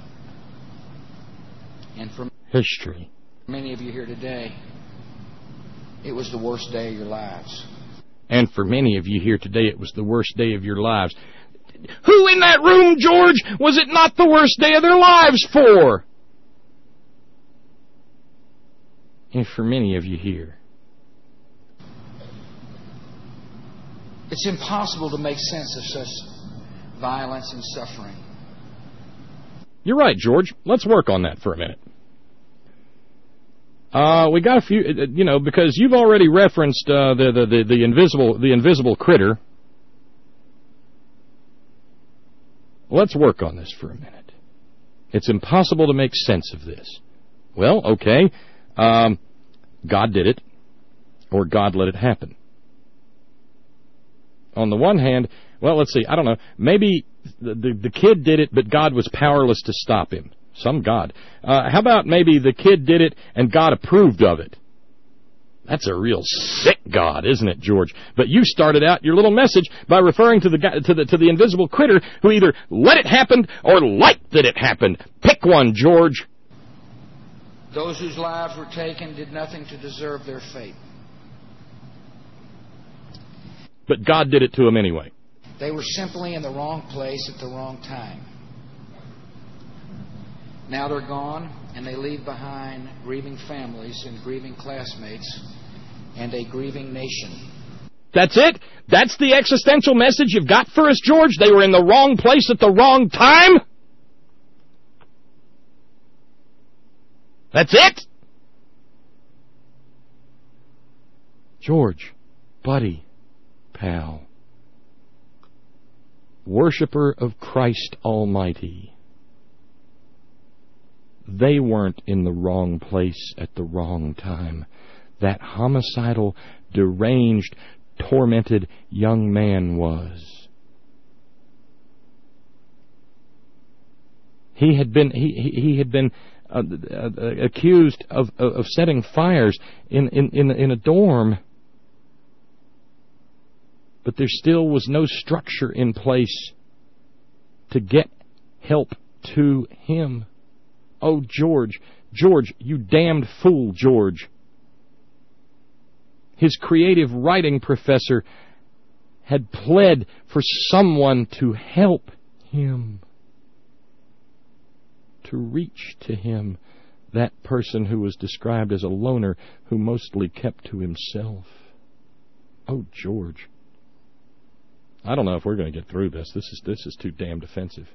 And for history, many of you here today, it was the worst day of your lives. And for many of you here today, it was the worst day of your lives. Who in that room, George, was it not the worst day of their lives for? And for many of you here. It's impossible to make sense of such violence and suffering. You're right, George. Let's work on that for a minute. Uh, we got a few, you know, because you've already referenced uh, the, the, the, the invisible the invisible critter. Let's work on this for a minute. It's impossible to make sense of this. Well, okay, um, God did it, or God let it happen. On the one hand, well, let's see, I don't know, maybe the, the, the kid did it, but God was powerless to stop him. Some God. Uh, how about maybe the kid did it and God approved of it? That's a real sick God, isn't it, George? But you started out your little message by referring to the to the to the invisible critter who either let it happen or liked that it happened. Pick one, George. Those whose lives were taken did nothing to deserve their fate. But God did it to them anyway. They were simply in the wrong place at the wrong time. Now they're gone, and they leave behind grieving families and grieving classmates and a grieving nation. That's it? That's the existential message you've got for us, George? They were in the wrong place at the wrong time? That's it? George, buddy, pal, worshipper of Christ Almighty, they weren't in the wrong place at the wrong time. That homicidal, deranged, tormented young man was. He had been he he, he had been uh, uh, accused of, of of setting fires in in in, in a dorm, but there still was no structure in place to get help to him. Oh, George, George, you damned fool, George. His creative writing professor had pled for someone to help him, to reach to him, that person who was described as a loner who mostly kept to himself. Oh, George. I don't know if we're going to get through this. This is this is too damned offensive.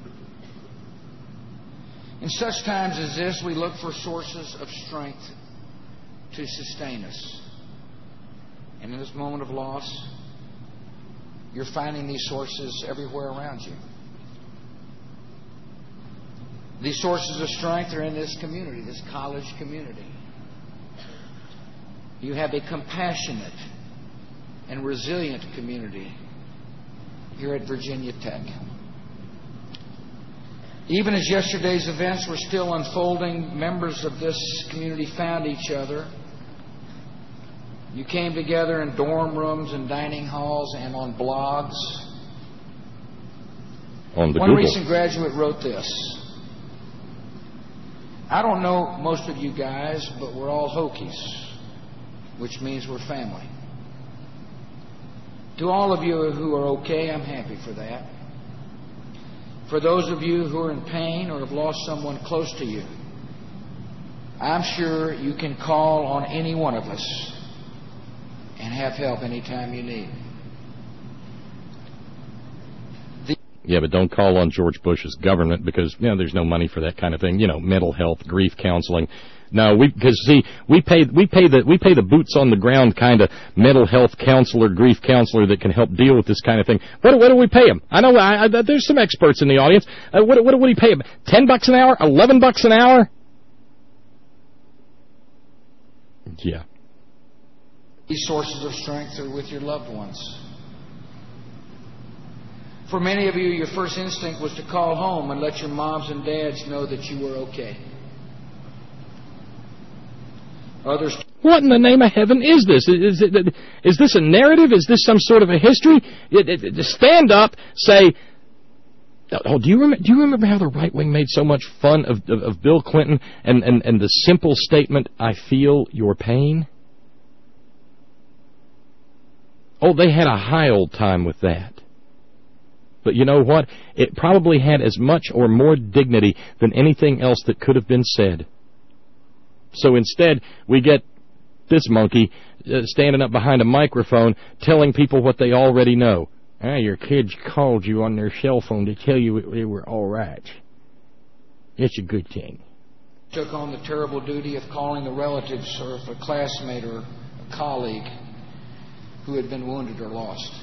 In such times as this, we look for sources of strength to sustain us. And in this moment of loss, you're finding these sources everywhere around you. These sources of strength are in this community, this college community. You have a compassionate and resilient community here at Virginia Tech. Even as yesterday's events were still unfolding, members of this community found each other. You came together in dorm rooms and dining halls and on blogs. On the One Google. recent graduate wrote this. I don't know most of you guys, but we're all Hokies, which means we're family. To all of you who are okay, I'm happy for that. For those of you who are in pain or have lost someone close to you, I'm sure you can call on any one of us and have help anytime you need. The Yeah, but don't call on George Bush's government because, you know, there's no money for that kind of thing. You know, mental health, grief counseling. No, we because see, we pay we pay the we pay the boots on the ground kind of mental health counselor, grief counselor that can help deal with this kind of thing. What what do we pay him? I know I, I, there's some experts in the audience. Uh, what what what do we pay him? Ten bucks an hour? Eleven bucks an hour? Yeah. These sources of strength are with your loved ones. For many of you, your first instinct was to call home and let your moms and dads know that you were okay. Others. What in the name of heaven is this? Is, it, is this a narrative? Is this some sort of a history? It, it, it, stand up, say, oh, do you, remember, do you remember how the right wing made so much fun of, of, of Bill Clinton and, and, and the simple statement, I feel your pain? Oh, they had a high old time with that. But you know what? It probably had as much or more dignity than anything else that could have been said. So instead, we get this monkey uh, standing up behind a microphone telling people what they already know. Ah, your kids called you on their cell phone to tell you they were all right. It's a good thing. Took on the terrible duty of calling the relatives or of a classmate or a colleague who had been wounded or lost.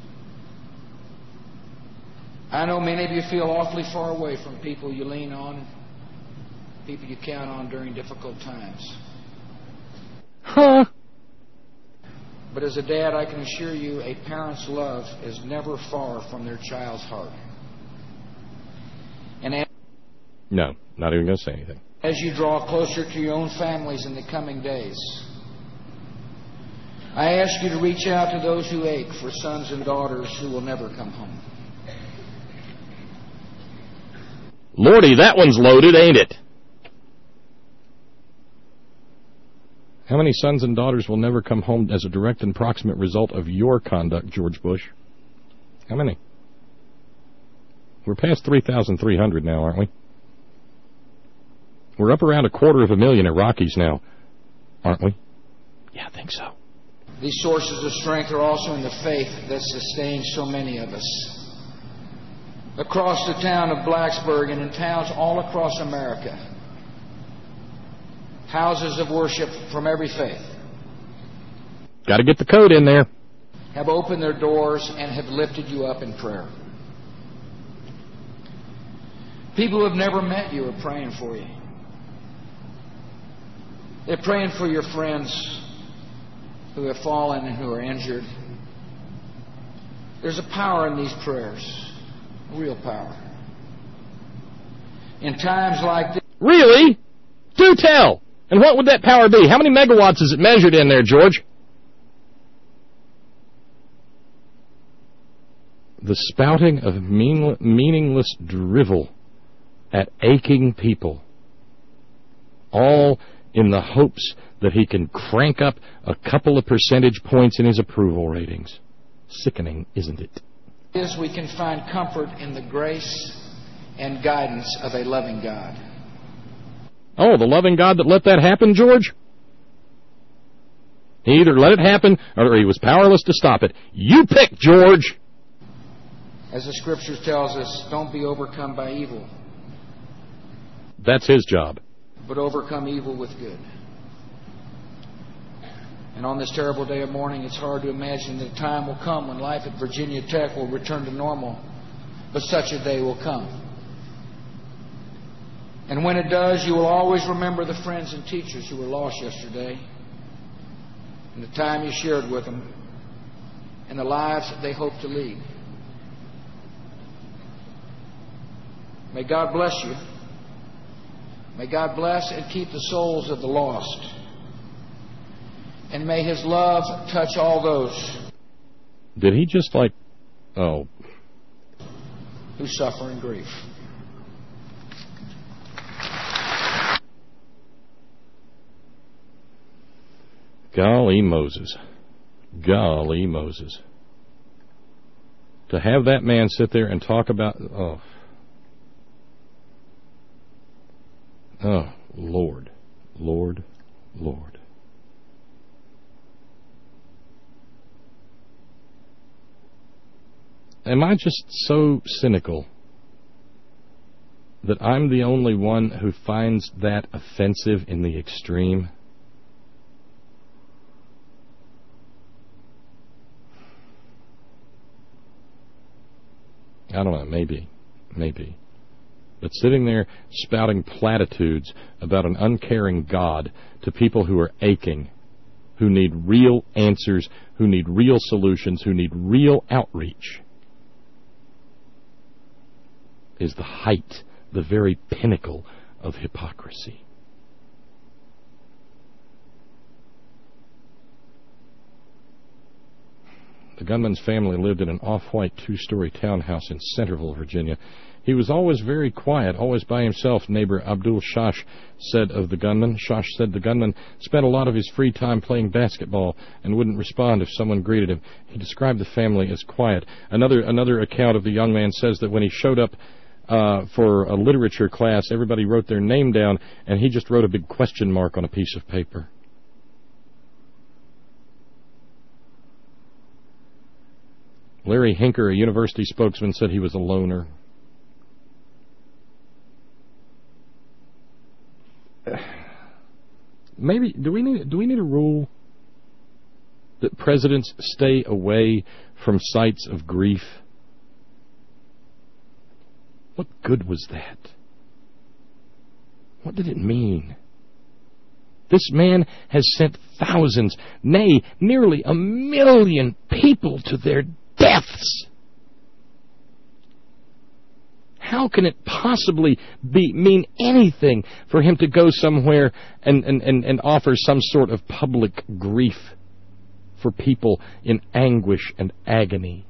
I know many of you feel awfully far away from people you lean on, people you count on during difficult times. Huh? But as a dad, I can assure you a parent's love is never far from their child's heart. And as, no, not even going to say anything. As you draw closer to your own families in the coming days, I ask you to reach out to those who ache for sons and daughters who will never come home. Lordy, that one's loaded, ain't it? How many sons and daughters will never come home as a direct and proximate result of your conduct, George Bush? How many? We're past three thousand three hundred now, aren't we? We're up around a quarter of a million Iraqis now, aren't we? Yeah, I think so. These sources of strength are also in the faith that sustains so many of us. Across the town of Blacksburg and in towns all across America, houses of worship from every faith got to get the code in there. Have opened their doors and have lifted you up in prayer. People who have never met you are praying for you. They're praying for your friends who have fallen and who are injured. There's a power in these prayers, real power. In times like this... Really? Do tell! And what would that power be? How many megawatts is it measured in there, George? The spouting of mean, meaningless drivel at aching people, all in the hopes that he can crank up a couple of percentage points in his approval ratings. Sickening, isn't it? Is we can find comfort in the grace and guidance of a loving God. Oh, the loving God that let that happen, George? He either let it happen or he was powerless to stop it. You pick, George! As the Scripture tells us, don't be overcome by evil. That's his job. But overcome evil with good. And on this terrible day of mourning, it's hard to imagine that a time will come when life at Virginia Tech will return to normal. But such a day will come. And when it does, you will always remember the friends and teachers who were lost yesterday, and the time you shared with them, and the lives that they hope to lead. May God bless you. May God bless and keep the souls of the lost. And may His love touch all those. Did he just like, oh. who suffer in grief. Golly Moses. Golly Moses. To have that man sit there and talk about, oh. Oh, Lord, Lord, Lord. Am I just so cynical that I'm the only one who finds that offensive in the extreme? I don't know, maybe, maybe. But sitting there spouting platitudes about an uncaring God to people who are aching, who need real answers, who need real solutions, who need real outreach, is the height, the very pinnacle of hypocrisy. The gunman's family lived in an off-white two-story townhouse in Centerville, Virginia. He was always very quiet, always by himself, neighbor Abdul Shash said of the gunman. Shash said the gunman spent a lot of his free time playing basketball and wouldn't respond if someone greeted him. He described the family as quiet. Another another account of the young man says that when he showed up uh, for a literature class, everybody wrote their name down, and he just wrote a big question mark on a piece of paper. Larry Hinker, a university spokesman, said he was a loner. Maybe do we need do we need a rule that presidents stay away from sites of grief? What good was that? What did it mean? This man has sent thousands, nay, nearly a million people to their deaths. How can it possibly be mean anything for him to go somewhere and, and, and, and offer some sort of public grief for people in anguish and agony?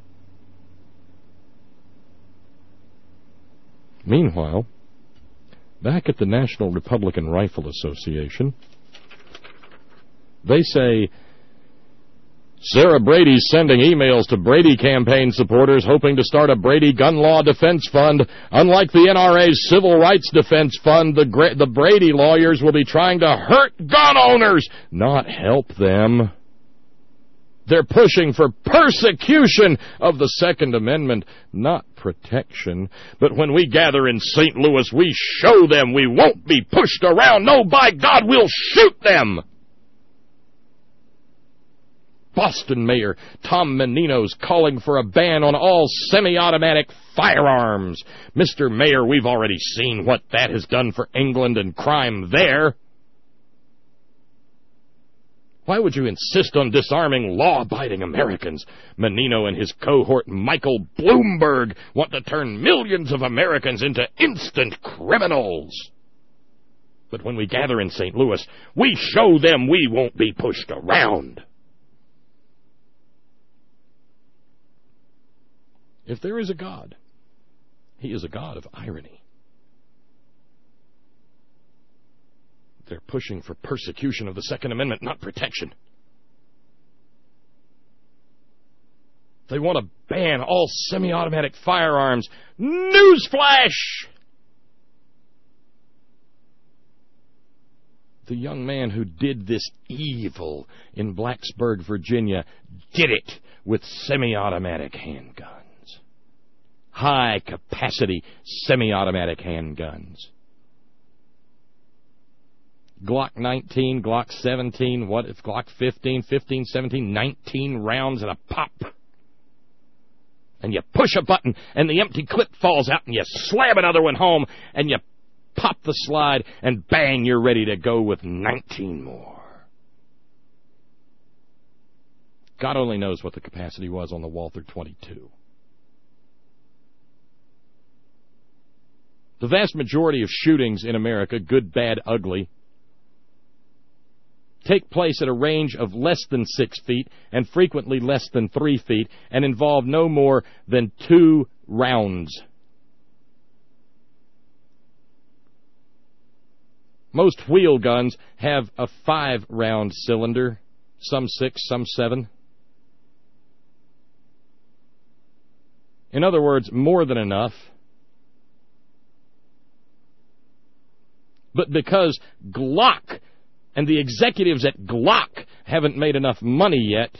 Meanwhile, back at the National Republican Rifle Association, they say Sarah Brady's sending emails to Brady campaign supporters hoping to start a Brady gun law defense fund. Unlike the N R A's Civil Rights Defense Fund, the, Gra- the Brady lawyers will be trying to hurt gun owners, not help them. They're pushing for persecution of the Second Amendment, not protection. But when we gather in Saint Louis, we show them we won't be pushed around. No, by God, we'll shoot them. Boston Mayor Tom Menino's calling for a ban on all semi-automatic firearms. Mister Mayor, we've already seen what that has done for England and crime there. Why would you insist on disarming law-abiding Americans? Menino and his cohort Michael Bloomberg want to turn millions of Americans into instant criminals. But when we gather in Saint Louis, we show them we won't be pushed around. If there is a God, he is a God of irony. They're pushing for persecution of the Second Amendment, not protection. They want to ban all semi-automatic firearms. Newsflash! The young man who did this evil in Blacksburg, Virginia, did it with semi-automatic handguns. High-capacity semi-automatic handguns. Glock nineteen, Glock seventeen, what if Glock fifteen, fifteen, seventeen, nineteen rounds and a pop. And you push a button and the empty clip falls out and you slam another one home and you pop the slide and bang, you're ready to go with nineteen more. God only knows what the capacity was on the Walther twenty-two. The vast majority of shootings in America, good, bad, ugly, take place at a range of less than six feet and frequently less than three feet and involve no more than two rounds. Most wheel guns have a five-round cylinder, some six, some seven. In other words, more than enough. But because Glock and the executives at Glock haven't made enough money yet,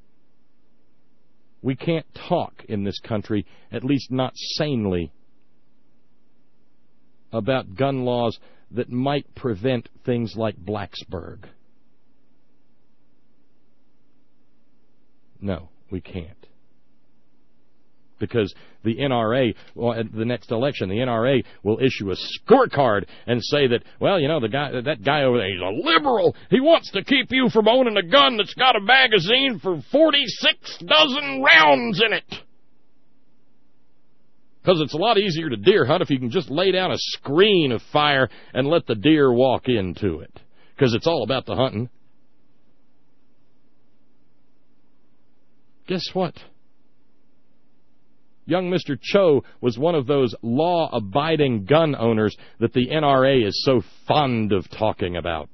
we can't talk in this country, at least not sanely, about gun laws that might prevent things like Blacksburg. No, we can't. Because the N R A, well, at the next election, the N R A will issue a scorecard and say that, well, you know, the guy, that guy over there, he's a liberal. He wants to keep you from owning a gun that's got a magazine for forty-six dozen rounds in it. Because it's a lot easier to deer hunt if you can just lay down a screen of fire and let the deer walk into it. Because it's all about the hunting. Guess what? Young Mister Cho was one of those law-abiding gun owners that the N R A is so fond of talking about.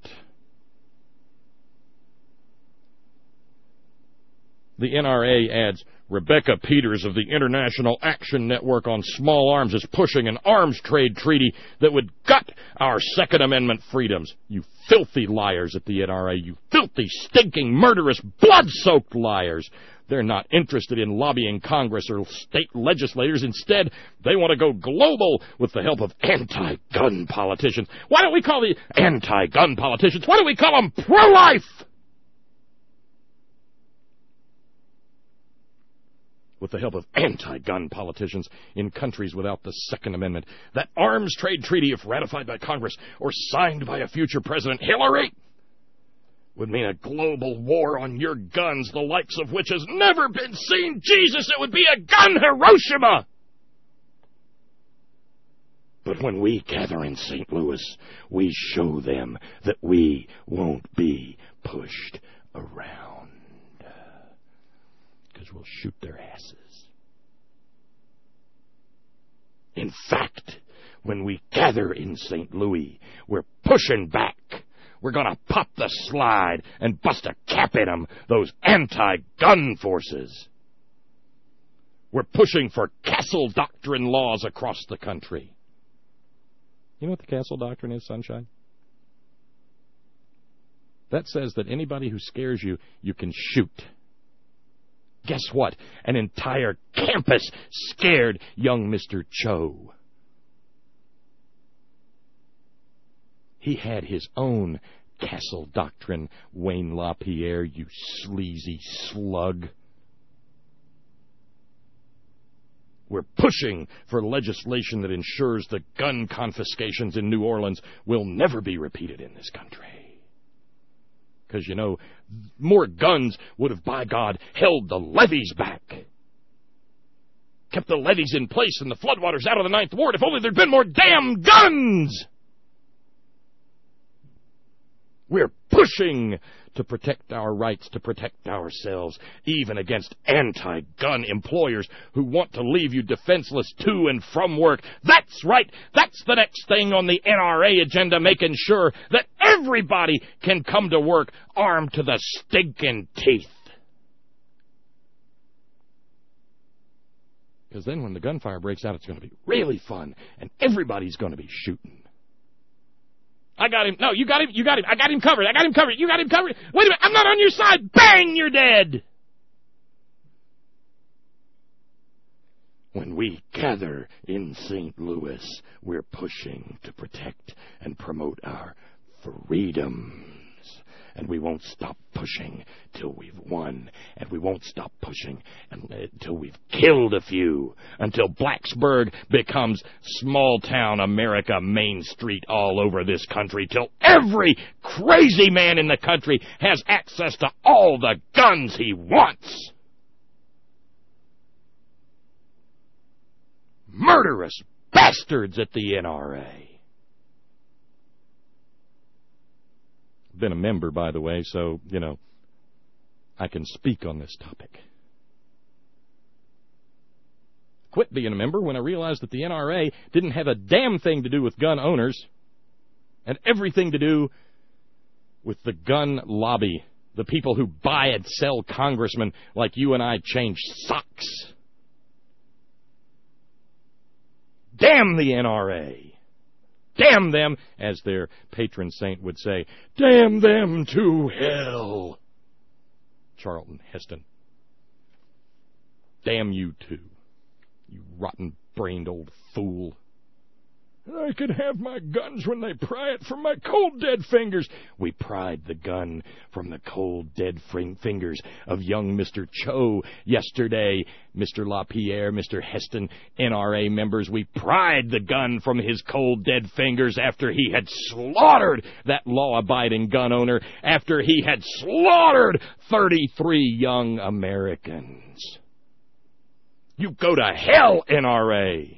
The N R A adds, Rebecca Peters of the International Action Network on Small Arms is pushing an arms trade treaty that would gut our Second Amendment freedoms. You filthy liars at the N R A, you filthy, stinking, murderous, blood-soaked liars. They're not interested in lobbying Congress or state legislators. Instead, they want to go global with the help of anti-gun politicians. Why don't we call the anti-gun politicians? Why don't we call them pro-life? With the help of anti-gun politicians in countries without the Second Amendment. That arms trade treaty, if ratified by Congress or signed by a future President, Hillary, would mean a global war on your guns, the likes of which has never been seen. Jesus, it would be a gun Hiroshima! But when we gather in Saint Louis, we show them that we won't be pushed around. Because we'll shoot their asses. In fact, when we gather in Saint Louis, we're pushing back. We're going to pop the slide and bust a cap in them, those anti-gun forces. We're pushing for Castle Doctrine laws across the country. You know what the Castle Doctrine is, Sunshine? That says that anybody who scares you, you can shoot. Guess what? An entire campus scared young Mister Cho. He had his own Castle Doctrine, Wayne LaPierre, you sleazy slug. We're pushing for legislation that ensures the gun confiscations in New Orleans will never be repeated in this country. Because, you know, more guns would have, by God, held the levees back. Kept the levees in place and the floodwaters out of the Ninth Ward if only there'd been more damn guns! We're pushing to protect our rights, to protect ourselves, even against anti-gun employers who want to leave you defenseless to and from work. That's right. That's the next thing on the N R A agenda, making sure that everybody can come to work armed to the stinking teeth. Because then when the gunfire breaks out, it's going to be really fun, and everybody's going to be shooting. I got him. No, you got him. You got him. I got him covered. I got him covered. You got him covered. Wait a minute. I'm not on your side. Bang, you're dead. When we gather in Saint Louis, we're pushing to protect and promote our freedoms. And we won't stop pushing till we've won. And we won't stop pushing until we've killed a few. Until Blacksburg becomes small-town America, Main Street all over this country. Till every crazy man in the country has access to all the guns he wants. Murderous bastards at the N R A. Been a member, by the way, so, you know, I can speak on this topic. Quit being a member when I realized that the N R A didn't have a damn thing to do with gun owners and everything to do with the gun lobby, the people who buy and sell congressmen like you and I change socks. Damn the N R A. Damn them, as their patron saint would say, damn them to hell. Charlton Heston. Damn you too, you rotten-brained old fool. I can have my guns when they pry it from my cold, dead fingers. We pried the gun from the cold, dead fingers of young Mister Cho yesterday. Mister LaPierre, Mister Heston, N R A members, we pried the gun from his cold, dead fingers after he had slaughtered that law-abiding gun owner, after he had slaughtered thirty-three young Americans. You go to hell, N R A!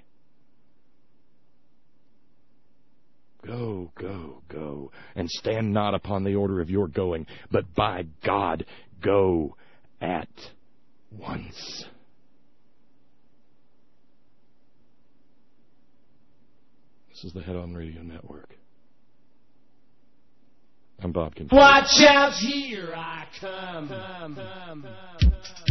Go, go, go, and stand not upon the order of your going, but by God, go at once. This is the Head On Radio Network. I'm Bob Kincaid. Watch out, here I come. come, come, come.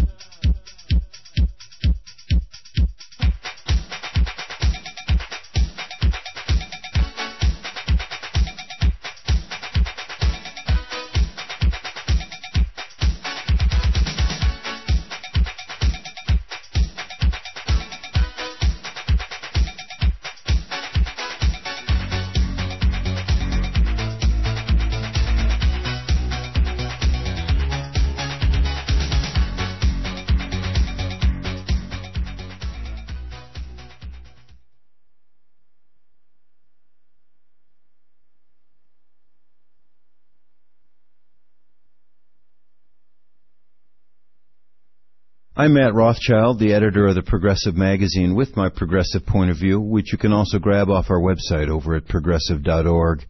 I'm Matt Rothschild, the editor of the Progressive Magazine, with my progressive point of view, which you can also grab off our website over at progressive dot org.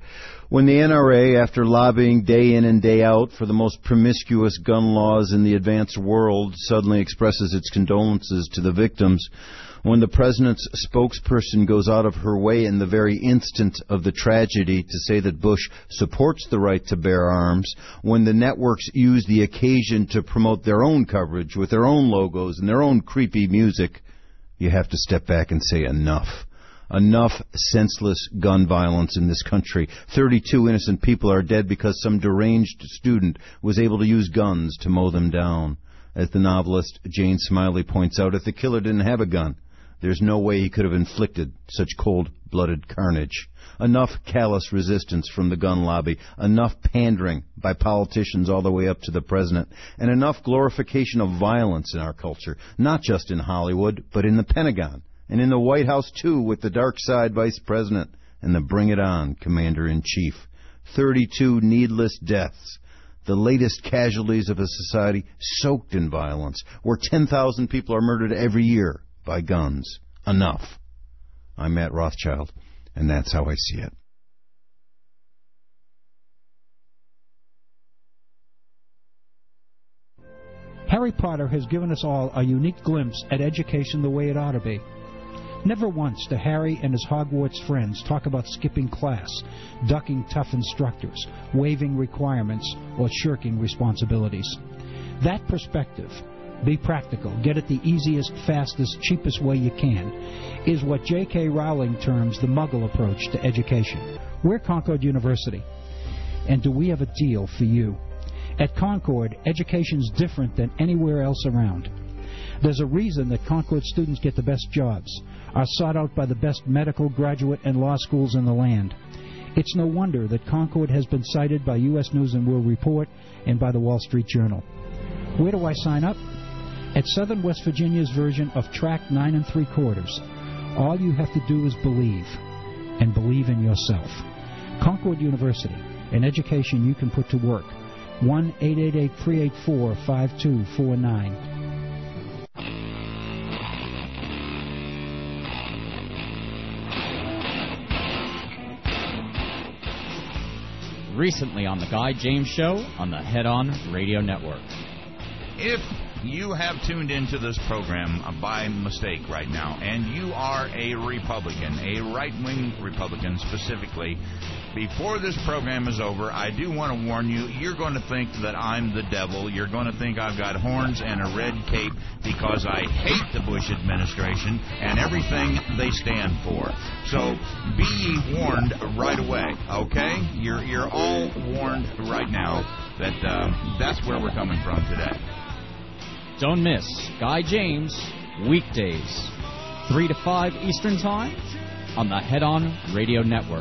When the N R A, after lobbying day in and day out for the most promiscuous gun laws in the advanced world, suddenly expresses its condolences to the victims, when the president's spokesperson goes out of her way in the very instant of the tragedy to say that Bush supports the right to bear arms, when the networks use the occasion to promote their own coverage with their own logos and their own creepy music, you have to step back and say enough. Enough senseless gun violence in this country. thirty-two innocent people are dead because some deranged student was able to use guns to mow them down. As the novelist Jane Smiley points out, if the killer didn't have a gun, there's no way he could have inflicted such cold-blooded carnage. Enough callous resistance from the gun lobby, enough pandering by politicians all the way up to the president, and enough glorification of violence in our culture, not just in Hollywood, but in the Pentagon, and in the White House, too, with the dark side vice president and the bring it on commander-in-chief. thirty-two needless deaths. The latest casualties of a society soaked in violence, where ten thousand people are murdered every year by guns. Enough. I'm Matt Rothschild, and that's how I see it. Harry Potter has given us all a unique glimpse at education the way it ought to be. Never once do Harry and his Hogwarts friends talk about skipping class, ducking tough instructors, waiving requirements, or shirking responsibilities. That perspective, be practical, get it the easiest, fastest, cheapest way you can, is what J K Rowling terms the Muggle approach to education. We're Concord University, and do we have a deal for you? At Concord, education's different than anywhere else around. There's a reason that Concord students get the best jobs, are sought out by the best medical, graduate, and law schools in the land. It's no wonder that Concord has been cited by U S News and World Report and by the Wall Street Journal. Where do I sign up? At Southern West Virginia's version of Track Nine and Three Quarters. All you have to do is believe, and believe in yourself. Concord University, an education you can put to work. one eight eight eight, three eight four, five two four nine. Recently on The Guy James Show on the Head On Radio Network. If you have tuned into this program by mistake right now, and you are a Republican, a right-wing Republican specifically, before this program is over, I do want to warn you, you're going to think that I'm the devil. You're going to think I've got horns and a red cape because I hate the Bush administration and everything they stand for. So be ye warned right away, okay? You're, you're all warned right now that uh, that's where we're coming from today. Don't miss Guy James, weekdays, three to five Eastern Time, on the Head On Radio Network.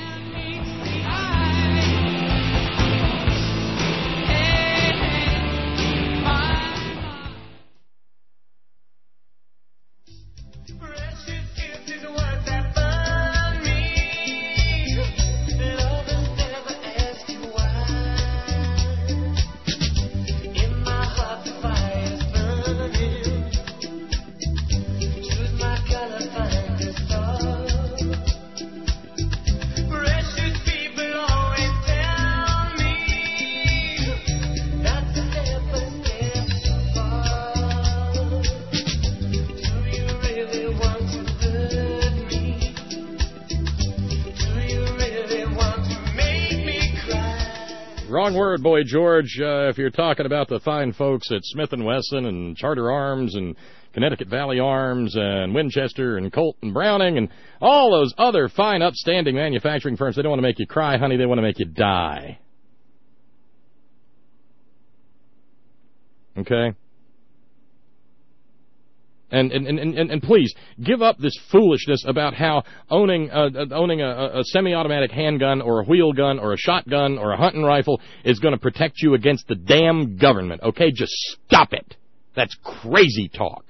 Wrong word, Boy George. Uh, if you're talking about the fine folks at Smith and Wesson and Charter Arms and Connecticut Valley Arms and Winchester and Colt and Browning and all those other fine, upstanding manufacturing firms, they don't want to make you cry, honey. They want to make you die. Okay? And and, and, and and please, give up this foolishness about how owning uh, owning a, a semi-automatic handgun or a wheel gun or a shotgun or a hunting rifle is going to protect you against the damn government. Okay? Just stop it. That's crazy talk.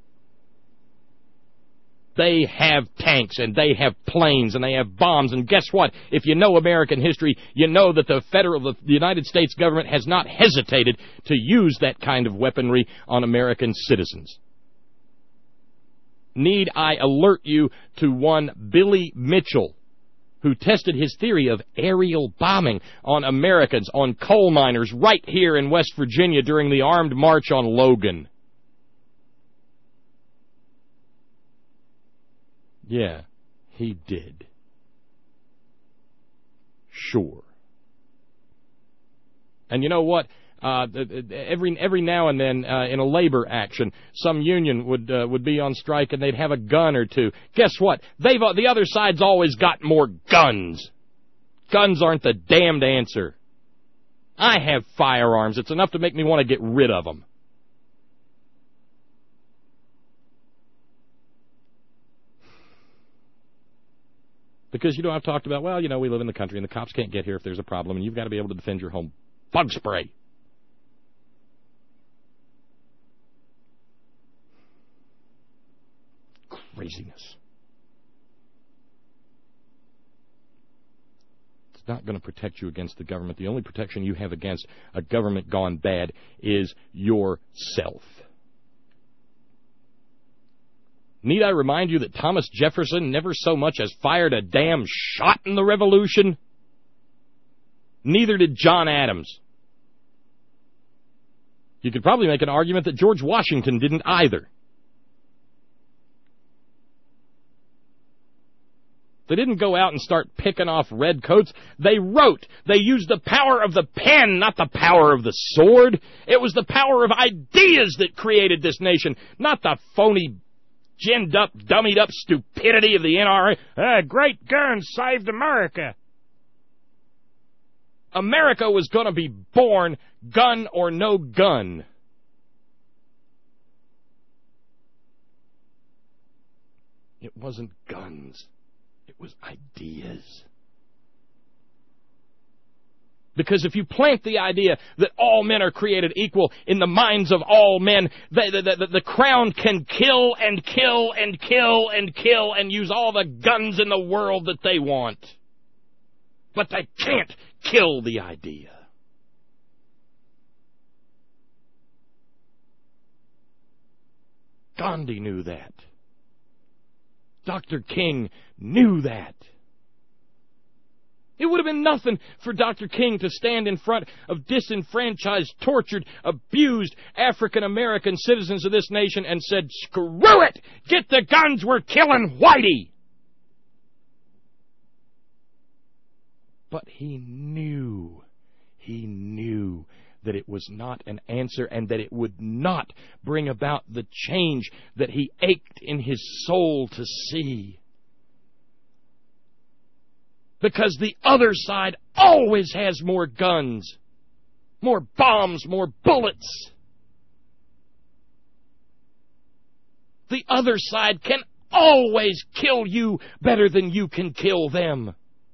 They have tanks, and they have planes, and they have bombs, and guess what? If you know American history, you know that the federal, the United States government has not hesitated to use that kind of weaponry on American citizens. Need I alert you to one Billy Mitchell, who tested his theory of aerial bombing on Americans, on coal miners right here in West Virginia during the armed march on Logan. Yeah, he did. Sure. And you know what? Uh, every every now and then, uh, in a labor action, some union would uh, would be on strike, and they'd have a gun or two. Guess what? They've uh, the other side's always got more guns. Guns aren't the damned answer. I have firearms. It's enough to make me want to get rid of them. Because, you know, I've talked about, well, you know, we live in the country, and the cops can't get here if there's a problem, and you've got to be able to defend your home. Bug spray. Craziness. It's not going to protect you against the government. The only protection you have against a government gone bad is yourself. Need I remind you that Thomas Jefferson never so much as fired a damn shot in the Revolution? Neither did John Adams. You could probably make an argument that George Washington didn't either. They didn't go out and start picking off redcoats. They wrote. They used the power of the pen, not the power of the sword. It was the power of ideas that created this nation, not the phony, ginned up, dummied up stupidity of the N R A. Uh, great guns saved America. America was going to be born gun or no gun. It wasn't guns. It was ideas. Because if you plant the idea that all men are created equal in the minds of all men, the, the, the, the crown can kill and kill and kill and kill and use all the guns in the world that they want. But they can't kill the idea. Gandhi knew that. Doctor King knew that. It would have been nothing for Doctor King to stand in front of disenfranchised, tortured, abused African-American citizens of this nation and said, screw it! Get the guns, we're killing Whitey! But he knew, he knew that it was not an answer and that it would not bring about the change that he ached in his soul to see. Because the other side always has more guns, more bombs, more bullets. The other side can always kill you better than you can kill them.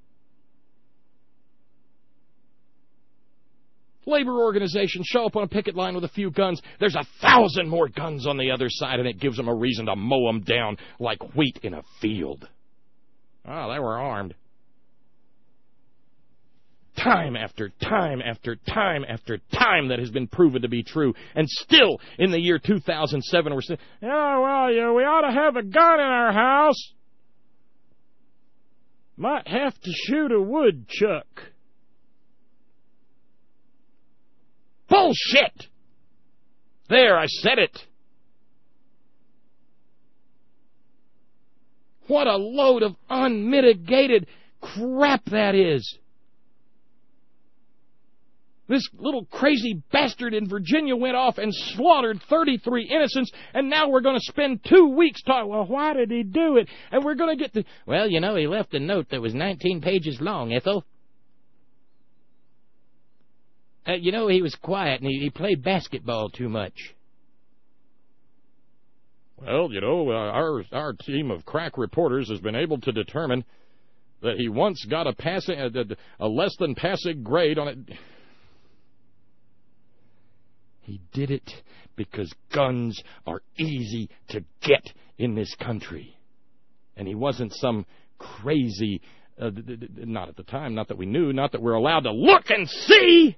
Labor organizations show up on a picket line with a few guns. There's a thousand more guns on the other side, and it gives them a reason to mow them down like wheat in a field. Oh, they were armed. Time after time after time after time that has been proven to be true. And still, in the year two thousand seven, we're saying, oh, well, yeah, we ought to have a gun in our house. Might have to shoot a woodchuck. Bullshit! There, I said it. What a load of unmitigated crap that is. This little crazy bastard in Virginia went off and slaughtered thirty-three innocents, and now we're going to spend two weeks talking, well, why did he do it? And we're going to get the... Well, you know, he left a note that was nineteen pages long, Ethel. Uh, you know, he was quiet, and he, he played basketball too much. Well, you know, uh, our our team of crack reporters has been able to determine that he once got a passing a, a less than passing grade on it. He did it because guns are easy to get in this country, and he wasn't some crazy. Uh, not at the time, not that we knew, not that we're allowed to look and see.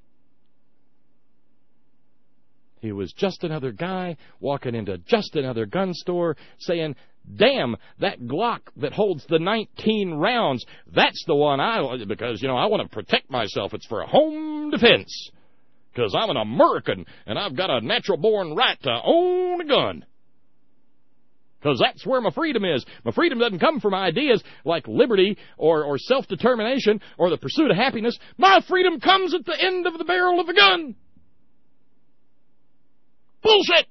He was just another guy walking into just another gun store saying, damn, that Glock that holds the nineteen rounds, that's the one I, because, you know, I want to protect myself. It's for home defense. Because I'm an American, and I've got a natural-born right to own a gun. Because that's where my freedom is. My freedom doesn't come from ideas like liberty or, or self-determination or the pursuit of happiness. My freedom comes at the end of the barrel of a gun. Bullshit!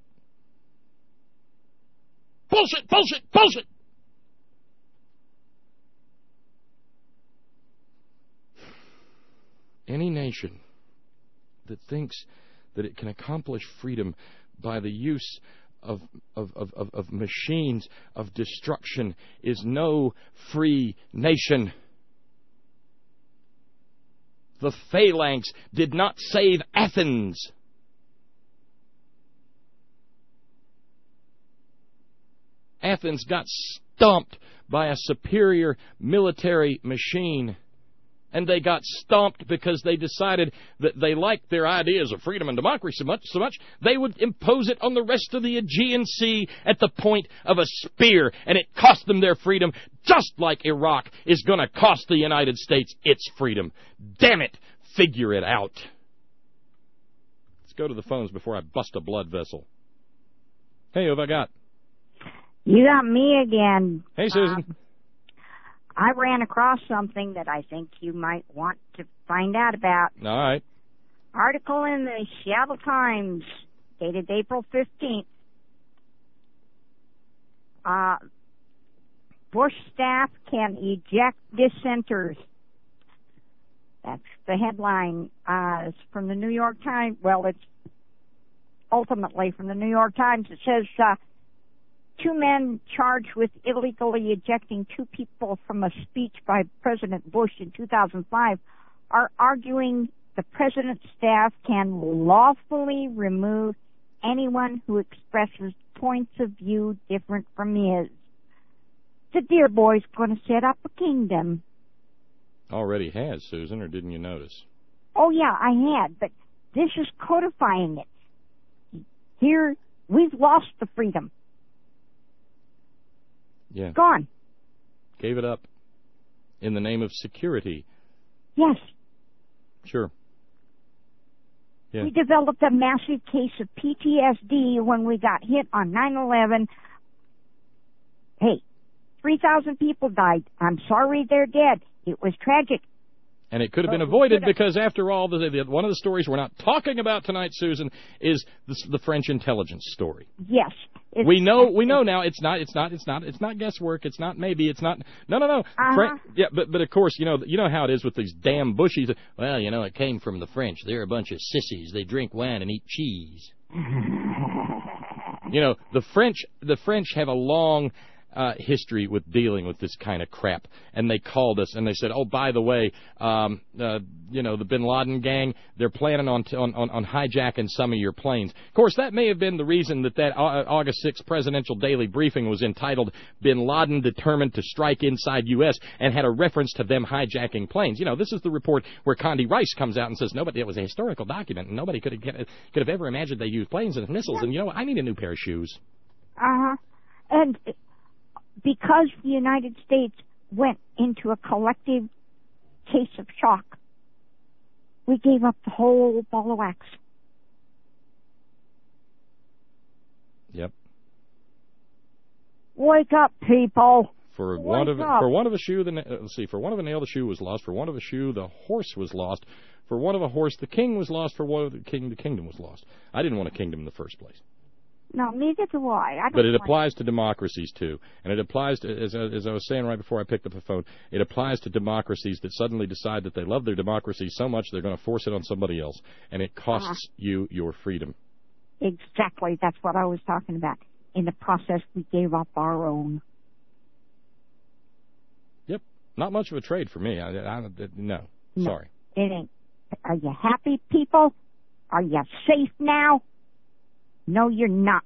Bullshit, bullshit, bullshit! Any nation that thinks that it can accomplish freedom by the use of, of, of, of, of machines of destruction is no free nation. The phalanx did not save Athens. Athens got stomped by a superior military machine. And they got stomped because they decided that they liked their ideas of freedom and democracy so much, so much they would impose it on the rest of the Aegean Sea at the point of a spear. And it cost them their freedom, just like Iraq is going to cost the United States its freedom. Damn it, figure it out. Let's go to the phones before I bust a blood vessel. Hey, who have I got? You got me again. Hey, Susan. Um, I ran across something that I think you might want to find out about. All right. Article in the Seattle Times, dated April fifteenth. Uh, Bush staff can eject dissenters. That's the headline. Uh, it's from the New York Times. Well, it's ultimately from the New York Times. It says, uh, two men charged with illegally ejecting two people from a speech by President Bush in two thousand five are arguing the president's staff can lawfully remove anyone who expresses points of view different from his. The dear boy's going to set up a kingdom. Already has, Susan, or didn't you notice? Oh, yeah, I had, but this is codifying it. Here, we've lost the freedom. Yeah. Gone. Gave it up in the name of security. Yes. Sure. Yeah. We developed a massive case of P T S D when we got hit on nine eleven. Hey, three thousand people died. I'm sorry they're dead. It was tragic. And it could have been avoided because, after all, the, the, one of the stories we're not talking about tonight, Susan, is the, the French intelligence story. Yes. We know, we know now. It's not, it's not, it's not, it's not guesswork. It's not maybe. It's not. No, no, no. Uh-huh. Fran- yeah, but but of course, you know, you know how it is with these damn Bushies. Well, you know, it came from the French. They're a bunch of sissies. They drink wine and eat cheese. You know, the French, the French have a long Uh, history with dealing with this kind of crap, and they called us and they said, "Oh, by the way, um, uh, you know, the Bin Laden gang, they're planning on, t- on on on hijacking some of your planes." Of course, that may have been the reason that that uh, August sixth presidential daily briefing was entitled "Bin Laden Determined to Strike Inside U S" and had a reference to them hijacking planes. You know, this is the report where Condi Rice comes out and says nobody. It was a historical document, and nobody could have could have ever imagined they used planes and missiles. And you know, I need a new pair of shoes. Uh huh. And because the United States went into a collective case of shock, we gave up the whole ball of wax. Yep. Wake up, people. For Wake one of up. for one of a shoe, the uh, let's see. For one of a nail, the shoe was lost. For one of a shoe, the horse was lost. For one of a horse, the king was lost. For one of the king, the kingdom was lost. I didn't want a kingdom in the first place. No, neither do I. I don't But it want applies to democracies, too. And it applies to, as, as I was saying right before I picked up the phone, it applies to democracies that suddenly decide that they love their democracy so much they're going to force it on somebody else. And it costs Uh-huh. you your freedom. Exactly. That's what I was talking about. In the process, we gave up our own. Yep. Not much of a trade for me. I, I, I, no. No, Sorry. It ain't. Are you happy, people? Are you safe now? No, you're not.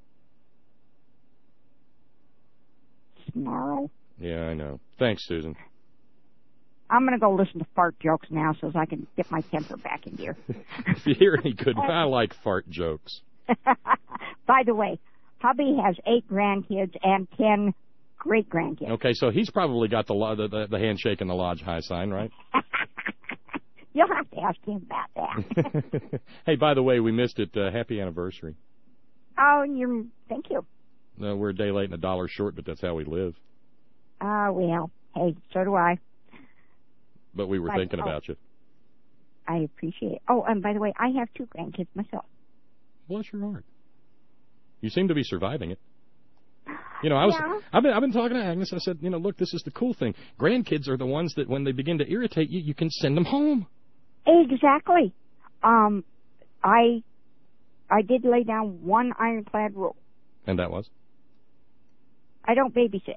Snarl. Yeah, I know. Thanks, Susan. I'm going to go listen to fart jokes now so I can get my temper back in gear. If you hear any good, I like fart jokes. By the way, hubby has eight grandkids and ten great grandkids. Okay, so he's probably got the lo- the, the, the handshake and the Lodge High sign, right? You'll have to ask him about that. Hey, by the way, we missed it. Uh, happy anniversary. Oh, you're, thank you. No, we're a day late and a dollar short, but that's how we live. Ah, uh, well, hey, so do I. But we were But, thinking oh, about you. I appreciate it. Oh, and by the way, I have two grandkids myself. Bless your heart. You seem to be surviving it. You know, I was, Yeah. I've been, I've been talking to Agnes. I said, you know, look, this is the cool thing. Grandkids are the ones that when they begin to irritate you, you can send them home. Exactly. Um, I, I did lay down one ironclad rule. And that was? I don't babysit.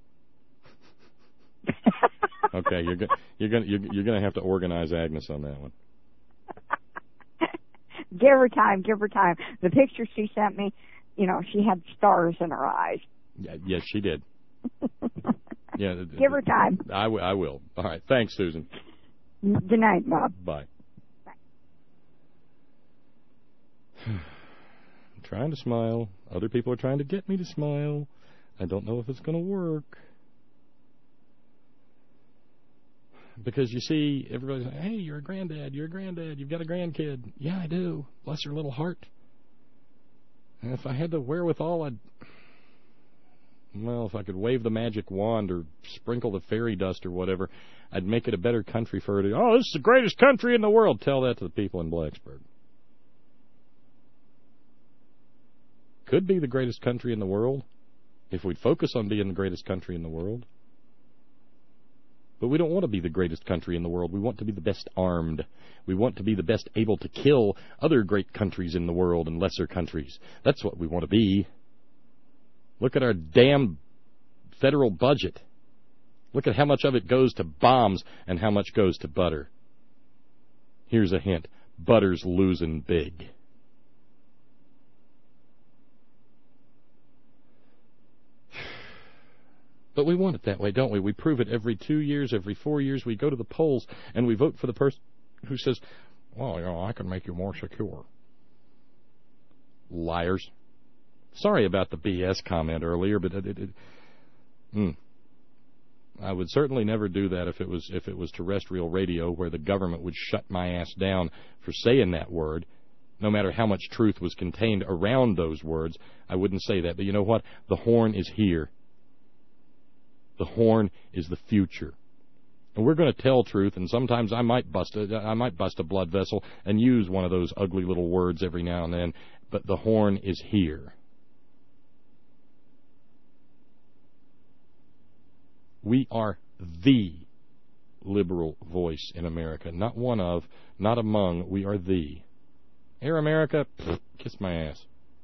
Okay, you're go- you're gonna you're, you're gonna have to organize Agnes on that one. Give her time, give her time. The picture she sent me, you know, she had stars in her eyes. Yeah, yes, she did. Yeah, Give her time. I, w- I will. All right, thanks, Susan. Good night, Bob. Bye. I'm trying to smile. Other people are trying to get me to smile. I don't know if it's going to work. Because, you see, everybody's like, hey, you're a granddad, you're a granddad, you've got a grandkid. Yeah, I do. Bless her little heart. And if I had the wherewithal, I'd... Well, if I could wave the magic wand or sprinkle the fairy dust or whatever, I'd make it a better country for her to... Oh, this is the greatest country in the world. Tell that to the people in Blacksburg. Could be the greatest country in the world if we'd focus on being the greatest country in the world. But we don't want to be the greatest country in the world. We want to be the best armed. We want to be the best able to kill other great countries in the world and lesser countries. That's what we want to be. Look at our damn federal budget. Look at how much of it goes to bombs and how much goes to butter. Here's a hint. Butter's losing big. But we want it that way, don't we? We prove it every two years, every four years. We go to the polls and we vote for the person who says, well, you know, I can make you more secure. Liars. Sorry about the B S comment earlier, but it, it, it mm. I would certainly never do that if it was if it was terrestrial radio where the government would shut my ass down for saying that word. No matter how much truth was contained around those words, I wouldn't say that. But you know what? The horn is here. The horn is the future. And we're going to tell truth, and sometimes I might bust a, I might bust a blood vessel and use one of those ugly little words every now and then, but the horn is here. We are the liberal voice in America. Not one of, not among, we are the. Air America, pfft, kiss my ass.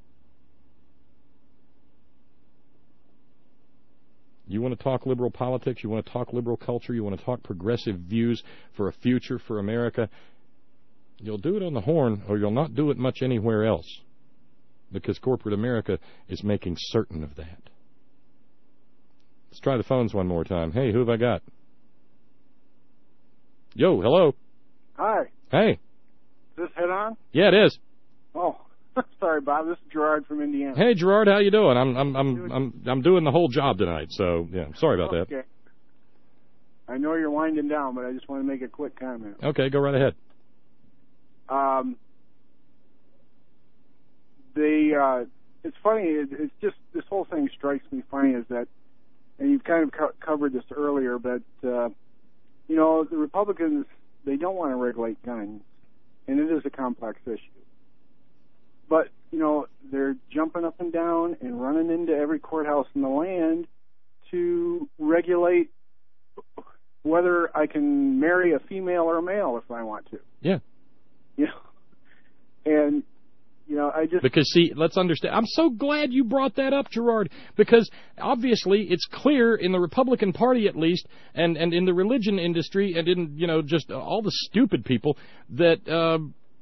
You want to talk liberal politics, you want to talk liberal culture, you want to talk progressive views for a future for America, you'll do it on the horn or you'll not do it much anywhere else. Because corporate America is making certain of that. Let's try the phones one more time. Hey, who have I got? Yo, hello. Hi. Hey. Is this head on? Yeah, it is. Oh, sorry, Bob. This is Gerard from Indiana. Hey, Gerard, how you doing? I'm I'm I'm I'm I'm doing the whole job tonight, so yeah, sorry about okay. that. I know you're winding down, but I just want to make a quick comment. Okay, go right ahead. Um, the uh, it's funny. It, it's just this whole thing strikes me funny is that, and you've kind of co- covered this earlier, but uh, you know the Republicans, they don't want to regulate guns, and it is a complex issue. But, you know, they're jumping up and down and running into every courthouse in the land to regulate whether I can marry a female or a male if I want to. Yeah. You know, and, you know, I just... Because, see, let's understand. I'm so glad you brought that up, Gerard, because obviously it's clear in the Republican Party, at least, and, and in the religion industry and in, you know, just all the stupid people that... Uh,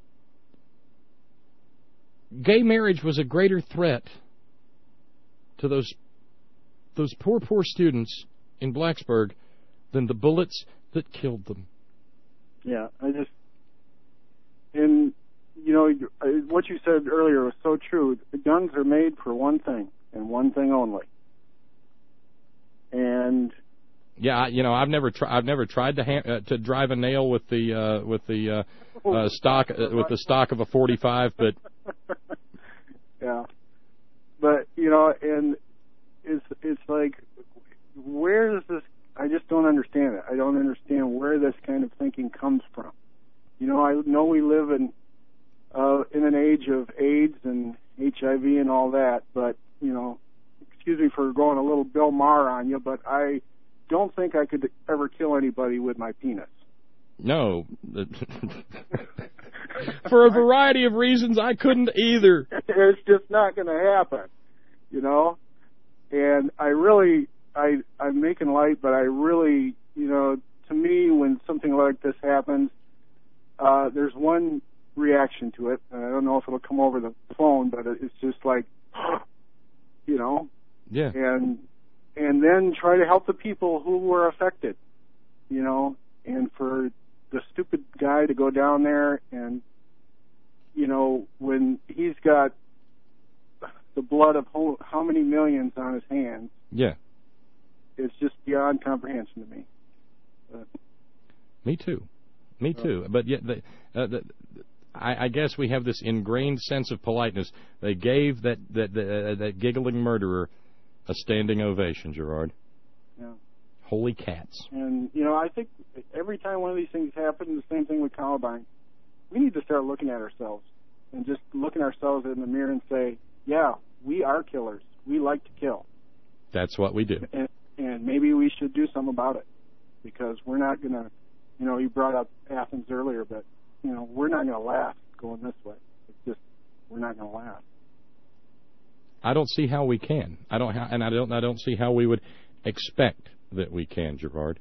gay marriage was a greater threat to those those poor, poor students in Blacksburg than the bullets that killed them. Yeah, I just... And, you know, what what you said earlier was so true. The guns are made for one thing and one thing only. And yeah, I- you know, I've never tried. I've never tried to ha- uh, to drive a nail with the uh, with the uh, uh, stock uh, with the stock of a forty-five, but yeah, but you know, and it's it's like, where does this? I just don't understand it. I don't understand where this kind of thinking comes from. You know, I know we live in uh, in an age of AIDS and H I V and all that, but you know, excuse me for going a little Bill Maher on you, but I don't think I could ever kill anybody with my penis. no. For a variety of reasons, I couldn't either. It's just not going to happen, you know. And I really, I, I'm making light, but I really, you know, to me, when something like this happens, uh, there's one reaction to it, and I don't know if it'll come over the phone, but it's just like, you know. Yeah. And and then try to help the people who were affected, you know, and for the stupid guy to go down there and, you know, when he's got the blood of ho- how many millions on his hands, Yeah. it's just beyond comprehension to me. But, Me too. Me too. But yet, the, uh, the, I, I guess we have this ingrained sense of politeness. They gave that that that, uh, that giggling murderer a standing ovation, Gerard. yeah. Holy cats. And, you know, I think every time one of these things happen, the same thing with Columbine, we need to start looking at ourselves and just looking ourselves in the mirror and say, yeah, we are killers. We like to kill. That's what we do. And, and maybe we should do something about it, because we're not going to, you know, you brought up Athens earlier, but, you know, we're not going to last going this way. It's just, we're not going to last. I don't see how we can. I don't, ha- and I don't. I don't see how we would expect that we can, Gerard.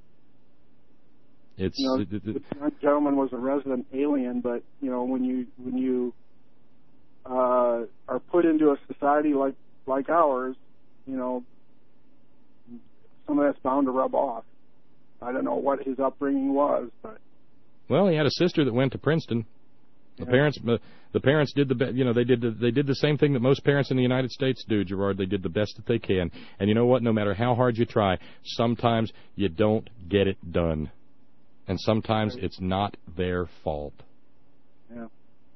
It's You know, it- it- this young gentleman was a resident alien, but, you know, when you when you uh, are put into a society like like ours, you know, some of that's bound to rub off. I don't know what his upbringing was, but well, he had a sister that went to Princeton. The Yeah. parents, uh, the parents did the, be- you know, they did the, they did the same thing that most parents in the United States do, Gerard. They did the best that they can, and you know what? No matter how hard you try, sometimes you don't get it done, and sometimes it's not their fault. yeah.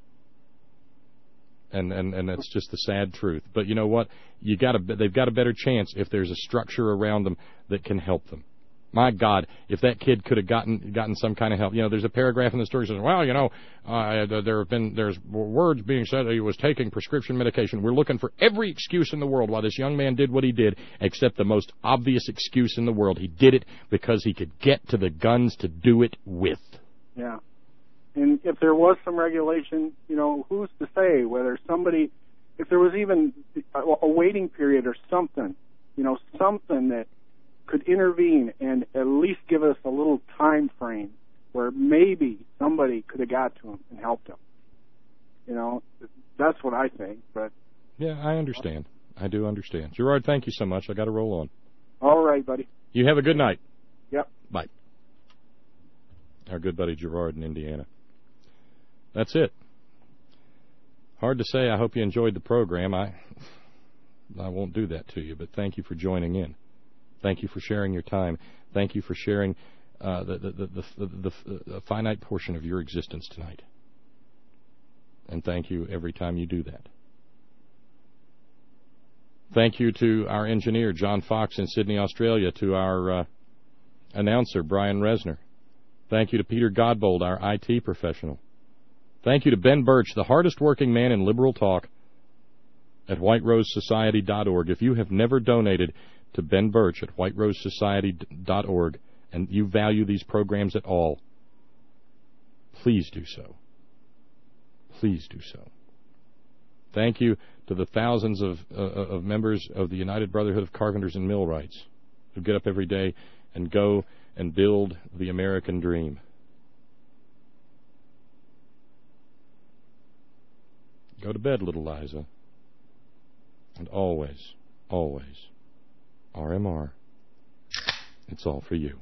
And, and and that's just the sad truth. But you know what? You got a, they've got a better chance if there's a structure around them that can help them. My God, if that kid could have gotten gotten some kind of help. You know, there's a paragraph in the story that says, well, you know, uh, there have been there's words being said that he was taking prescription medication. We're looking for every excuse in the world why this young man did what he did, except the most obvious excuse in the world. He did it because he could get to the guns to do it with. Yeah. And if there was some regulation, you know, who's to say whether somebody, if there was even a, a waiting period or something, you know, something that could intervene and at least give us a little time frame where maybe somebody could have got to him and helped him. You know, that's what I think. But Yeah, I understand. I do understand. Gerard, thank you so much. I got to roll on. all right, buddy. You have a good night. Yep. Bye. Our good buddy Gerard in Indiana. That's it. Hard to say. I hope you enjoyed the program. I I won't do that to you, but thank you for joining in. Thank you for sharing your time. Thank you for sharing uh, the, the, the, the, the, the, the finite portion of your existence tonight. And thank you every time you do that. Thank you to our engineer, John Fox in Sydney, Australia, to our uh, announcer, Brian Resner. Thank you to Peter Godbold, our I T professional. Thank you to Ben Birch, the hardest working man in liberal talk at white rose society dot org. If you have never donated to Ben Birch at white rose society dot org and you value these programs at all, please do so. Please do so. Thank you to the thousands of, uh, of members of the United Brotherhood of Carpenters and Millwrights who get up every day and go and build the American dream. Go to bed, little Liza. And always, always, R M R. It's all for you.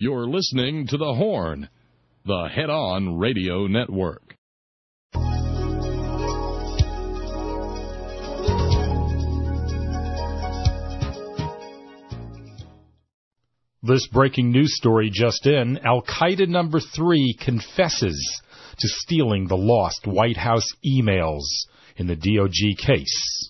You're listening to The Horn, the Head-On Radio Network. This breaking news story just in, Al-Qaeda number three confesses to stealing the lost White House emails in the D O G case.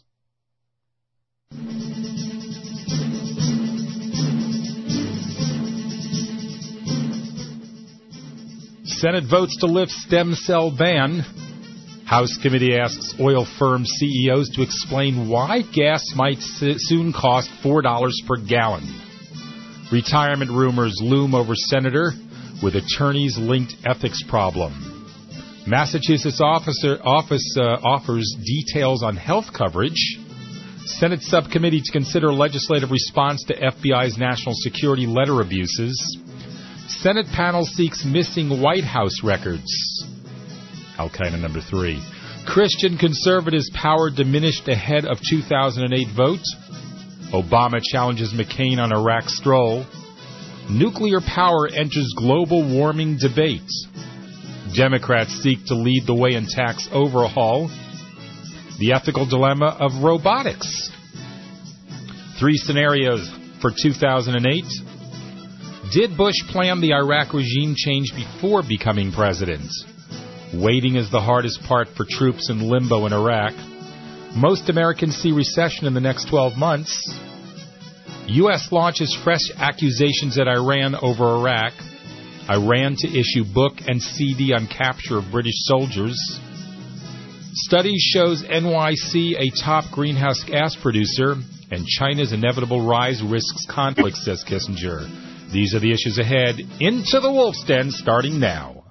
Senate votes to lift stem cell ban. House committee asks oil firm C E Os to explain why gas might soon cost four dollars per gallon. Retirement rumors loom over senator with attorneys-linked ethics problem. Massachusetts officer, office uh, offers details on health coverage. Senate subcommittee to consider legislative response to F B I's national security letter abuses. Senate panel seeks missing White House records. Al-Qaeda number three. Christian conservatives' power diminished ahead of two thousand eight vote. Obama challenges McCain on Iraq stroll. Nuclear power enters global warming debate. Democrats seek to lead the way in tax overhaul. The ethical dilemma of robotics. Three scenarios for two thousand eight. Did Bush plan the Iraq regime change before becoming president? Waiting is the hardest part for troops in limbo in Iraq. Most Americans see recession in the next twelve months. U S launches fresh accusations at Iran over Iraq. Iran to issue book and C D on capture of British soldiers. Study shows N Y C a top greenhouse gas producer, and China's inevitable rise risks conflict, says Kissinger. These are the issues ahead. Into the Wolf's Den, starting now.